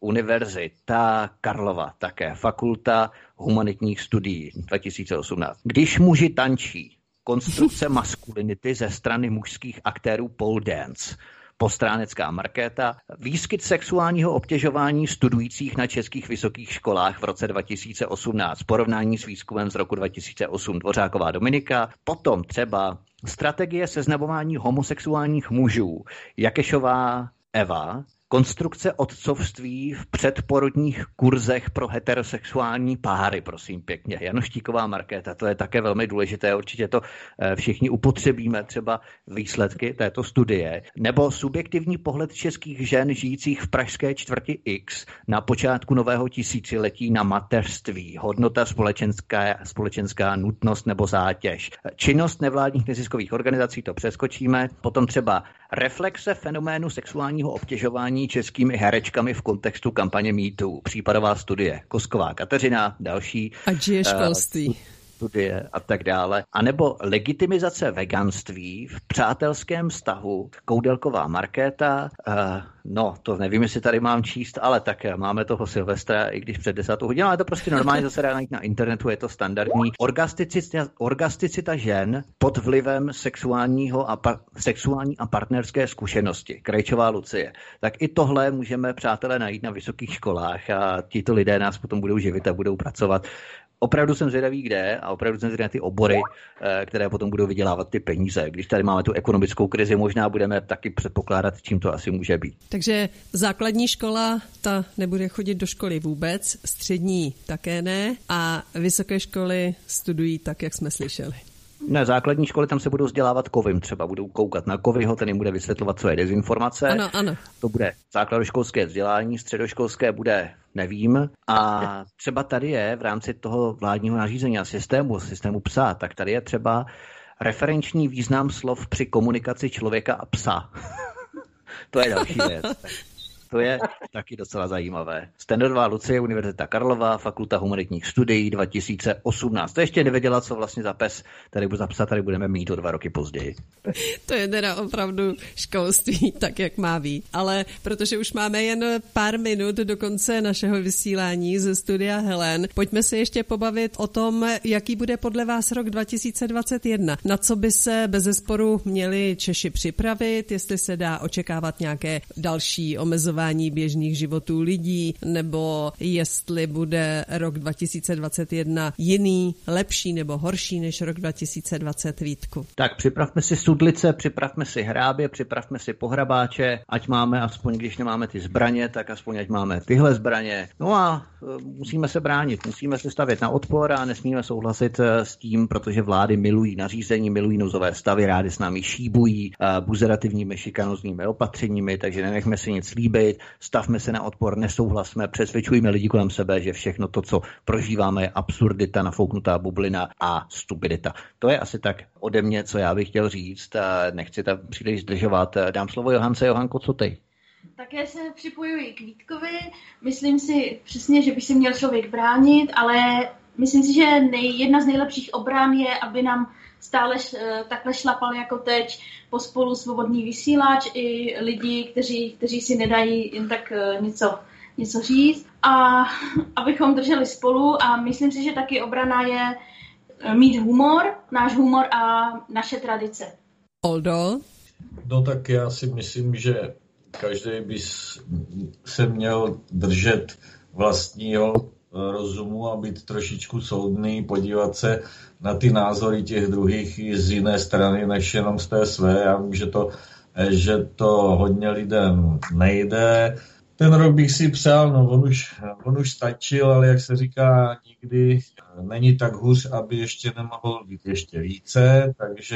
K: Univerzita Karlova, také Fakulta humanitních studií dva tisíce osmnáct. Když muži tančí, konstrukce maskulinity ze strany mužských aktérů pole dance, Postránecká markéta, výskyt sexuálního obtěžování studujících na českých vysokých školách v roce dva tisíce osmnáct, porovnání s výzkumem z roku dva tisíce osm, Dvořáková Dominika, potom třeba strategie seznamování homosexuálních mužů, Jakešová Eva, konstrukce otcovství v předporodních kurzech pro heterosexuální páry, prosím pěkně. Janoštíková Markéta, to je také velmi důležité, určitě to všichni upotřebíme, třeba výsledky této studie. Nebo subjektivní pohled českých žen žijících v pražské čtvrti X na počátku nového tisíciletí na mateřství, hodnota společenská, společenská nutnost nebo zátěž. Činnost nevládních neziskových organizací, to přeskočíme. Potom třeba reflexe fenoménu sexuálního obtěžování českými herečkami v kontextu kampaně MeToo, případová studie, Kosková Kateřina, další.
A: A žije školství. Uh,
K: studie a tak dále. A nebo legitimizace veganství v přátelském vztahu, Koudelková Markéta, uh, no, to nevím, jestli tady mám číst, ale tak máme toho Silvestra, i když před desátou hodinou, ale to prostě normálně zase dá najít na internetu, je to standardní. Orgasticita, orgasticita žen pod vlivem sexuálního a pa, sexuální a partnerské zkušenosti. Krejčová Lucie. Tak i tohle můžeme, přátelé, najít na vysokých školách a tito lidé nás potom budou živit a budou pracovat. Opravdu jsem zvědavý, kde a opravdu jsem zvědavý ty obory, které potom budou vydělávat ty peníze. Když tady máme tu ekonomickou krizi, možná budeme taky předpokládat, čím to asi může být.
A: Takže základní škola, ta nebude chodit do školy vůbec, střední také ne a vysoké školy studují tak, jak jsme slyšeli.
K: Ne, základní školy tam se budou vzdělávat kovím, třeba budou koukat na Kovyho, ten jim bude vysvětlovat, co je dezinformace.
A: Ano, ano.
K: To bude základoškolské vzdělání, středoškolské bude nevím. A třeba tady je v rámci toho vládního nařízení a systému, systému psa, tak tady je třeba referenční význam slov při komunikaci člověka a psa. To je další věc. To je taky docela zajímavé. Stenderdová Lucie, Univerzita Karlova, Fakulta humanitních studií dva tisíce osmnáct. To ještě nevěděla, co vlastně za pes tady za psa tady budeme mít o dva roky později.
A: To je teda opravdu školství, tak jak má být. Ale protože už máme jen pár minut do konce našeho vysílání ze studia Helen, pojďme se ještě pobavit o tom, jaký bude podle vás rok dva tisíce dvacet jedna. Na co by se bezesporu měli Češi připravit, jestli se dá očekávat nějaké další omezování běžných životů lidí, nebo jestli bude rok dva tisíce dvacet jedna jiný, lepší nebo horší než rok dva tisíce dvacet, Vítku.
K: Tak připravme si sudlice, připravme si hrábě, připravme si pohrabáče, ať máme aspoň, když nemáme ty zbraně, tak aspoň ať máme tyhle zbraně. No a musíme se bránit, musíme se stavět na odpor a nesmíme souhlasit s tím, protože vlády milují nařízení, milují nouzové stavy, rády s námi šíbují buzerativními, šikanózními opatřeními, takže nenechme si nic líbit. Stavme se na odpor, nesouhlasme, přesvědčujme lidi kolem sebe, že všechno to, co prožíváme, je absurdita, nafouknutá bublina a stupidita. To je asi tak ode mě, co já bych chtěl říct. Nechci tam příliš zdržovat. Dám slovo Johance. Johanko, co ty?
L: Také se připojuji k Vítkovi. Myslím si přesně, že by se měl člověk bránit, ale myslím si, že nej, jedna z nejlepších obran je, aby nám stále takhle šlapal jako teď pospolu svobodný vysílač i lidi, kteří, kteří si nedají jen tak něco, něco říct a abychom drželi spolu a myslím si, že taky obrana je mít humor, náš humor a naše tradice.
A: Oldo?
D: No tak já si myslím, že každý by se měl držet vlastního rozumu a být trošičku soudný, podívat se na ty názory těch druhých i z jiné strany, než jenom z té své. Já vím, že to, že to hodně lidem nejde. Ten rok bych si přál, no on už, on už stačil, ale jak se říká, nikdy není tak hůř, aby ještě nemohl být ještě více, takže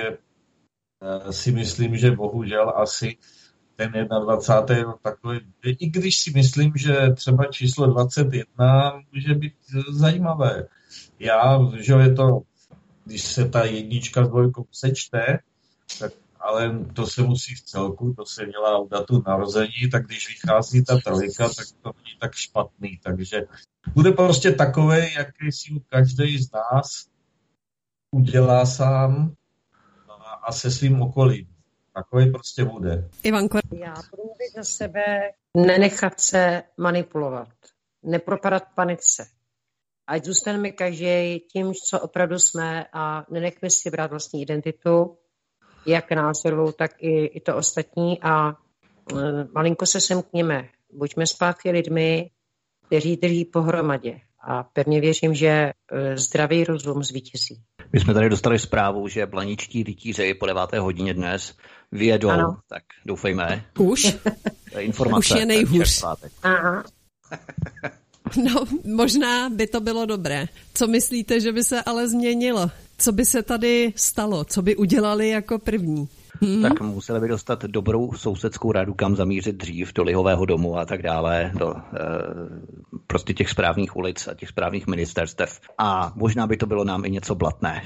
D: si myslím, že bohužel asi ten dvacátý první rok takový, i když si myslím, že třeba číslo dvacet jedna může být zajímavé. Já, že je to, když se ta jednička s dvojkou sečte, tak, ale to se musí v celku, to se dělá u datu narození, tak když vychází ta trojka, tak to není tak špatný. Takže bude prostě takový, jaký si každý z nás udělá sám a se svým okolím. Takový prostě bude.
A: Ivanko.
B: Já budu mluvit za sebe, nenechat se manipulovat, nepropadat panice. Ať zůstaneme každý tím, co opravdu jsme a nenechme si brát vlastní identitu, jak názorovou, tak i, i to ostatní a uh, malinko se semkněme. Buďme zpátky lidmi, kteří drží pohromadě a pevně věřím, že uh, zdravý rozum zvítězí.
K: My jsme tady dostali zprávu, že blaničtí rytíři po deváté hodině dnes vyjedou, ano. Tak doufejme.
A: Už?
K: To je informace.
A: Už je nejhůř.
B: Aha.
A: No, možná by to bylo dobré. Co myslíte, že by se ale změnilo? Co by se tady stalo? Co by udělali jako první? Hmm?
K: Tak museli by dostat dobrou sousedskou radu, kam zamířit dřív, do lihového domu a tak dále, do e, prostě těch správných ulic a těch správných ministerstev. A možná by to bylo nám i něco blatné.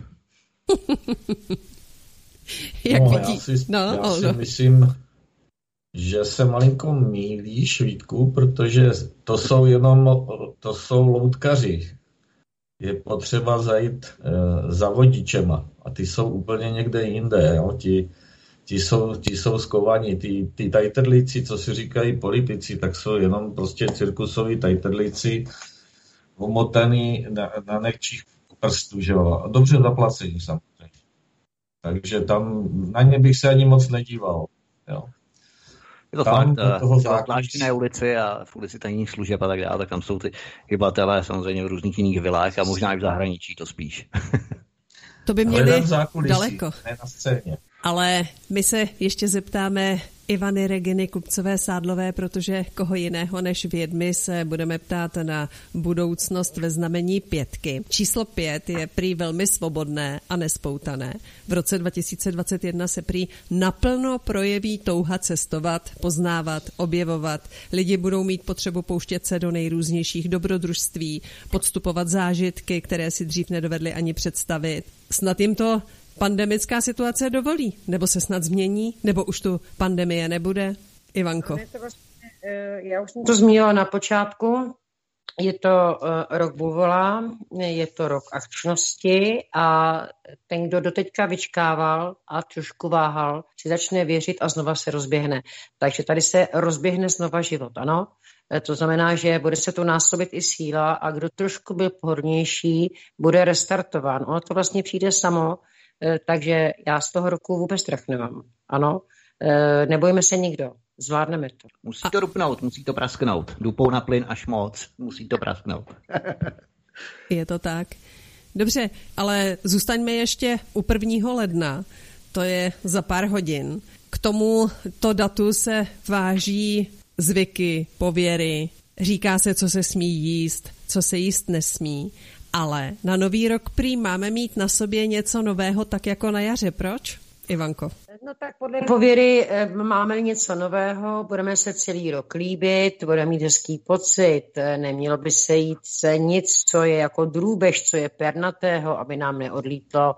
A: Jak
D: no,
A: vidí?
D: Já si,
A: no,
D: já
A: no,
D: si
A: no.
D: myslím, že se malinko mýlíš, Vítku, protože to jsou jenom, to jsou loutkaři. Je potřeba zajít e, za vodičema a ty jsou úplně někde jinde. Jo? Ti, ti, jsou, ti jsou skovaní. Ty, ty tajtrlíci, co si říkají politici, tak jsou jenom prostě cirkusoví tajtrlíci omotaný na, na nechčích prstů. Že jo? A dobře zaplacení samozřejmě. Takže tam na ně bych se ani moc nedíval. Jo?
K: Je to
D: tam
K: fakt,
D: toho
K: v Láštinné ulici a v ulici tajných služeb a tak dále, tak tam jsou ty hybatelé samozřejmě v různých jiných vilách a možná i v zahraničí to spíš.
A: To by měli
D: zákulisí,
A: daleko.
D: Ne na scéně.
A: Ale my se ještě zeptáme Ivany Reginy Kupcové-Sádlové, protože koho jiného než vědmy se budeme ptát na budoucnost ve znamení pětky. Číslo pět je prý velmi svobodné a nespoutané. V roce dva tisíce dvacet jedna se prý naplno projeví touha cestovat, poznávat, objevovat. Lidi budou mít potřebu pouštět se do nejrůznějších dobrodružství, podstupovat zážitky, které si dřív nedovedli ani představit. Snad jim to pandemická situace dovolí? Nebo se snad změní? Nebo už tu pandemie nebude? Ivanko.
B: Já už jsem to zmínila na počátku. Je to rok buvola, je to rok akčnosti a ten, kdo doteďka vyčkával a trošku váhal, si začne věřit a znova se rozběhne. Takže tady se rozběhne znova život, ano? To znamená, že bude se tu násobit i síla a kdo trošku byl pohodlnější, bude restartován. Ono to vlastně přijde samo, takže já z toho roku vůbec strach nemám. Ano, nebojíme se nikdo, zvládneme to.
K: Musí to rupnout, musí to prasknout. Dupou na plyn až moc, musí to prasknout.
A: Je to tak. Dobře, ale zůstaňme ještě u prvního ledna, to je za pár hodin. K tomu to datu se váží zvyky, pověry, říká se, co se smí jíst, co se jíst nesmí. Ale na nový rok prý máme mít na sobě něco nového, tak jako na jaře. Proč, Ivanko?
B: No tak podle pověry máme něco nového, budeme se celý rok líbit, budeme mít hezký pocit, nemělo by se jít se nic, co je jako drůbež, co je pernatého, aby nám neodlítlo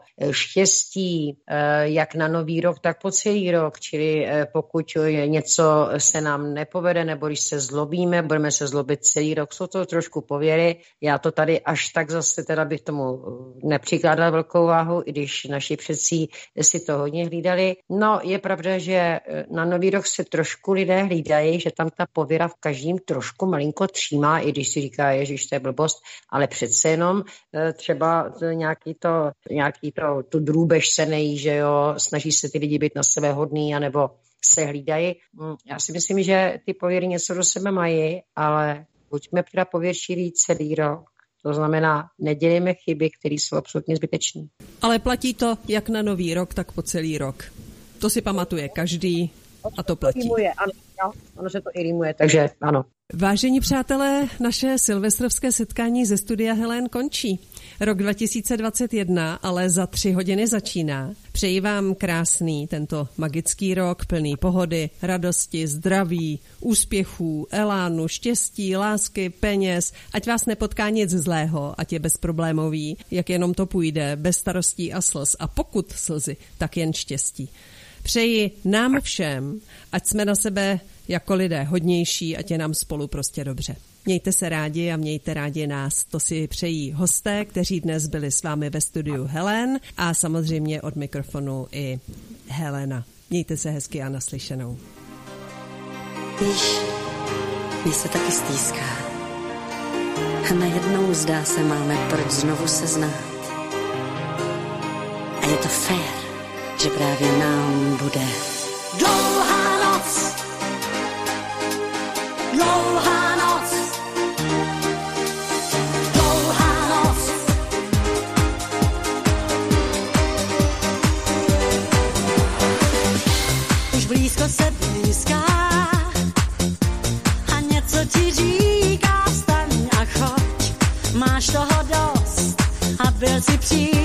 B: štěstí, jak na nový rok, tak po celý rok, čili pokud něco se nám nepovede, nebo když se zlobíme, budeme se zlobit celý rok, jsou to trošku pověry, já to tady až tak zase teda bych tomu nepřikládala velkou váhu, i když naši předci si to hodně hlídali. No, je pravda, že na nový rok se trošku lidé hlídají, že tam ta pověra v každém trošku malinko třímá, i když si říká, ježiš, to je blbost, ale přece jenom třeba nějaký to, nějaký to, tu drůbež se nejí, že jo, snaží se ty lidi být na sebe hodný, anebo se hlídají. Já si myslím, že ty pověry něco do sebe mají, ale buďme teda pověrčiví celý rok. To znamená, nedělejme chyby, které jsou absolutně zbytečné.
A: Ale platí to jak na nový rok, tak po celý rok. To si pamatuje každý a to platí.
B: Rýmuje, ano, ano, ono se to i rýmuje, takže ano.
A: Vážení přátelé, naše silvestrovské setkání ze studia Helen končí. Rok dva tisíce dvacet jedna ale za tři hodiny začíná. Přeji vám krásný tento magický rok, plný pohody, radosti, zdraví, úspěchů, elánu, štěstí, lásky, peněz, ať vás nepotká nic zlého, ať je bezproblémový, jak jenom to půjde, bez starostí a slz. A pokud slzy, tak jen štěstí. Přeji nám všem, ať jsme na sebe jako lidé hodnější, ať je nám spolu prostě dobře. Mějte se rádi a mějte rádi nás. To si přejí hosté, kteří dnes byli s vámi ve studiu Helen a samozřejmě od mikrofonu i Helena. Mějte se hezky a naslyšenou.
P: Víš, mě se taky stýská. A najednou zdá se, máme proč znovu se znát. A je to fér, že právě nám bude dlouhá noc, dlouhá noc, dlouhá noc. Už blízko se blízká a něco ti říká, vstaň a choď, máš toho dost a byl si přijít.